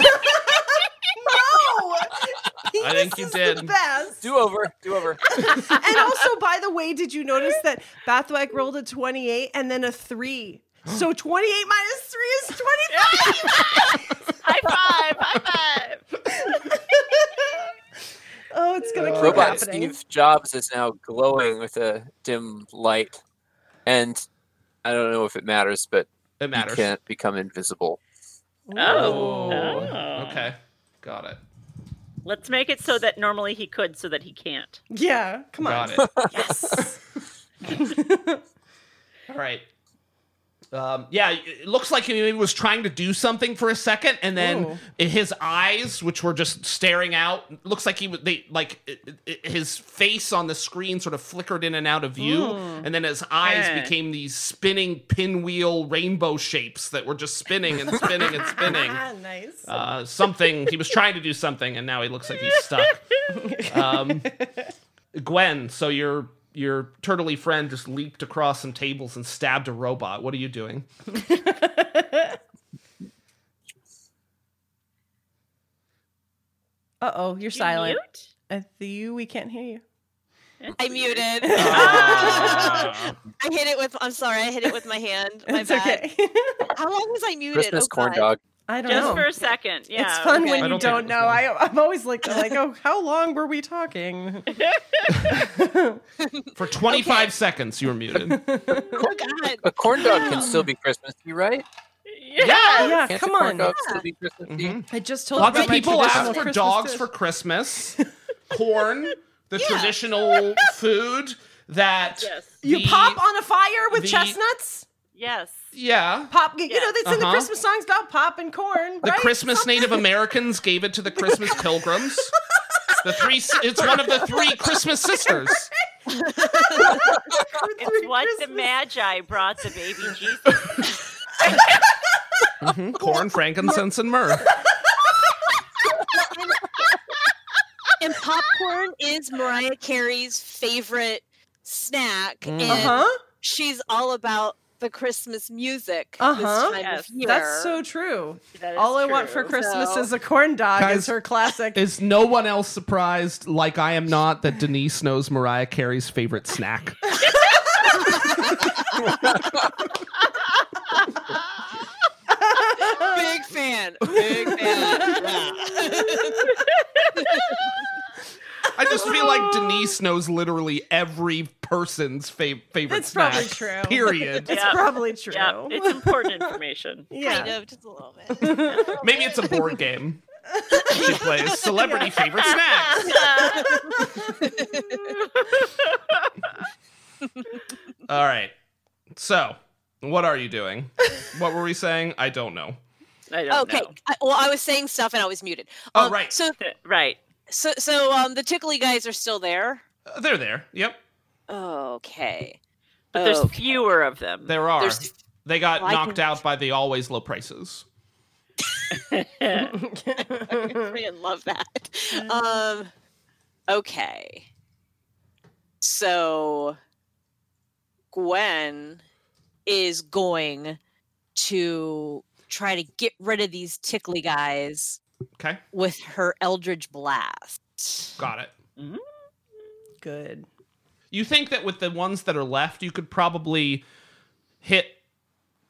No!
I think you
This is
did.
the best.
Do over.
And also, by the way, did you notice that Bathwack rolled a 28 and then a 3? So 28 minus 3 is 25.
High five.
Oh, it's gonna keep
Robot
happening.
Steve Jobs is now glowing with a dim light. And I don't know if it matters, but
It
he
matters.
can't become invisible.
Oh.
Okay. Got it.
Let's make it so that normally he could, so that he can't.
Yeah, come on.
Got it.
Yes.
All right. Yeah, it looks like he was trying to do something for a second, and then
Ooh.
his eyes, which were just staring out, looks like his face on the screen sort of flickered in and out of view, and then his eyes became these spinning pinwheel rainbow shapes that were just spinning and spinning and spinning.
Nice.
Something he was trying to do something, and now he looks like he's stuck. Gwen, so your turtley friend just leaped across some tables and stabbed a robot. What are you doing?
Uh-oh, you're silent.
Mute?
At we can't hear you.
I muted.
Ah.
I hit it with. I'm sorry. I hit it with my hand. My
It's
bad.
okay.
How long was I muted?
Christmas
Oh,
corn
God.
dog.
I don't
Just
know.
for a second. Yeah.
It's fun
okay.
when
I
you
don't think
don't
it
know.
was
I'm always like, oh, how long were we talking?
For 25 seconds, you were muted.
Oh God.
A corn dog can still be Christmassy, right?
Yeah.
Yeah,
Can't
come
a corn
on.
dog still be Christmassy?
Mhm.
I just told
Lots
you
of
about my
people
traditional
ask for
Christmas
dogs
dish.
for Christmas. Corn, the traditional food that
Yes.
You
the-
pop on a fire with
the-
chestnuts?
Yes.
Yeah.
Pop, you know, they sing the
Uh-huh.
Christmas songs about pop and corn,
The
right?
Christmas Native Americans gave it to the Christmas Pilgrims. It's one of the 3 Christmas sisters.
It's what the Magi brought the baby Jesus.
Corn, frankincense, and myrrh.
And popcorn is Mariah Carey's favorite snack, and
Uh-huh.
she's all about the Christmas music
Uh-huh.
this time
Yes.
of year.
That's so true.
That is
All I want for
true.
Christmas
So-
is a corn dog
Guys,
is her classic.
Is no one else surprised, like I am not, that Denise knows Mariah Carey's favorite snack?
Big fan. Big fan. Yeah.
I just feel like Denise knows literally every person's favorite
It's
snack.
probably true.
Period.
It's
Yeah.
probably true.
Yeah, it's important information.
Yeah.
Kind of, just a little bit.
Maybe it's a board game. She plays celebrity favorite snacks. All right. So, what are you doing? What were we saying? I don't know.
I don't
Okay.
know.
I was saying stuff and I was muted.
Oh, right.
So,
Right.
the tickly guys are still there.
They're there. Yep.
Okay.
But there's
Okay.
fewer of them.
There are.
There's-
They got
Well, I
knocked
can-
out by the always low prices.
I freaking love that. Okay. So Gwen is going to try to get rid of these tickly guys
Okay.
with her Eldritch Blast.
Got it.
Good.
You think that with the ones that are left, you could probably hit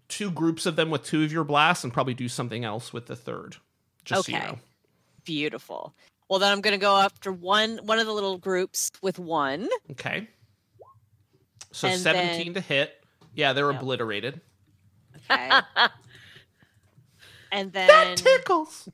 2 groups of them with 2 of your blasts and probably do something else with the third. Just so you know.
Beautiful. Well, then I'm going to go after one of the little groups with 1.
Okay. So
And
17 to hit. Yeah, they're
Yep.
obliterated.
Okay. And then
That tickles.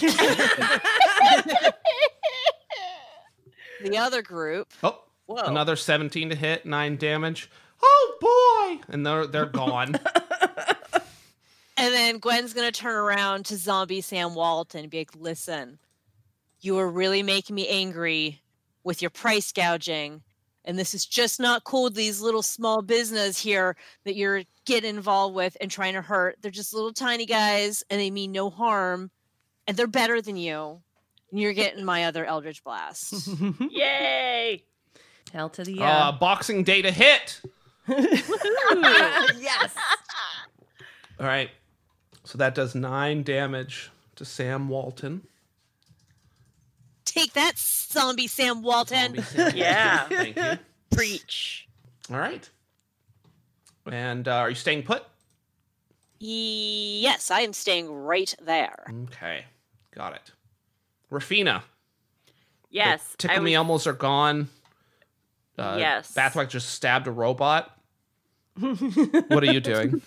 the other group.
Oh,
Whoa.
another 17 to hit, 9 damage. Oh boy! And they're gone.
And then Gwen's going to turn around to zombie Sam Walton and be like, listen, you are really making me angry with your price gouging. And this is just not cool. These little small business here that you're getting involved with and trying to hurt. They're just little tiny guys and they mean no harm. And they're better than you. And you're getting my other Eldritch Blast.
Yay!
Hell to the
Boxing Day to hit.
yes.
All right. So that does 9 damage to Sam Walton.
Take that, zombie Sam Walton.
Zombie Sam
Yeah.
Walton. Thank you.
Preach.
All right. And are you staying put?
Yes, I am staying right there.
Okay. Got it. Rafina.
Yes.
The Tickle Me Elmos are gone.
Yes.
Bathwack just stabbed a robot. What are you doing?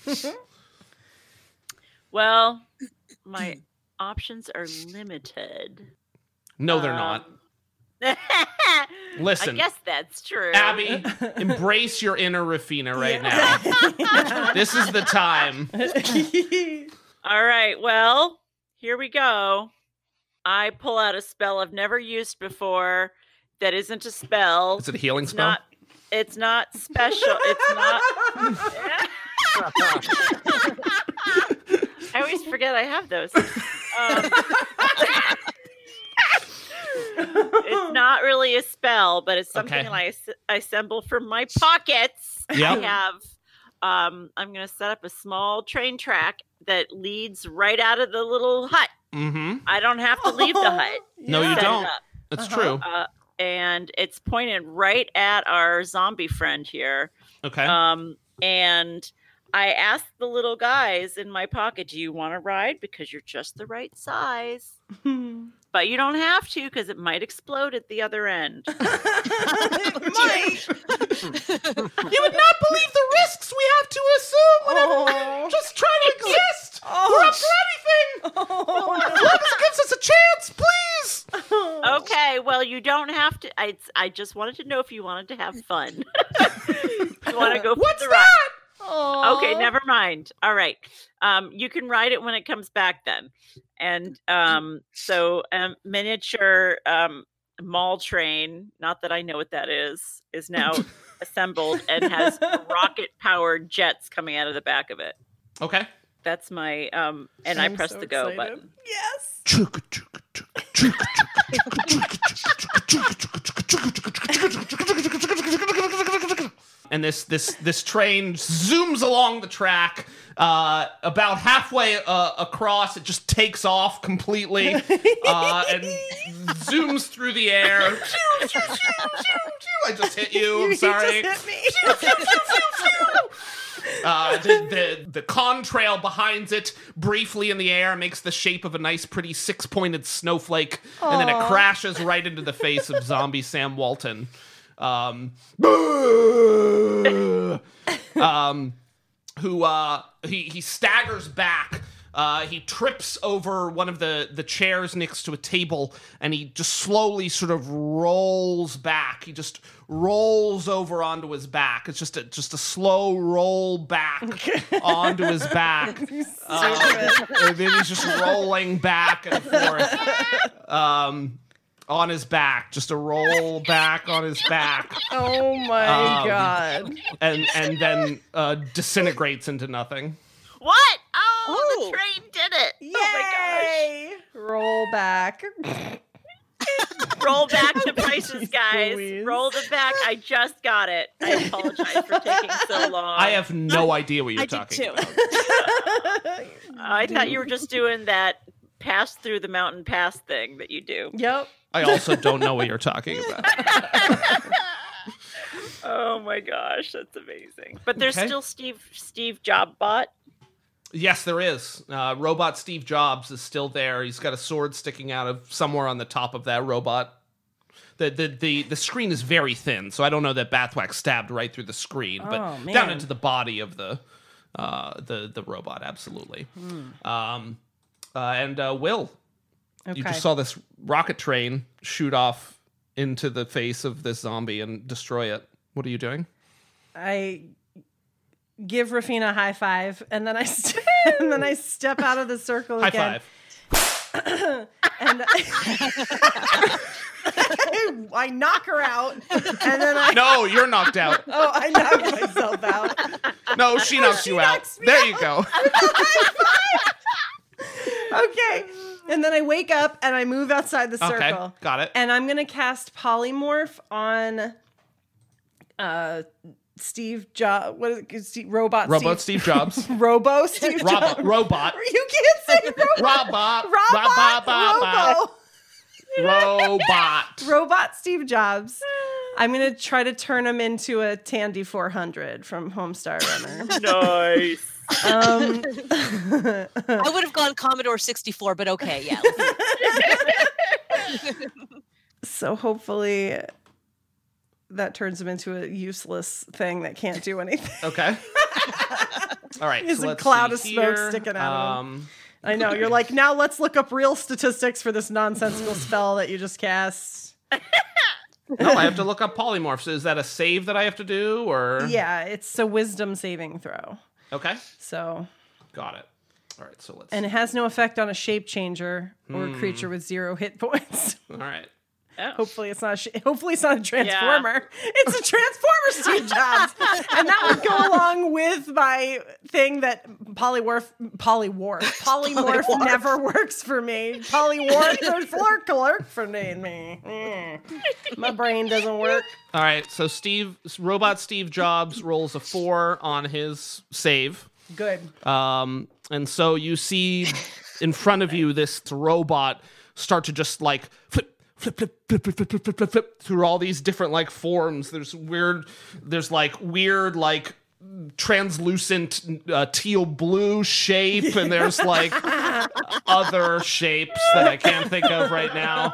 Well, my options are limited.
No, they're not. Listen.
I guess that's true.
Abby, embrace your inner Rafina right now. This is the time.
All right. Well, here we go. I pull out a spell I've never used before that isn't a spell.
Is it a healing spell?
It's not special. It's not. I always forget I have those. It's not really a spell, but it's something
Okay.
I assemble from my pockets.
Yep.
I have. I'm going to set up a small train track that leads right out of the little hut.
Mm-hmm.
I don't have to leave the hut.
No, you
Set it
don't.
up.
That's true.
And it's pointed right at our zombie friend here.
Okay.
And I asked the little guys in my pocket, do you want to ride? Because you're just the right size. But you don't have to because it might explode at the other end.
Might.
You would not believe the risks we have to assume whenever just trying to exist. We're up for anything. As long as it gives us a chance, please.
Okay, well, you don't have to. I just wanted to know if you wanted to have fun. You want to go for
What's
the
that?
ride?
Aw.
Okay, never mind. All right. You can ride it when it comes back then. And so miniature mall train, not that I know what that is now assembled and has rocket-powered jets coming out of the back of it.
Okay.
That's my and I
I'm
press
so
the go
excited.
button.
Yes.
And this train zooms along the track. About halfway across, it just takes off completely and zooms through the air. I just hit you. I'm sorry.
Just hit me.
The contrail behind it, briefly in the air, makes the shape of a nice, pretty 6-pointed snowflake, and then it crashes right into the face of zombie Sam Walton. Who he staggers back. He trips over one of the chairs next to a table, and he just slowly sort of rolls back. He just rolls over onto his back. It's just a slow roll back onto his back. And then he's just rolling back and forth on his back. Just a roll back on his back.
Oh my god.
And then disintegrates into nothing.
What? Oh,
Ooh.
the train did it.
Yay!
Oh
Roll back.
my gosh. Roll back to prices, guys.
Louise.
Roll them back. I just got it. I apologize for taking so long.
I have no idea what you're
I did
talking
too.
about.
I thought you were just doing that pass through the mountain pass thing that you do.
Yep.
I also don't know what you're talking about.
Oh my gosh, that's amazing. But there's
Okay.
still Steve Jobbot.
Yes, there is. Robot Steve Jobs is still there. He's got a sword sticking out of somewhere on the top of that robot. The screen is very thin, so I don't know that Bathwax stabbed right through the screen, but
Oh, man.
down into the body of the robot, absolutely. And Will,
Okay.
you just saw this rocket train shoot off into the face of this zombie and destroy it. What are you doing?
I give Rafina a high five, and then I and then I step out of the circle
High
again.
five.
And I knock her out, and then I
No, you're knocked out.
I knock myself out.
No, she knocks you out.
knocks me
There you go.
Okay, and then I wake up and I move outside the circle.
Okay, got it.
And I'm gonna cast polymorph on Steve Jobs. What is it? Robot
Steve Jobs.
Robo Steve Jobs.
Robot.
You can't say
Robot.
Robo.
Robot.
Robot Steve Jobs. I'm gonna try to turn him into a Tandy 400 from Homestar Runner.
Nice.
I would have gone Commodore 64, but okay, yeah.
So hopefully that turns him into a useless thing that can't do anything.
Okay. All right.
There's
so
a
let's
cloud
see
of smoke
here.
sticking out of him. I know. You're like, now let's look up real statistics for this nonsensical spell that you just cast.
No, I have to look up polymorphs. Is that a save that I have to do, or?
Yeah, it's a wisdom saving throw.
Okay.
So,
Got it. All right. So let's.
and it has no effect on a shape changer or a creature with 0 hit points.
All right.
Hopefully it's not. Hopefully it's not a transformer. It's a transformer, Steve Jobs, and that would go along with my thing that polymorph never works for me. Polymorph or for me. My brain doesn't work.
All right. So Robot Steve Jobs rolls a 4 on his save.
Good.
And so you see in front of you this robot start to just like flip through all these different like forms. There's weird like translucent teal blue shape, and there's like other shapes that I can't think of right now.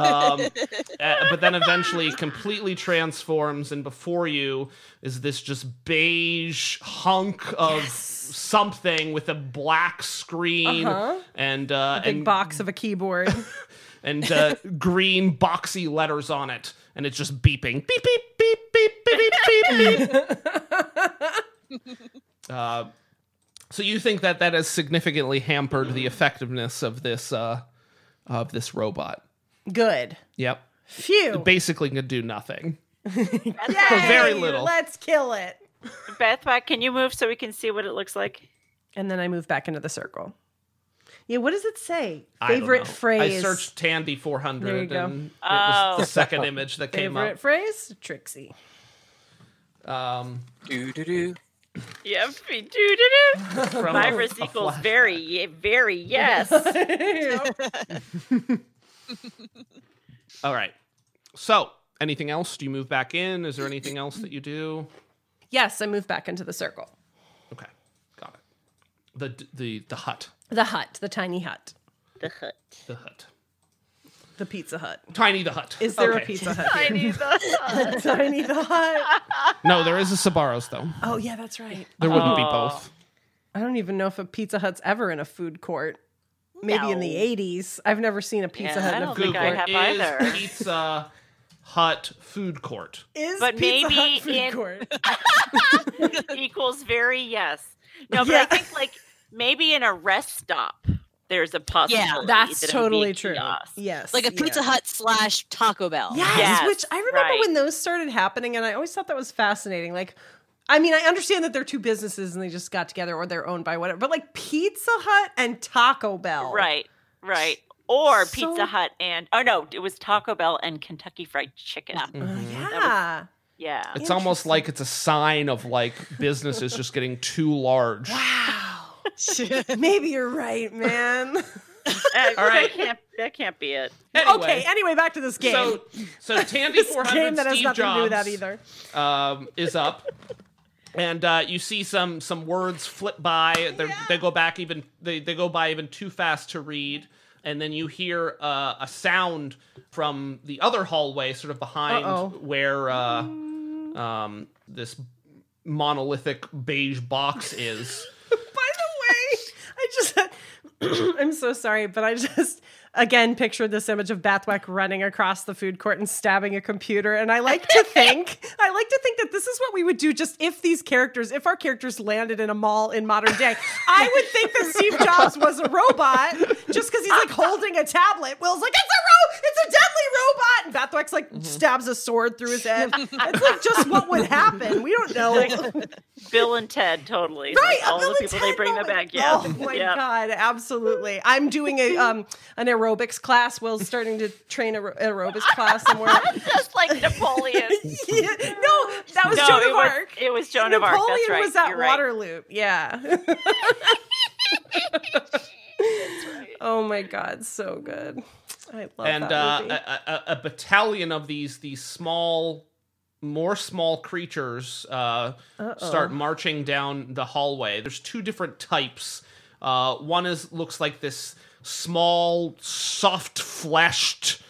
But then eventually completely transforms, and before you is this just beige hunk of something with a black screen and
Big box of a keyboard.
and green boxy letters on it, and it's just beeping. Beep, beep, beep, beep, beep, beep, beep, beep. So you think that has significantly hampered the effectiveness of this robot?
Good.
Yep.
Phew.
Basically can do nothing.
Yay,
very little.
Let's kill it.
Bethwack, can you move so we can see what it looks like?
And then I move back into the circle. Yeah, what does it say?
I don't
Favorite
know.
phrase.
I searched Tandy 400,
There you go.
and it was the
Oh.
second image that came
Favorite
up.
phrase? Trixie.
Do-do-do.
Yep. Do-do-do.
From
Virus
a
equals
flashback.
very yes.
All right. So, anything else? Do you move back in? Is there anything else that you do?
Yes, I move back into the circle.
Okay, got it. The hut.
The hut, the tiny hut,
The hut.
The hut.
the Pizza Hut.
Tiny the hut.
Is there
Okay.
a Pizza Hut?
I
Here?
need the hut.
Tiny the hut.
No, there is a Sbarro's though.
Oh yeah, that's right.
There wouldn't be
Oh.
both.
I don't even know if a Pizza Hut's ever in a food court. Maybe in the
No.
80s. I've never seen a Pizza
Yeah,
Hut
I
in a
don't
food
think I
court.
have
Is
either.
Pizza Hut food court?
Is
But
Pizza
maybe
Hut food
in-
court?
Equals very yes. No, but
Yeah.
I think like maybe in a rest stop there's a possibility.
That's
that it would be
totally
a
true.
kiosk.
Yes.
Like a Pizza Hut / Taco Bell.
Yes,
Yes,
which I remember
right.
when those started happening, and I always thought that was fascinating. Like, I mean, I understand that they're two businesses and they just got together or they're owned by whatever, but like Pizza Hut and Taco Bell.
Right. Or
So-
Pizza Hut and it was Taco Bell and Kentucky Fried Chicken.
Yeah.
Yeah.
It's almost like it's a sign of like businesses just getting too large.
Wow. Maybe you're right, man.
All right.
That can't be it.
Okay, anyway, back to this game.
So Tandy
This
400
game that has
Steve
nothing to do with that
Jobs
either.
is up. And you see some words flip by. They go back even. They go by even too fast to read. And then you hear a sound from the other hallway, sort of behind where this monolithic beige box is.
By the way, I'm so sorry, but I just again pictured this image of Bathwack running across the food court and stabbing a computer. And I like to think that this is what we would do just if our characters landed in a mall in modern day. I would think that Steve Jobs was a robot just because he's like holding a tablet. Will's like, it's a deadly robot. And Bathwack's like stabs a sword through his head. It's like just what would happen. We don't know.
Bill and Ted, totally.
Right,
Like, all the people they bring them back. Yeah.
Oh my
Yeah.
God, absolutely. I'm doing an aerobics class. Will's starting to train aerobics class somewhere.
Just like Napoleon.
Yeah. No, that was Joan of Arc.
It was Joan of Arc.
Napoleon
That's right.
was at
You're right.
Waterloo. Yeah. Oh my God, so good. I love
And
that movie.
a battalion of these more small creatures start marching down the hallway. There's two different types. One looks like this small, soft-fleshed,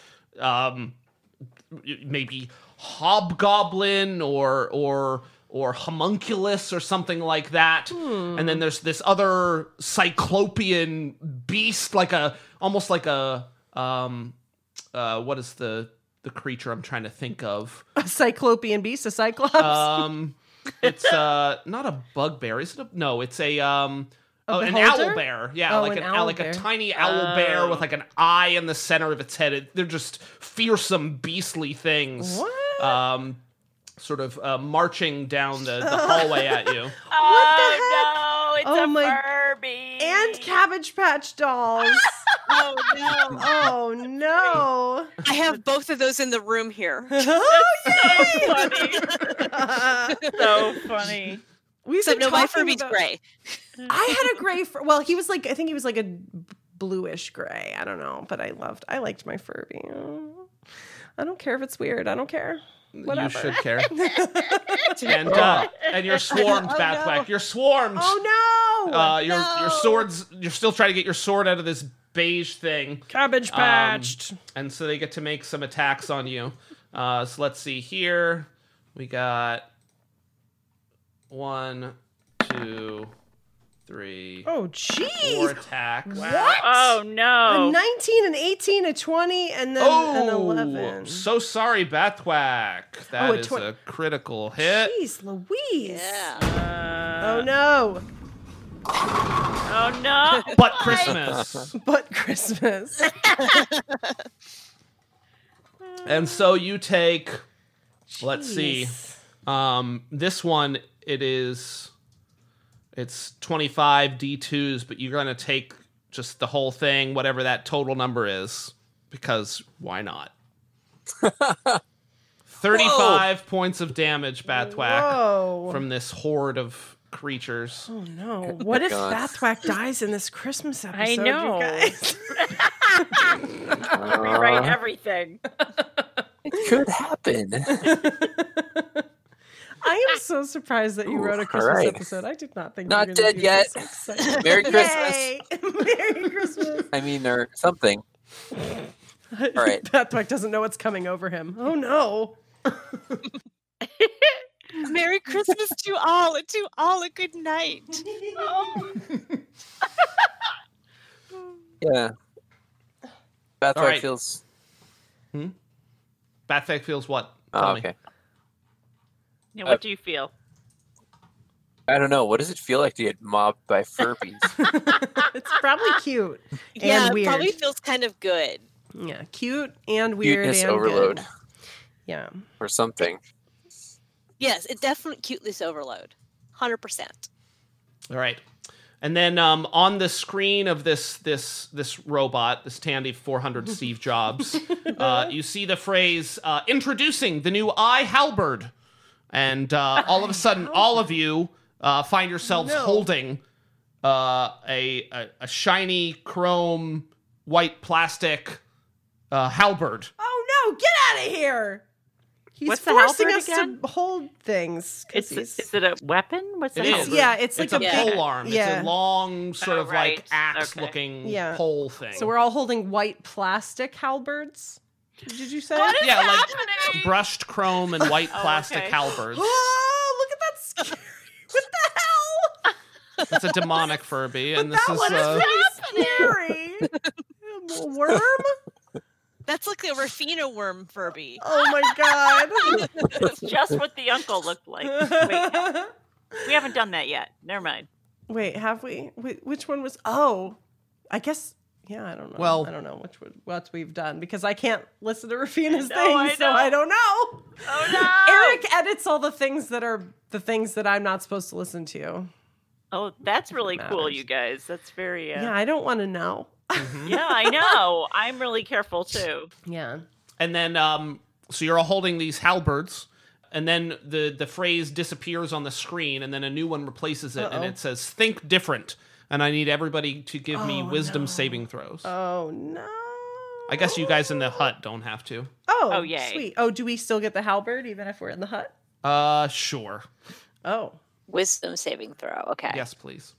maybe hobgoblin or homunculus or something like that. And then there's this other cyclopean beast, almost like a what is the creature I'm trying to think of?
A cyclopean beast, a cyclops.
It's not a bugbear. Is it no, it's an
beholder?
owl bear. Yeah,
Oh,
like
an owl
like
bear.
a tiny owl bear with like an eye in the center of its head. They're just fearsome, beastly things.
What?
Sort of marching down the hallway at you.
Oh, no, it's
Oh,
a
my-
Furby.
And Cabbage Patch dolls.
Oh no!
Oh no.
I have both of those in the room here.
Oh,
So funny.
We've
So
been
no, my
talking
Furby's
about-
gray.
I had a gray. Well, he was like, I think he was like a bluish gray. I don't know, but I liked my Furby. Oh, I don't care if it's weird. I don't care. Whatever.
You should care. And you're swarmed, Bathwack.
no.
You're swarmed.
Oh no!
Your swords. You're still trying to get your sword out of this beige thing.
Cabbage Patched.
And so they get to make some attacks on you. So let's see here. We got 1, 2, 3,
Oh
4
jeez!
attacks.
What?
Oh,
A
no.
19, an 18, a 20, and then an 11.
So sorry, Bathwack. That
Oh, a
is
20.
a critical hit.
Jeez, Louise.
Yeah.
Oh no!
Oh, no.
But Christmas.
But Christmas.
And so you take, let's see,
Jeez.
this one, it's 25 D2s, but you're going to take just the whole thing, whatever that total number is, because why not? 35 points of damage, Bathwack,
Whoa.
from this horde of creatures.
Oh no! What if
God.
Bathwack dies in this Christmas episode?
know.
You guys?
Rewrite everything.
It could happen.
I am so surprised that you
Ooh,
wrote a Christmas
alright.
episode. I did not think.
Not
you were gonna
dead
do
yet.
this. So excited.
Merry Christmas.
Yay. Merry Christmas.
I mean, or something. All right.
Bathwack doesn't know what's coming over him. Oh no!
Merry Christmas to all, and to all a good night.
Yeah. Bathwack
All right.
feels.
Bathwack feels what?
Oh,
Tell me.
okay.
Yeah, what do you feel?
I don't know. What does it feel like to get mobbed by Furbies?
It's probably cute and
Yeah,
weird.
it probably feels kind of good.
Yeah, cute and weird
Cuteness
and
overload
good. Yeah.
or something.
Yes, it definitely cuteness overload. 100%.
All right. And then on the screen of this robot, this Tandy 400 Steve Jobs, you see the phrase "introducing the new iHalberd," and all of a sudden, all of you find yourselves holding a shiny chrome white plastic halberd.
Oh no! Get out of here! He's
What's the
forcing
halberd
us
again?
to hold things. 'Cause
Is it a weapon? What's
It
the
is.
halberd?
Yeah, it's like
a
a
pole
big-
arm.
yeah.
It's a long, sort
Oh,
of
right.
like axe-looking
Yeah.
pole thing.
So we're all holding white plastic halberds. Did you say?
What is
yeah, like
happening?
brushed chrome and white
Oh,
plastic
okay.
halberds.
Oh, look at that! Scary. What the hell?
It's a demonic Furby, and this
That
is
one is really scary. A worm?
That's like a Rafina worm Furby.
Oh my god!
It's just what the uncle looked like. Wait, we haven't done that yet. Never mind.
Wait, have we? Wait, which one was? Oh, I guess. Yeah, I don't know.
Well-
I don't know what we've done because I can't listen to Rafina's
No,
things,
I
so
know.
I don't know.
Oh no!
Eric edits all the things that are the things that I'm not supposed to listen to.
Oh, that's really cool,
matters.
you guys. That's very.
Yeah, I don't want to know.
Yeah, I know. I'm really careful too.
Yeah.
And then, so you're all holding these halberds, and then the phrase disappears on the screen, and then a new one replaces it, and
Uh-oh.
it says, "Think different." And I need everybody to give me
Oh,
wisdom
no.
saving throws.
Oh no.
I guess you guys in the hut don't have to.
Oh,
yay.
sweet. Oh, do we still get the halberd even if we're in the hut?
Sure.
Oh.
Wisdom saving throw. Okay.
Yes, please.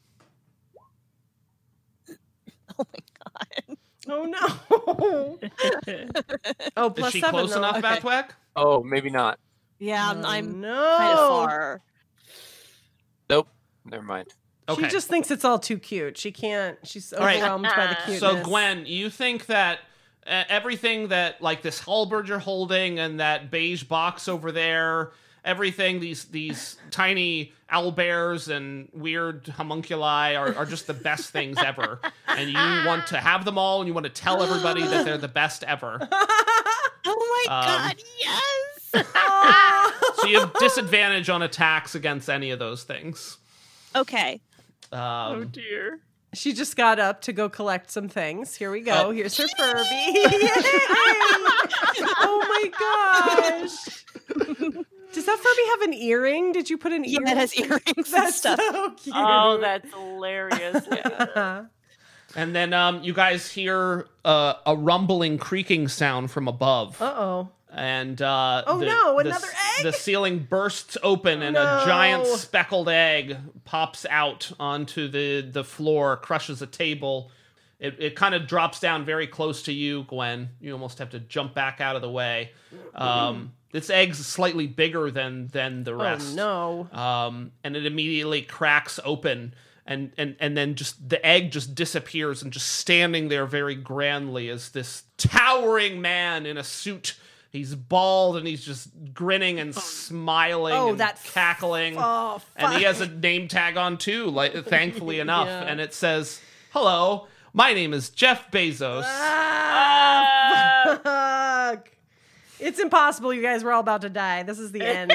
Oh my god.
Oh no. Oh,
Is
plus
she
7.
close
though.
enough,
Okay.
Bathwack?
Oh, maybe not.
Yeah,
Oh,
I'm
no.
kind of far.
Nope. Never mind.
Okay.
She just thinks it's all too cute. She can't. She's
right.
overwhelmed by the cuteness.
So, Gwen, you think that everything that, like this halberd you're holding and that beige box over there, everything, these tiny owlbears and weird homunculi are just the best things ever. And you want to have them all, and you want to tell everybody that they're the best ever.
Oh my god, yes.
So you have disadvantage on attacks against any of those things.
Okay.
Oh dear.
She just got up to go collect some things. Here we go.
Oh.
Here's her Furby. Yay! Oh my gosh. Does that Furby have an earring? Did you put an
Yeah,
earring?
it has earrings and
That's
stuff.
so cute.
Oh, that's hilarious.
And then you guys hear a rumbling, creaking sound from above.
Uh-oh.
And
Oh, no, another egg?
The ceiling bursts open, and a
No.
giant speckled egg pops out onto the floor, crushes a table. It kind of drops down very close to you, Gwen. You almost have to jump back out of the way. This egg's slightly bigger than the rest.
Oh, no.
And it immediately cracks open, and then just the egg just disappears, and just standing there very grandly is this towering man in a suit. He's bald, and he's just grinning and smiling
Oh,
and
that
cackling.
Oh,
And he
fuck.
has a name tag on too, like thankfully enough,
Yeah.
and it says, "Hello, my name is Jeff Bezos."
Ah, fuck. It's impossible. You guys were all about to die. This is the end.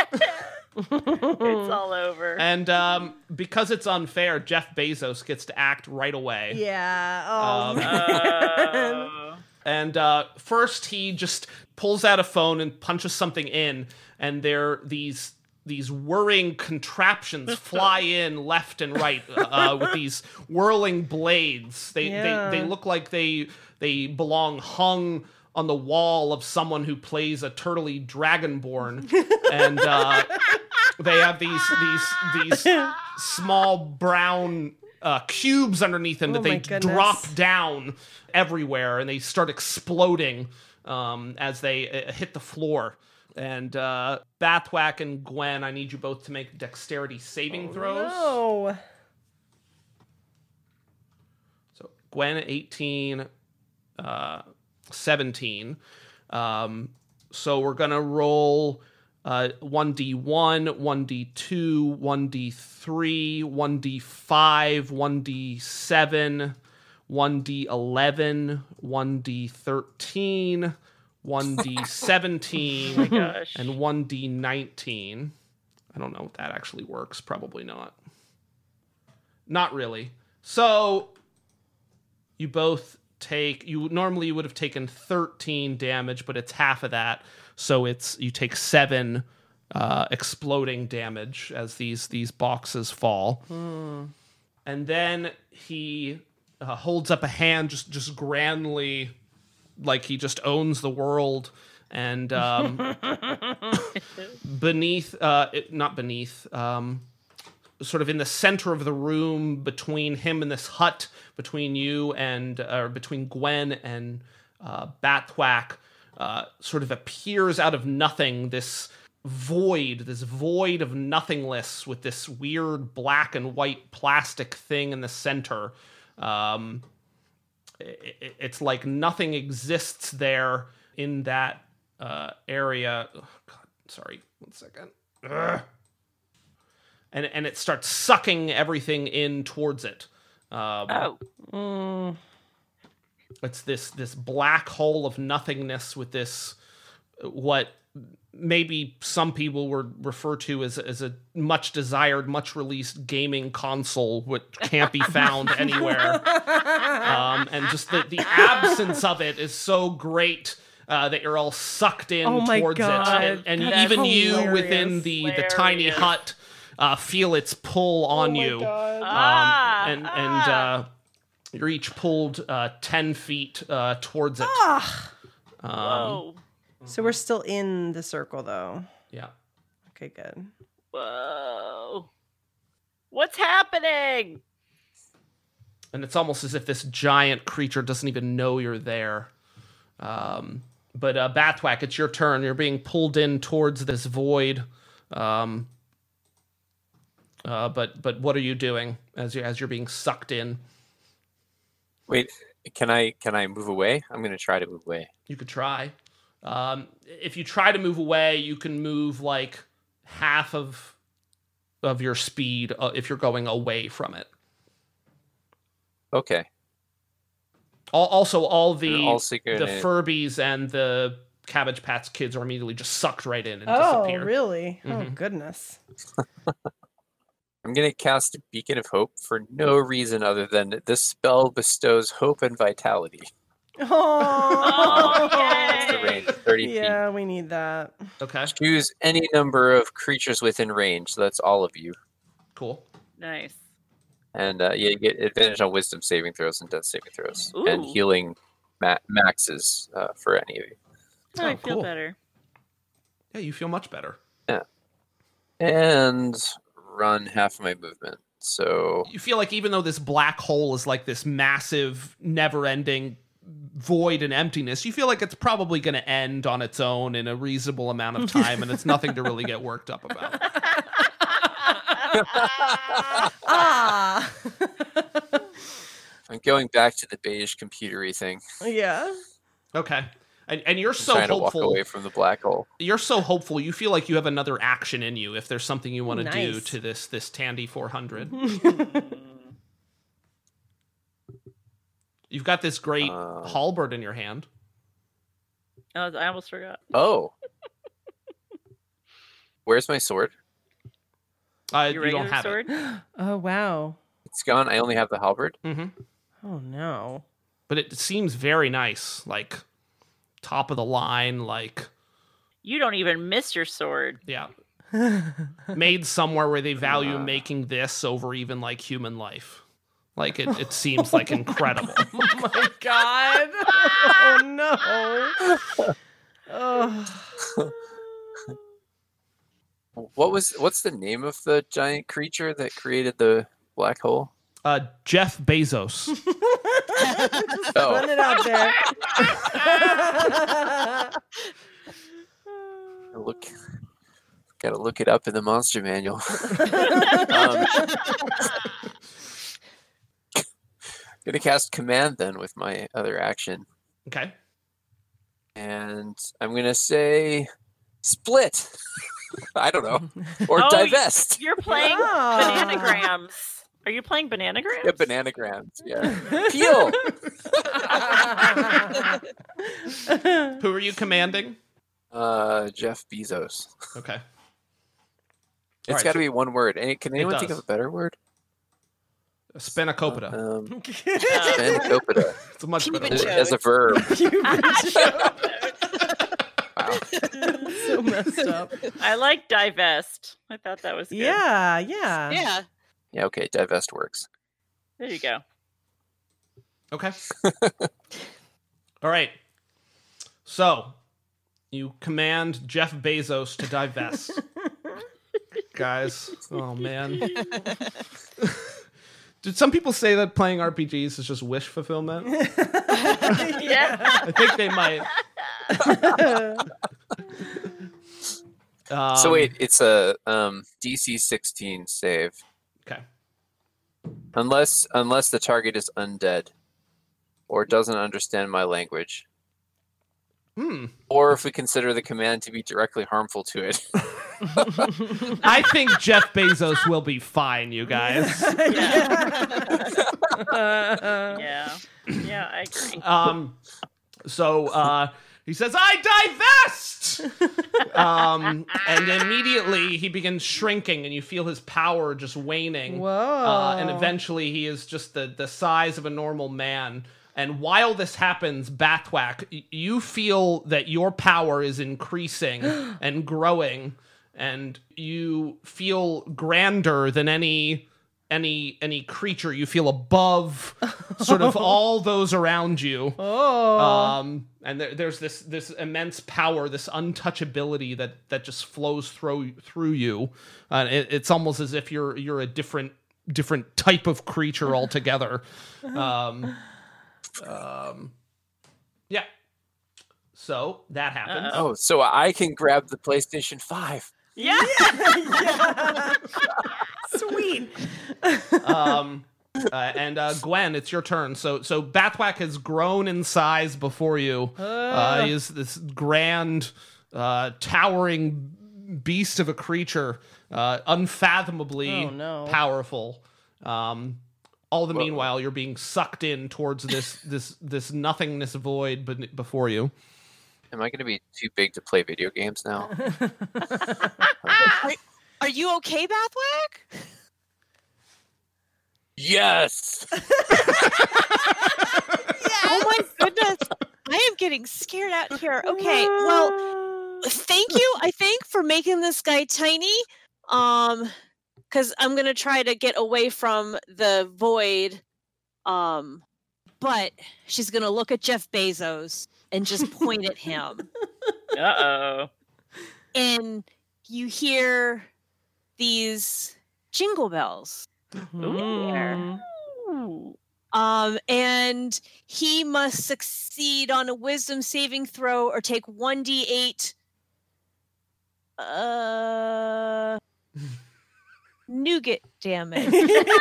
It's all over.
And because it's unfair, Jeff Bezos gets to act right away.
Yeah. Oh,
Um,
man.
And first, he just pulls out a phone and punches something in, and there these whirring contraptions fly in left and right with these whirling blades. They look like they belong hung on the wall of someone who plays a turtley dragonborn, and they have these small brown cubes underneath them
Oh
that they
my goodness.
drop down everywhere, and they start exploding as they hit the floor. And Bathwack and Gwen, I need you both to make dexterity saving throws.
No.
So Gwen 18, 17. So we're gonna roll 1d1, 1d2, 1d3, 1d5, 1d7, 1d11, 1d13, 1d17,
Gosh.
and 1d19. I don't know if that actually works. Probably not. Not really. So you both take, you normally would have taken 13 damage, but it's half of that. So you take 7 exploding damage as these boxes fall. And then he holds up a hand just grandly, like he just owns the world, And beneath, not beneath, sort of in the center of the room between him and this hut, between you and, or between Gwen and Bathwack, sort of appears out of nothing this void of nothingness with this weird black and white plastic thing in the center. It's like nothing exists there in that area. Oh, God, sorry, 1 second. Ugh. And it starts sucking everything in towards it. It's this black hole of nothingness with this, what maybe some people would refer to as a much desired, much released gaming console, which can't be found anywhere. And just the absence of it is so great that you're all sucked in towards it. And even you within the tiny hut feel its pull on you. And you're each pulled 10 feet towards it.
Whoa.
So we're still in the circle, though.
Yeah.
Okay, good.
Whoa. What's happening?
And it's almost as if this giant creature doesn't even know you're there. But Bathwack, it's your turn. You're being pulled in towards this void. But what are you doing as you're being sucked in?
Wait, can I move away? I'm going to try to move away.
You could try. If you try to move away, you can move like half of your speed if you're going away from it.
Okay.
Also, all the
gonna...
Furbies and the Cabbage Patch Kids are immediately just sucked right in and disappear.
Oh, really?
Mm-hmm.
Oh, goodness.
I'm going to cast a Beacon of Hope for no reason other than this spell bestows hope and vitality.
Oh,
That's the range, 30 feet.
Yeah, we need that.
Okay,
Choose any number of creatures within range, so that's all of you.
cool.
Nice.
And you get advantage on wisdom saving throws and death saving throws.
Ooh.
And healing maxes for any of you.
Oh, I feel
cool.
better.
Yeah, you feel much better.
And run half of my movement. So
You feel like even though this black hole is like this massive, never-ending void and emptiness, you feel like it's probably going to end on its own in a reasonable amount of time, and it's nothing to really get worked up about.
I'm going back to the beige computery thing.
Yeah.
Okay. And you're so
trying to walk
hopeful.
away from the black hole.
You're so hopeful. You feel like you have another action in you if there's something you want to do
Nice.
to this Tandy 400. You've got this great halberd in your hand.
Oh, I almost forgot.
Oh. Where's my sword?
Your
You
regular
don't have
sword?
Oh, wow.
It's gone. I only have the halberd.
it. Mm-hmm.
Oh, no.
But it seems very nice, like top of the line, like
You don't even miss your sword.
yeah, made somewhere where they value making this over even like human life. Like it seems like incredible.
Oh, my God. Oh, no. Oh.
What's the name of the giant creature that created the black hole?
Jeff Bezos.
Just
Oh.
putting it out there.
Gotta look it up in the monster manual. Gonna cast command then with my other action,
Okay.
and I'm gonna say split. I don't know, or
Oh,
divest.
You're playing
Ah.
bananagrams. Are you playing bananagrams?
Yeah, bananagrams. Yeah, peel.
Who are you commanding?
Jeff Bezos.
Okay.
It's
Alright,
got to
so-
be one word. Can anyone think
does.
of a better word?
Spanakopita.
Spanakopita.
It's a much better
Cupid
word.
As a verb. Wow.
So messed up.
I like divest. I thought that was good.
Yeah.
Yeah.
Yeah, okay, divest works.
There you go.
Okay. All right. So You command Jeff Bezos to divest. Guys, oh man. Did some people say that playing RPGs is just wish fulfillment?
Yeah.
I think they might.
So wait, it's a DC 16 save.
Okay.
Unless the target is undead or doesn't understand my language. Or if we consider the command to be directly harmful to it.
I think Jeff Bezos will be fine, you guys.
Yeah. Yeah, I agree.
So he says, I divest! And immediately he begins shrinking, and you feel his power just waning.
Whoa.
And eventually he is just the size of a normal man. And while this happens, Bathwack, you feel that your power is increasing and growing, and you feel grander than any creature. You feel above sort of all those around you. And there's this immense power, this untouchability that just flows through you. It's almost as if you're a different type of creature altogether. Yeah. So that happens.
Oh, so I can grab the PlayStation 5.
Yeah.
Sweet.
And Gwen, it's your turn. So Bathwack has grown in size before you. He is this grand, towering beast of a creature, unfathomably powerful. All the meanwhile, you're being sucked in towards this nothingness void before you.
Am I going to be too big to play video games now?
Are you okay, Bathwack?
Yes!
Oh my goodness. I am getting scared out here. Okay, well, thank you, I think, for making this guy tiny. Because I'm going to try to get away from the void. But she's going to look at Jeff Bezos and just point at him.
Uh-oh.
And you hear these jingle bells.
Ooh.
And he must succeed on a wisdom saving throw or take 1d8 nougat damage.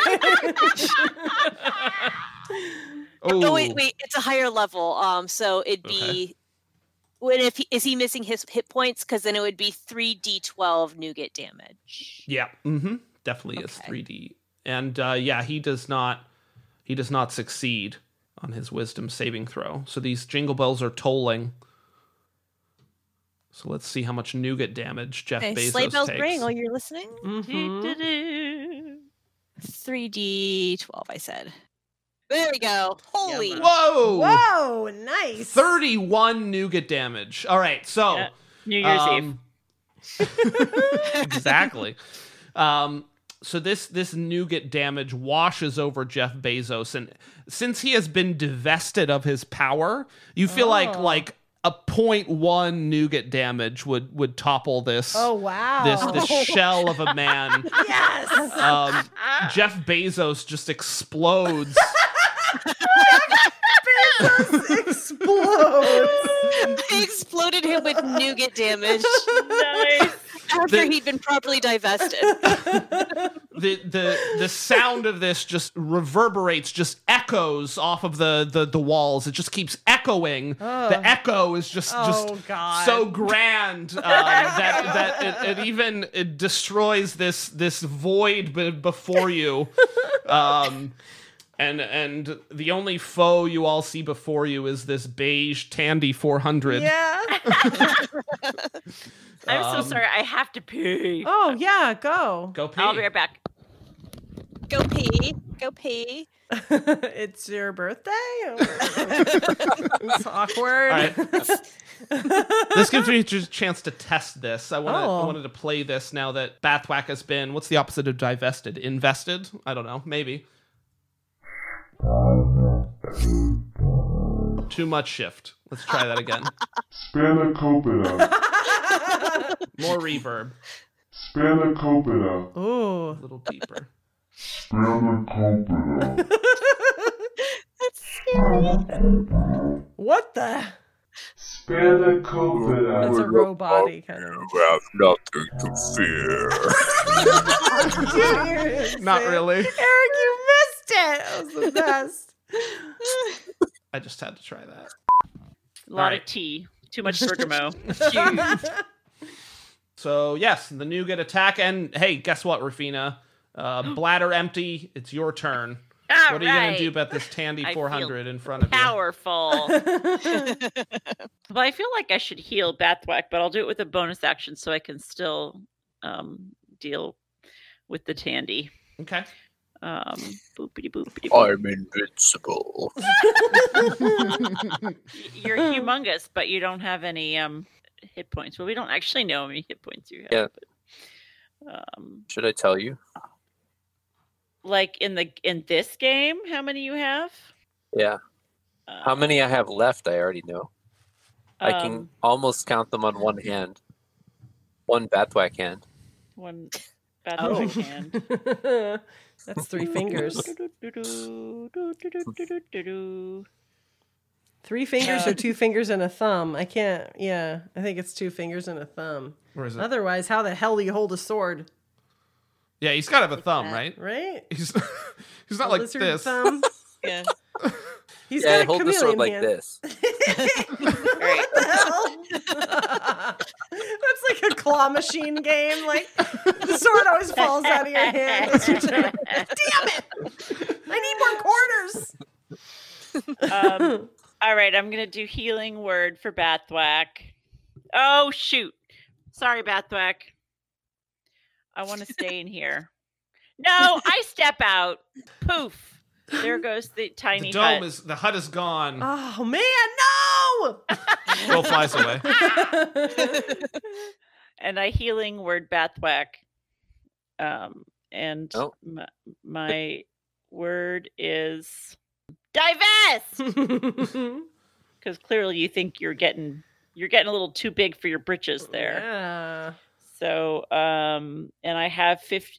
Oh wait, it's a higher level. So it'd be is he missing his hit points? Because then it would be 3d12 nougat damage.
Yeah, definitely is 3D. And he does not succeed on his wisdom saving throw. So these jingle bells are tolling. So let's see how much nougat damage Jeff Bezos
Sleigh bells
takes.
ring. Oh, you're listening?
Mm-hmm.
3d12, I said. There we go. Holy.
Whoa!
Whoa, nice.
31 nougat damage. All right, so...
Yeah. New Year's Eve.
Exactly. So this nougat damage washes over Jeff Bezos, and since he has been divested of his power, you feel like a 0.1 nougat damage would topple this.
Oh wow!
This shell of a man.
Yes.
Jeff Bezos just explodes.
Explodes.
I exploded him with nougat damage.
Nice.
After he'd been properly divested.
The sound of this just reverberates, just echoes off of the walls. It just keeps echoing. The echo is just
God.
so grand that it even destroys this void before you. And the only foe you all see before you is this beige Tandy 400.
Yeah.
I'm so sorry. I have to pee.
Oh yeah, go.
Go pee.
I'll be right back.
Go pee. Go pee.
It's your birthday? It's awkward.
All right. This gives me a chance to test this. I wanted to play this now that Bathwack has been, what's the opposite of divested? Invested? I don't know. Maybe. Too much shift. Let's try that again.
Spanakopita.
More reverb.
Spanakopita.
Ooh.
A little deeper.
Spanakopita.
That's scary.
What the?
Spanakopita.
That's a robot kind of.
have nothing to fear.
Not really.
Eric, you missed it. That was the best.
I just had to try that.
A lot
Alright.
of tea. Too much bergamot.
So, yes, the nougat attack. And, hey, guess what, Rafina? Bladder empty. It's your turn. What are you going to do about this Tandy
I
400 in front of you?
Powerful. Well, I feel like I should heal Bathwack, but I'll do it with a bonus action so I can still deal with the Tandy.
Okay.
Boopity boopity.
I'm invincible.
You're humongous, but you don't have any hit points. Well, we don't actually know how many hit points you have.
Yeah.
But,
Should I tell you?
like in this game, how many you have?
Yeah. How many I have left, I already know. I can almost count them on one hand. One Bathwack hand.
One Bathwack hand.
That's 3 fingers. 3 fingers or 2 fingers and a thumb. I can't. Yeah, I think it's 2 fingers and a thumb.
Where is it?
Otherwise, how the hell do you hold a sword?
Yeah, he's got to have a thumb,
that.
right?
Right?
He's not
A
like
lizard
this.
thumb.
Yeah.
He's
Yeah, I
got a
hold the sword like
chameleon hand.
this.
Right.
What the hell? That's like a claw machine game. Like the sword always falls out of your hand. As you turn. Damn it! I need more quarters.
All right, I'm gonna do healing word for Bathwack. Oh shoot! Sorry, Bathwack. I want to stay in here. No, I step out. Poof! There goes the tiny hut.
The hut is gone.
Oh man, no!
Bill flies away.
And I healing word Bathwack. And
Oh.
my word is divest. Because clearly you think you're getting a little too big for your britches there.
Yeah.
So and I have 50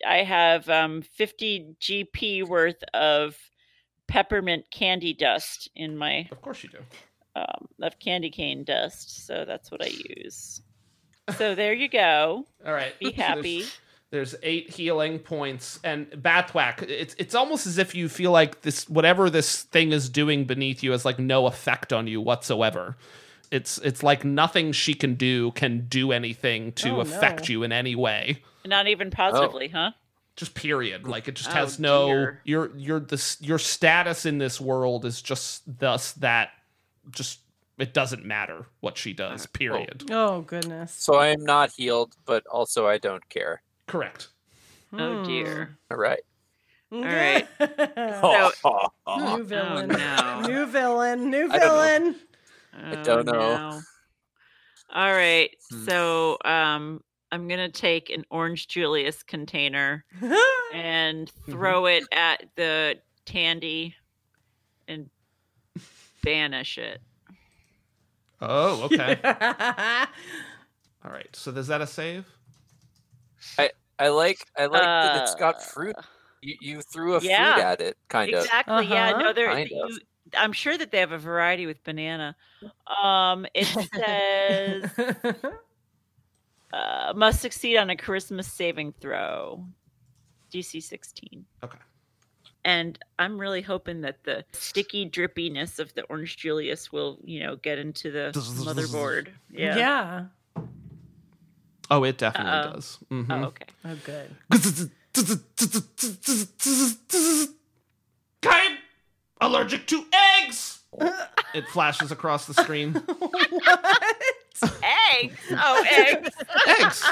GP worth of peppermint candy dust in my
Of course you do.
of candy cane dust. So that's what I use. So there you go.
All right.
Be
So
happy.
There's 8 healing points, and Bathwack. It's almost as if you feel like this whatever this thing is doing beneath you has like no effect on you whatsoever. It's like nothing she can do anything to affect you in any way.
Not even positively, huh?
Just period. Like it just
Oh,
has no.
dear.
Your status in this world is just thus that. Just it doesn't matter what she does. Period.
Oh goodness.
So I am not healed, but also I don't care.
Correct.
Oh dear.
All right.
All
right.
New
Oh
villain.
no.
New villain. New
I don't know.
villain.
I don't know.
No. All right. So I'm gonna take an Orange Julius container and throw it at the Tandy and banish it.
Oh, okay. All right. So is that a save?
I like that it's got fruit. You threw a
yeah.
fruit at it, kind of.
Exactly. Yeah.
Uh-huh.
No,
Kind of.
I'm sure that they have a variety with banana. It says must succeed on a charisma saving throw. DC 16.
Okay.
And I'm really hoping that the sticky drippiness of the Orange Julius will, get into the motherboard. Yeah.
Yeah.
Oh, it definitely
Uh-oh.
does. Mhm.
Oh, okay.
Oh, good.
I'm allergic to eggs. It flashes across the screen.
Eggs. Oh, eggs.
Eggs.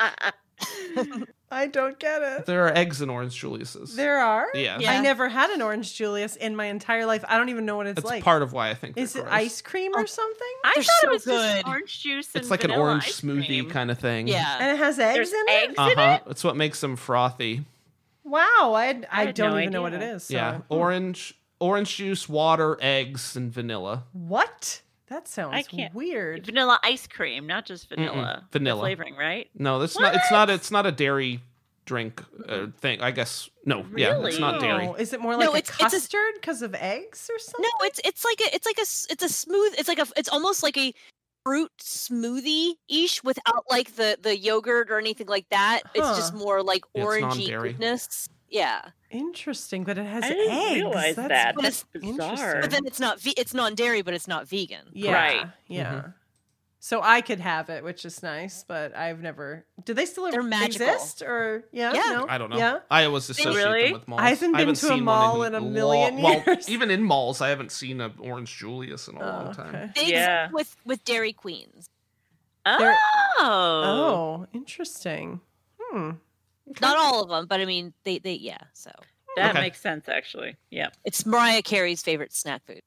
I don't get it.
There are eggs in Orange Julius's.
There are?
Yeah.
Yeah.
I never had an Orange Julius in my entire life. I don't even know what it's
That's
like.
part of why I think
Is
they're
it
gross.
ice cream or something?
I
They're
thought
so
it was just
good.
orange juice and
It's like an
vanilla
orange
ice
smoothie
cream.
kind of thing.
Yeah.
And it has eggs
There's
in it?
eggs in
Uh-huh.
it?
It's what makes them frothy.
Wow. I
had
don't
no
even know what it
idea.
is. So.
Yeah. Orange orange juice, water, eggs, and vanilla.
What? That sounds
I can't-
weird.
Vanilla ice cream, not just vanilla.
Mm-mm, vanilla.
The flavoring, right?
No, that's not. It's not a dairy drink thing. I guess no. Yeah, it's not dairy.
Oh, is it more like
No,
a
it's a-
custard because of eggs or something?
No, it's a smooth. It's almost like a fruit smoothie ish without like the yogurt or anything like that. It's just
Huh.
more like
Yeah, it's
orangey
non-dairy.
goodness. Yeah,
Interesting, but it has
I didn't
eggs.
realize
That's
that.
But
That's
interesting.
bizarre.
but then it's not. It's non-dairy, but it's not vegan.
Yeah.
Right.
Yeah. So I could have it, which is nice, but I've never. Do they still
They're magical.
exist? Or yeah,
Yeah.
No?
I don't know.
Yeah.
I always associate
Really?
them with malls.
I haven't been to a
seen one
mall in a million
Well,
years.
even in malls, I haven't seen an Orange Julius in a long time.
Okay.
They
Yeah.
exist with Dairy Queens.
They're-
Oh.
Oh, interesting.
Not all of them, but I mean, they yeah. So
That
Okay.
makes sense, actually. Yeah.
it's Mariah Carey's favorite snack food.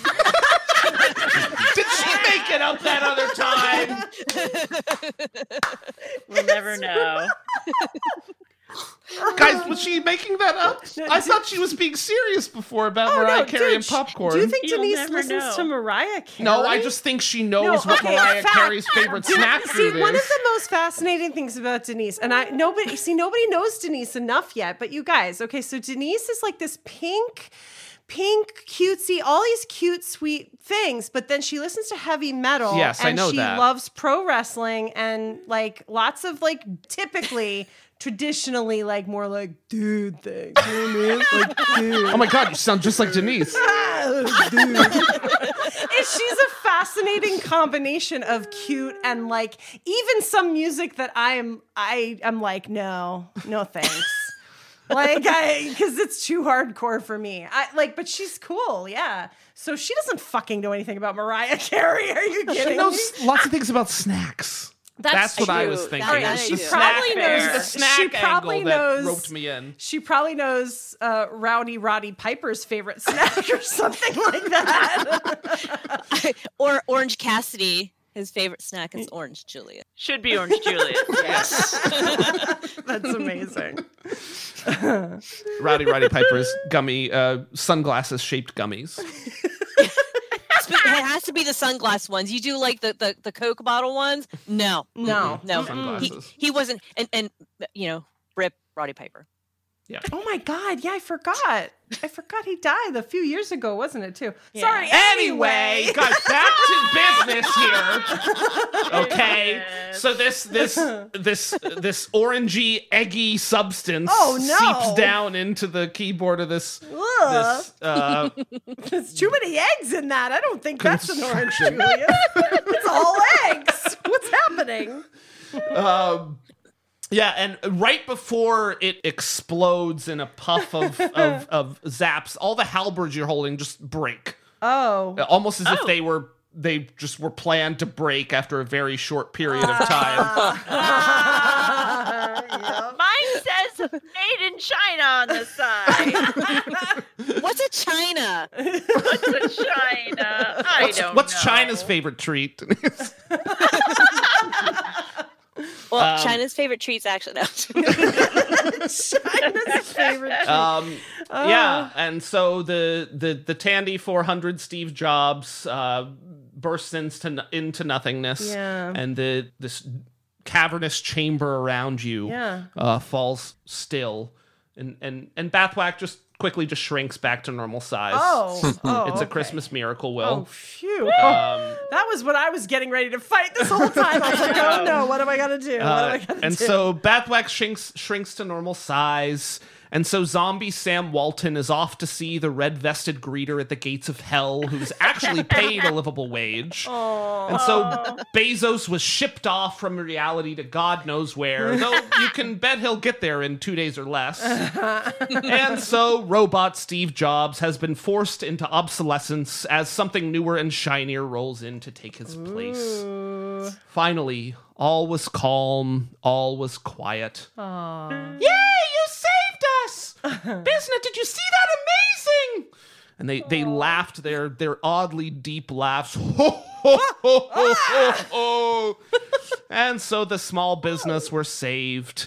Did she make it up that other time?
We'll never know.
Guys, was she making that up? I thought she was being serious before about Mariah Carey and popcorn.
Do you think
You'll
Denise
never
listens
know.
to Mariah Carey?
No, I just think she knows
No,
what
okay,
Mariah
fact.
Carey's favorite snack
See,
food
one
is.
of the most fascinating things about Denise, and nobody knows Denise enough yet, but you guys, okay, so Denise is like this pink, cutesy, all these cute, sweet things, but then she listens to heavy metal.
Yes, I
and
know
she
that.
loves pro wrestling and like lots of like typically, traditionally, like more like dude things. You know what I mean? Like, dude.
Oh my god, you sound just like Denise.
She's a fascinating combination of cute and like even some music that I'm like no thanks. Like because it's too hardcore for me. But she's cool, yeah. So she doesn't fucking know anything about Mariah Carey. Are you kidding
She
me?
knows lots of things about snacks. That's what I
true.
was thinking.
That
She
I do.
probably
It was
knows.
the snack
She probably
angle
knows.
that roped me in.
She probably knows Rowdy Roddy Piper's favorite snack or something like that.
Or Orange Cassidy, his favorite snack is Orange Julius.
Should be Orange Julius.
Yes.
That's amazing.
Rowdy Piper's gummy, sunglasses shaped gummies.
It has to be the sunglass ones. You do like the Coke bottle ones? No.
No.
No.
Sunglasses.
He wasn't and rip Roddy Piper.
Oh my God! Yeah, I forgot. He died a few years ago, wasn't it too?
Yeah.
Sorry.
Anyway, guys, back to business here. Okay, so this orangey, eggy substance seeps down into the keyboard of this.
There's too many eggs in that. I don't think that's an orange Julius. It's all eggs. What's happening?
Yeah, and right before it explodes in a puff of zaps, all the halberds you're holding just break.
Oh.
Almost as if they just were planned to break after a very short period of time.
Mine says made in China on the side.
What's a China?
What's a China?
What's
know.
China's favorite treat?
Well, China's favorite treats actually. No.
China's favorite treat.
Yeah, and so the Tandy 400 Steve Jobs bursts into nothingness, and this cavernous chamber around you falls still, and Bathwack just quickly shrinks back to normal size.
Oh,
It's a
okay.
Christmas miracle,
Oh,
Will.
phew. That was what I was getting ready to fight this whole time. I was like, oh no, what am I going to do? What am I going to do?
And so Bathwack shrinks to normal size. And so zombie Sam Walton is off to see the red-vested greeter at the gates of hell, who's actually paid a livable wage. And so Bezos was shipped off from reality to God knows where, though you can bet he'll get there in 2 days or less. And so robot Steve Jobs has been forced into obsolescence as something newer and shinier rolls in to take his place. Finally, all was calm, all was quiet. Yay, you saved us! Bisna, did you see that? Amazing! And they laughed their oddly deep laughs. Ho, ho, ho, ho, ho, ho. And so the small business were saved.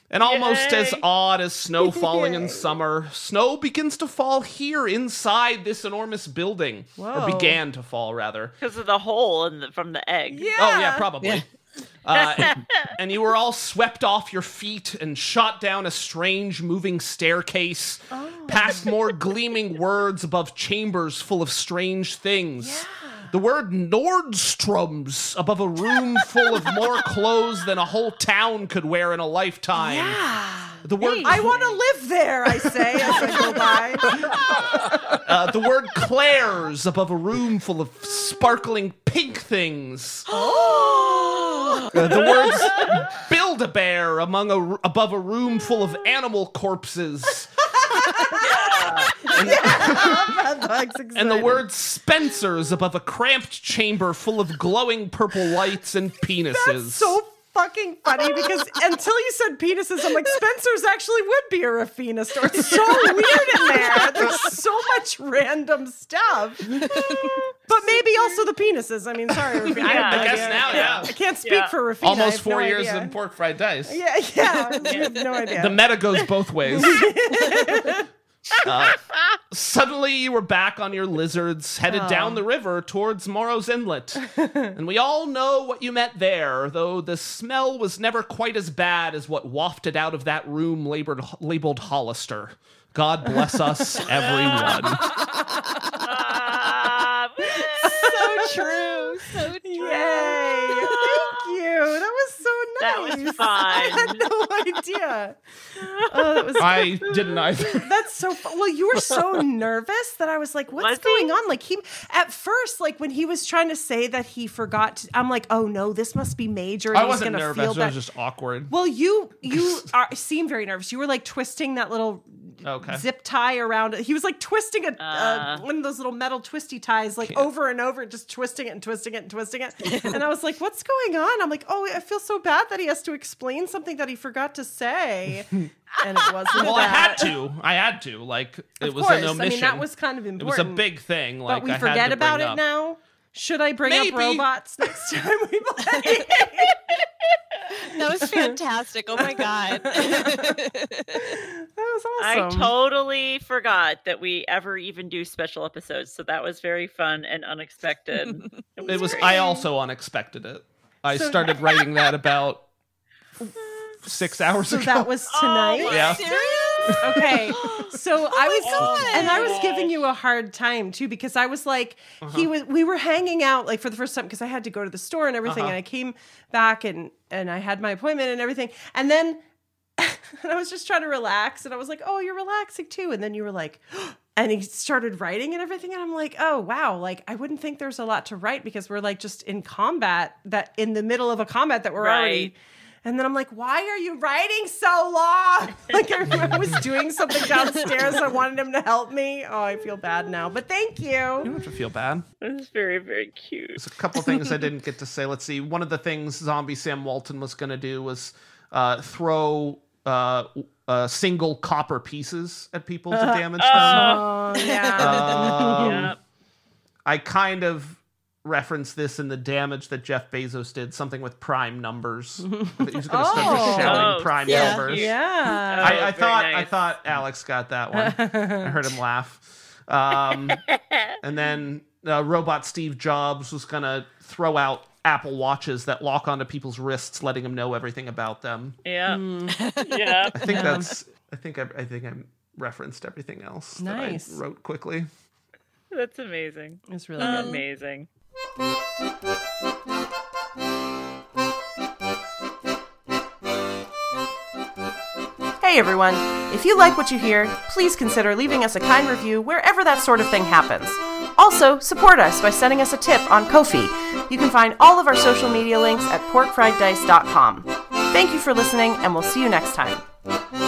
And almost
Yay.
as odd as snow falling in summer, snow begins to fall here inside this enormous building.
Whoa.
Or began to fall, rather.
Because of the hole from the egg.
Yeah.
Oh, yeah, probably. And you were all swept off your feet and shot down a strange moving staircase, past more gleaming words above chambers full of strange things. The word Nordstrom's above a room full of more clothes than a whole town could wear in a lifetime.
Yeah.
The word
I want to live there, I say as I go by.
the word Claire's above a room full of sparkling pink things. The words Build-A-Bear above a room full of animal corpses. And the word Spencer's above a cramped chamber full of glowing purple lights and penises.
That's so fucking funny because until you said penises, I'm like, Spencer's actually would be a Raffina store. It's so weird in there. There's so much random stuff. But maybe also the penises. I mean, sorry, Raffina.
Yeah,
I guess now, yeah.
I can't speak for Raffina. I
Almost
have
4
no
years
idea.
in pork fried dice.
Yeah. I have no idea.
The meta goes both ways. Suddenly you were back on your lizards, headed down the river towards Morrow's Inlet. And we all know what you meant there, though the smell was never quite as bad as what wafted out of that room labeled Hollister. God bless us, everyone.
So true. So true.
Yay. Thank you. That was so nice.
That was
I
fun.
had no idea. Oh, that was
I didn't either.
That's so fun. Well, you were so nervous that I was like, what's
Was he?
going on? Like at first, like when he was trying to say that he forgot to, I'm like, oh no, this must be major. And
I
he's
wasn't
gonna
nervous.
feel
I
bad.
was just awkward.
Well, you seem very nervous. You were like twisting that little zip tie around it. He was like twisting one of those little metal twisty ties, like over and over, just twisting it and twisting it and twisting it. And I was like, what's going on? I'm like, oh, I feel so bad that he has to explain something that he forgot to say. And it wasn't
Well, I
that.
had to. Like, it
Of
was
course.
an omission.
I mean, that was kind of
It was
important.
a big thing. Like,
But we
I had
forget
to bring
about it
up.
now? Should I bring
Maybe.
up robots next time we play?
That was fantastic. Oh my god.
That was
I
awesome.
totally forgot that we ever even do special episodes, so that was very fun and unexpected.
It was.
great.
I also unexpected it. I
So-
started writing that about 6 hours
So
ago.
that was tonight?
Oh my
Yeah.
Serious?
Okay, so I was,
God.
and I was giving you a hard time too because I was like, we were hanging out like for the first time because I had to go to the store and everything, and I came back and I had my appointment and everything, and then and I was just trying to relax, and I was like, oh, you're relaxing too, and then you were like, and he started writing and everything, and I'm like, oh wow, like I wouldn't think there's a lot to write because we're like just in combat, that in the middle of a combat that we're already.
Right.
And then I'm like, why are you writing so long? Like I was doing something downstairs. I wanted him to help me. Oh, I feel bad now. But thank
You
you.
don't have to feel bad.
It was very, very cute.
There's a couple things I didn't get to say. Let's see. One of the things Zombie Sam Walton was going to do was throw single copper pieces at people to damage them.
Oh, yeah.
Yep.
I kind of referenced this in the damage that Jeff Bezos did, something with prime numbers. He was going to start just shouting
Oh,
prime
yeah.
numbers.
Yeah.
I
very
I
nice.
thought Alex got that one. I heard him laugh. And then Robot Steve Jobs was gonna throw out Apple Watches that lock onto people's wrists, letting them know everything about them.
Yeah. Yeah.
I think that's. I think I referenced everything else
Nice.
that I wrote quickly.
That's amazing.
It's really good.
Amazing.
Hey everyone, if you like what you hear, please consider leaving us a kind review wherever that sort of thing happens. Also, support us by sending us a tip on Ko-fi. You can find all of our social media links at porkfrieddice.com. Thank you for listening, and we'll see you next time.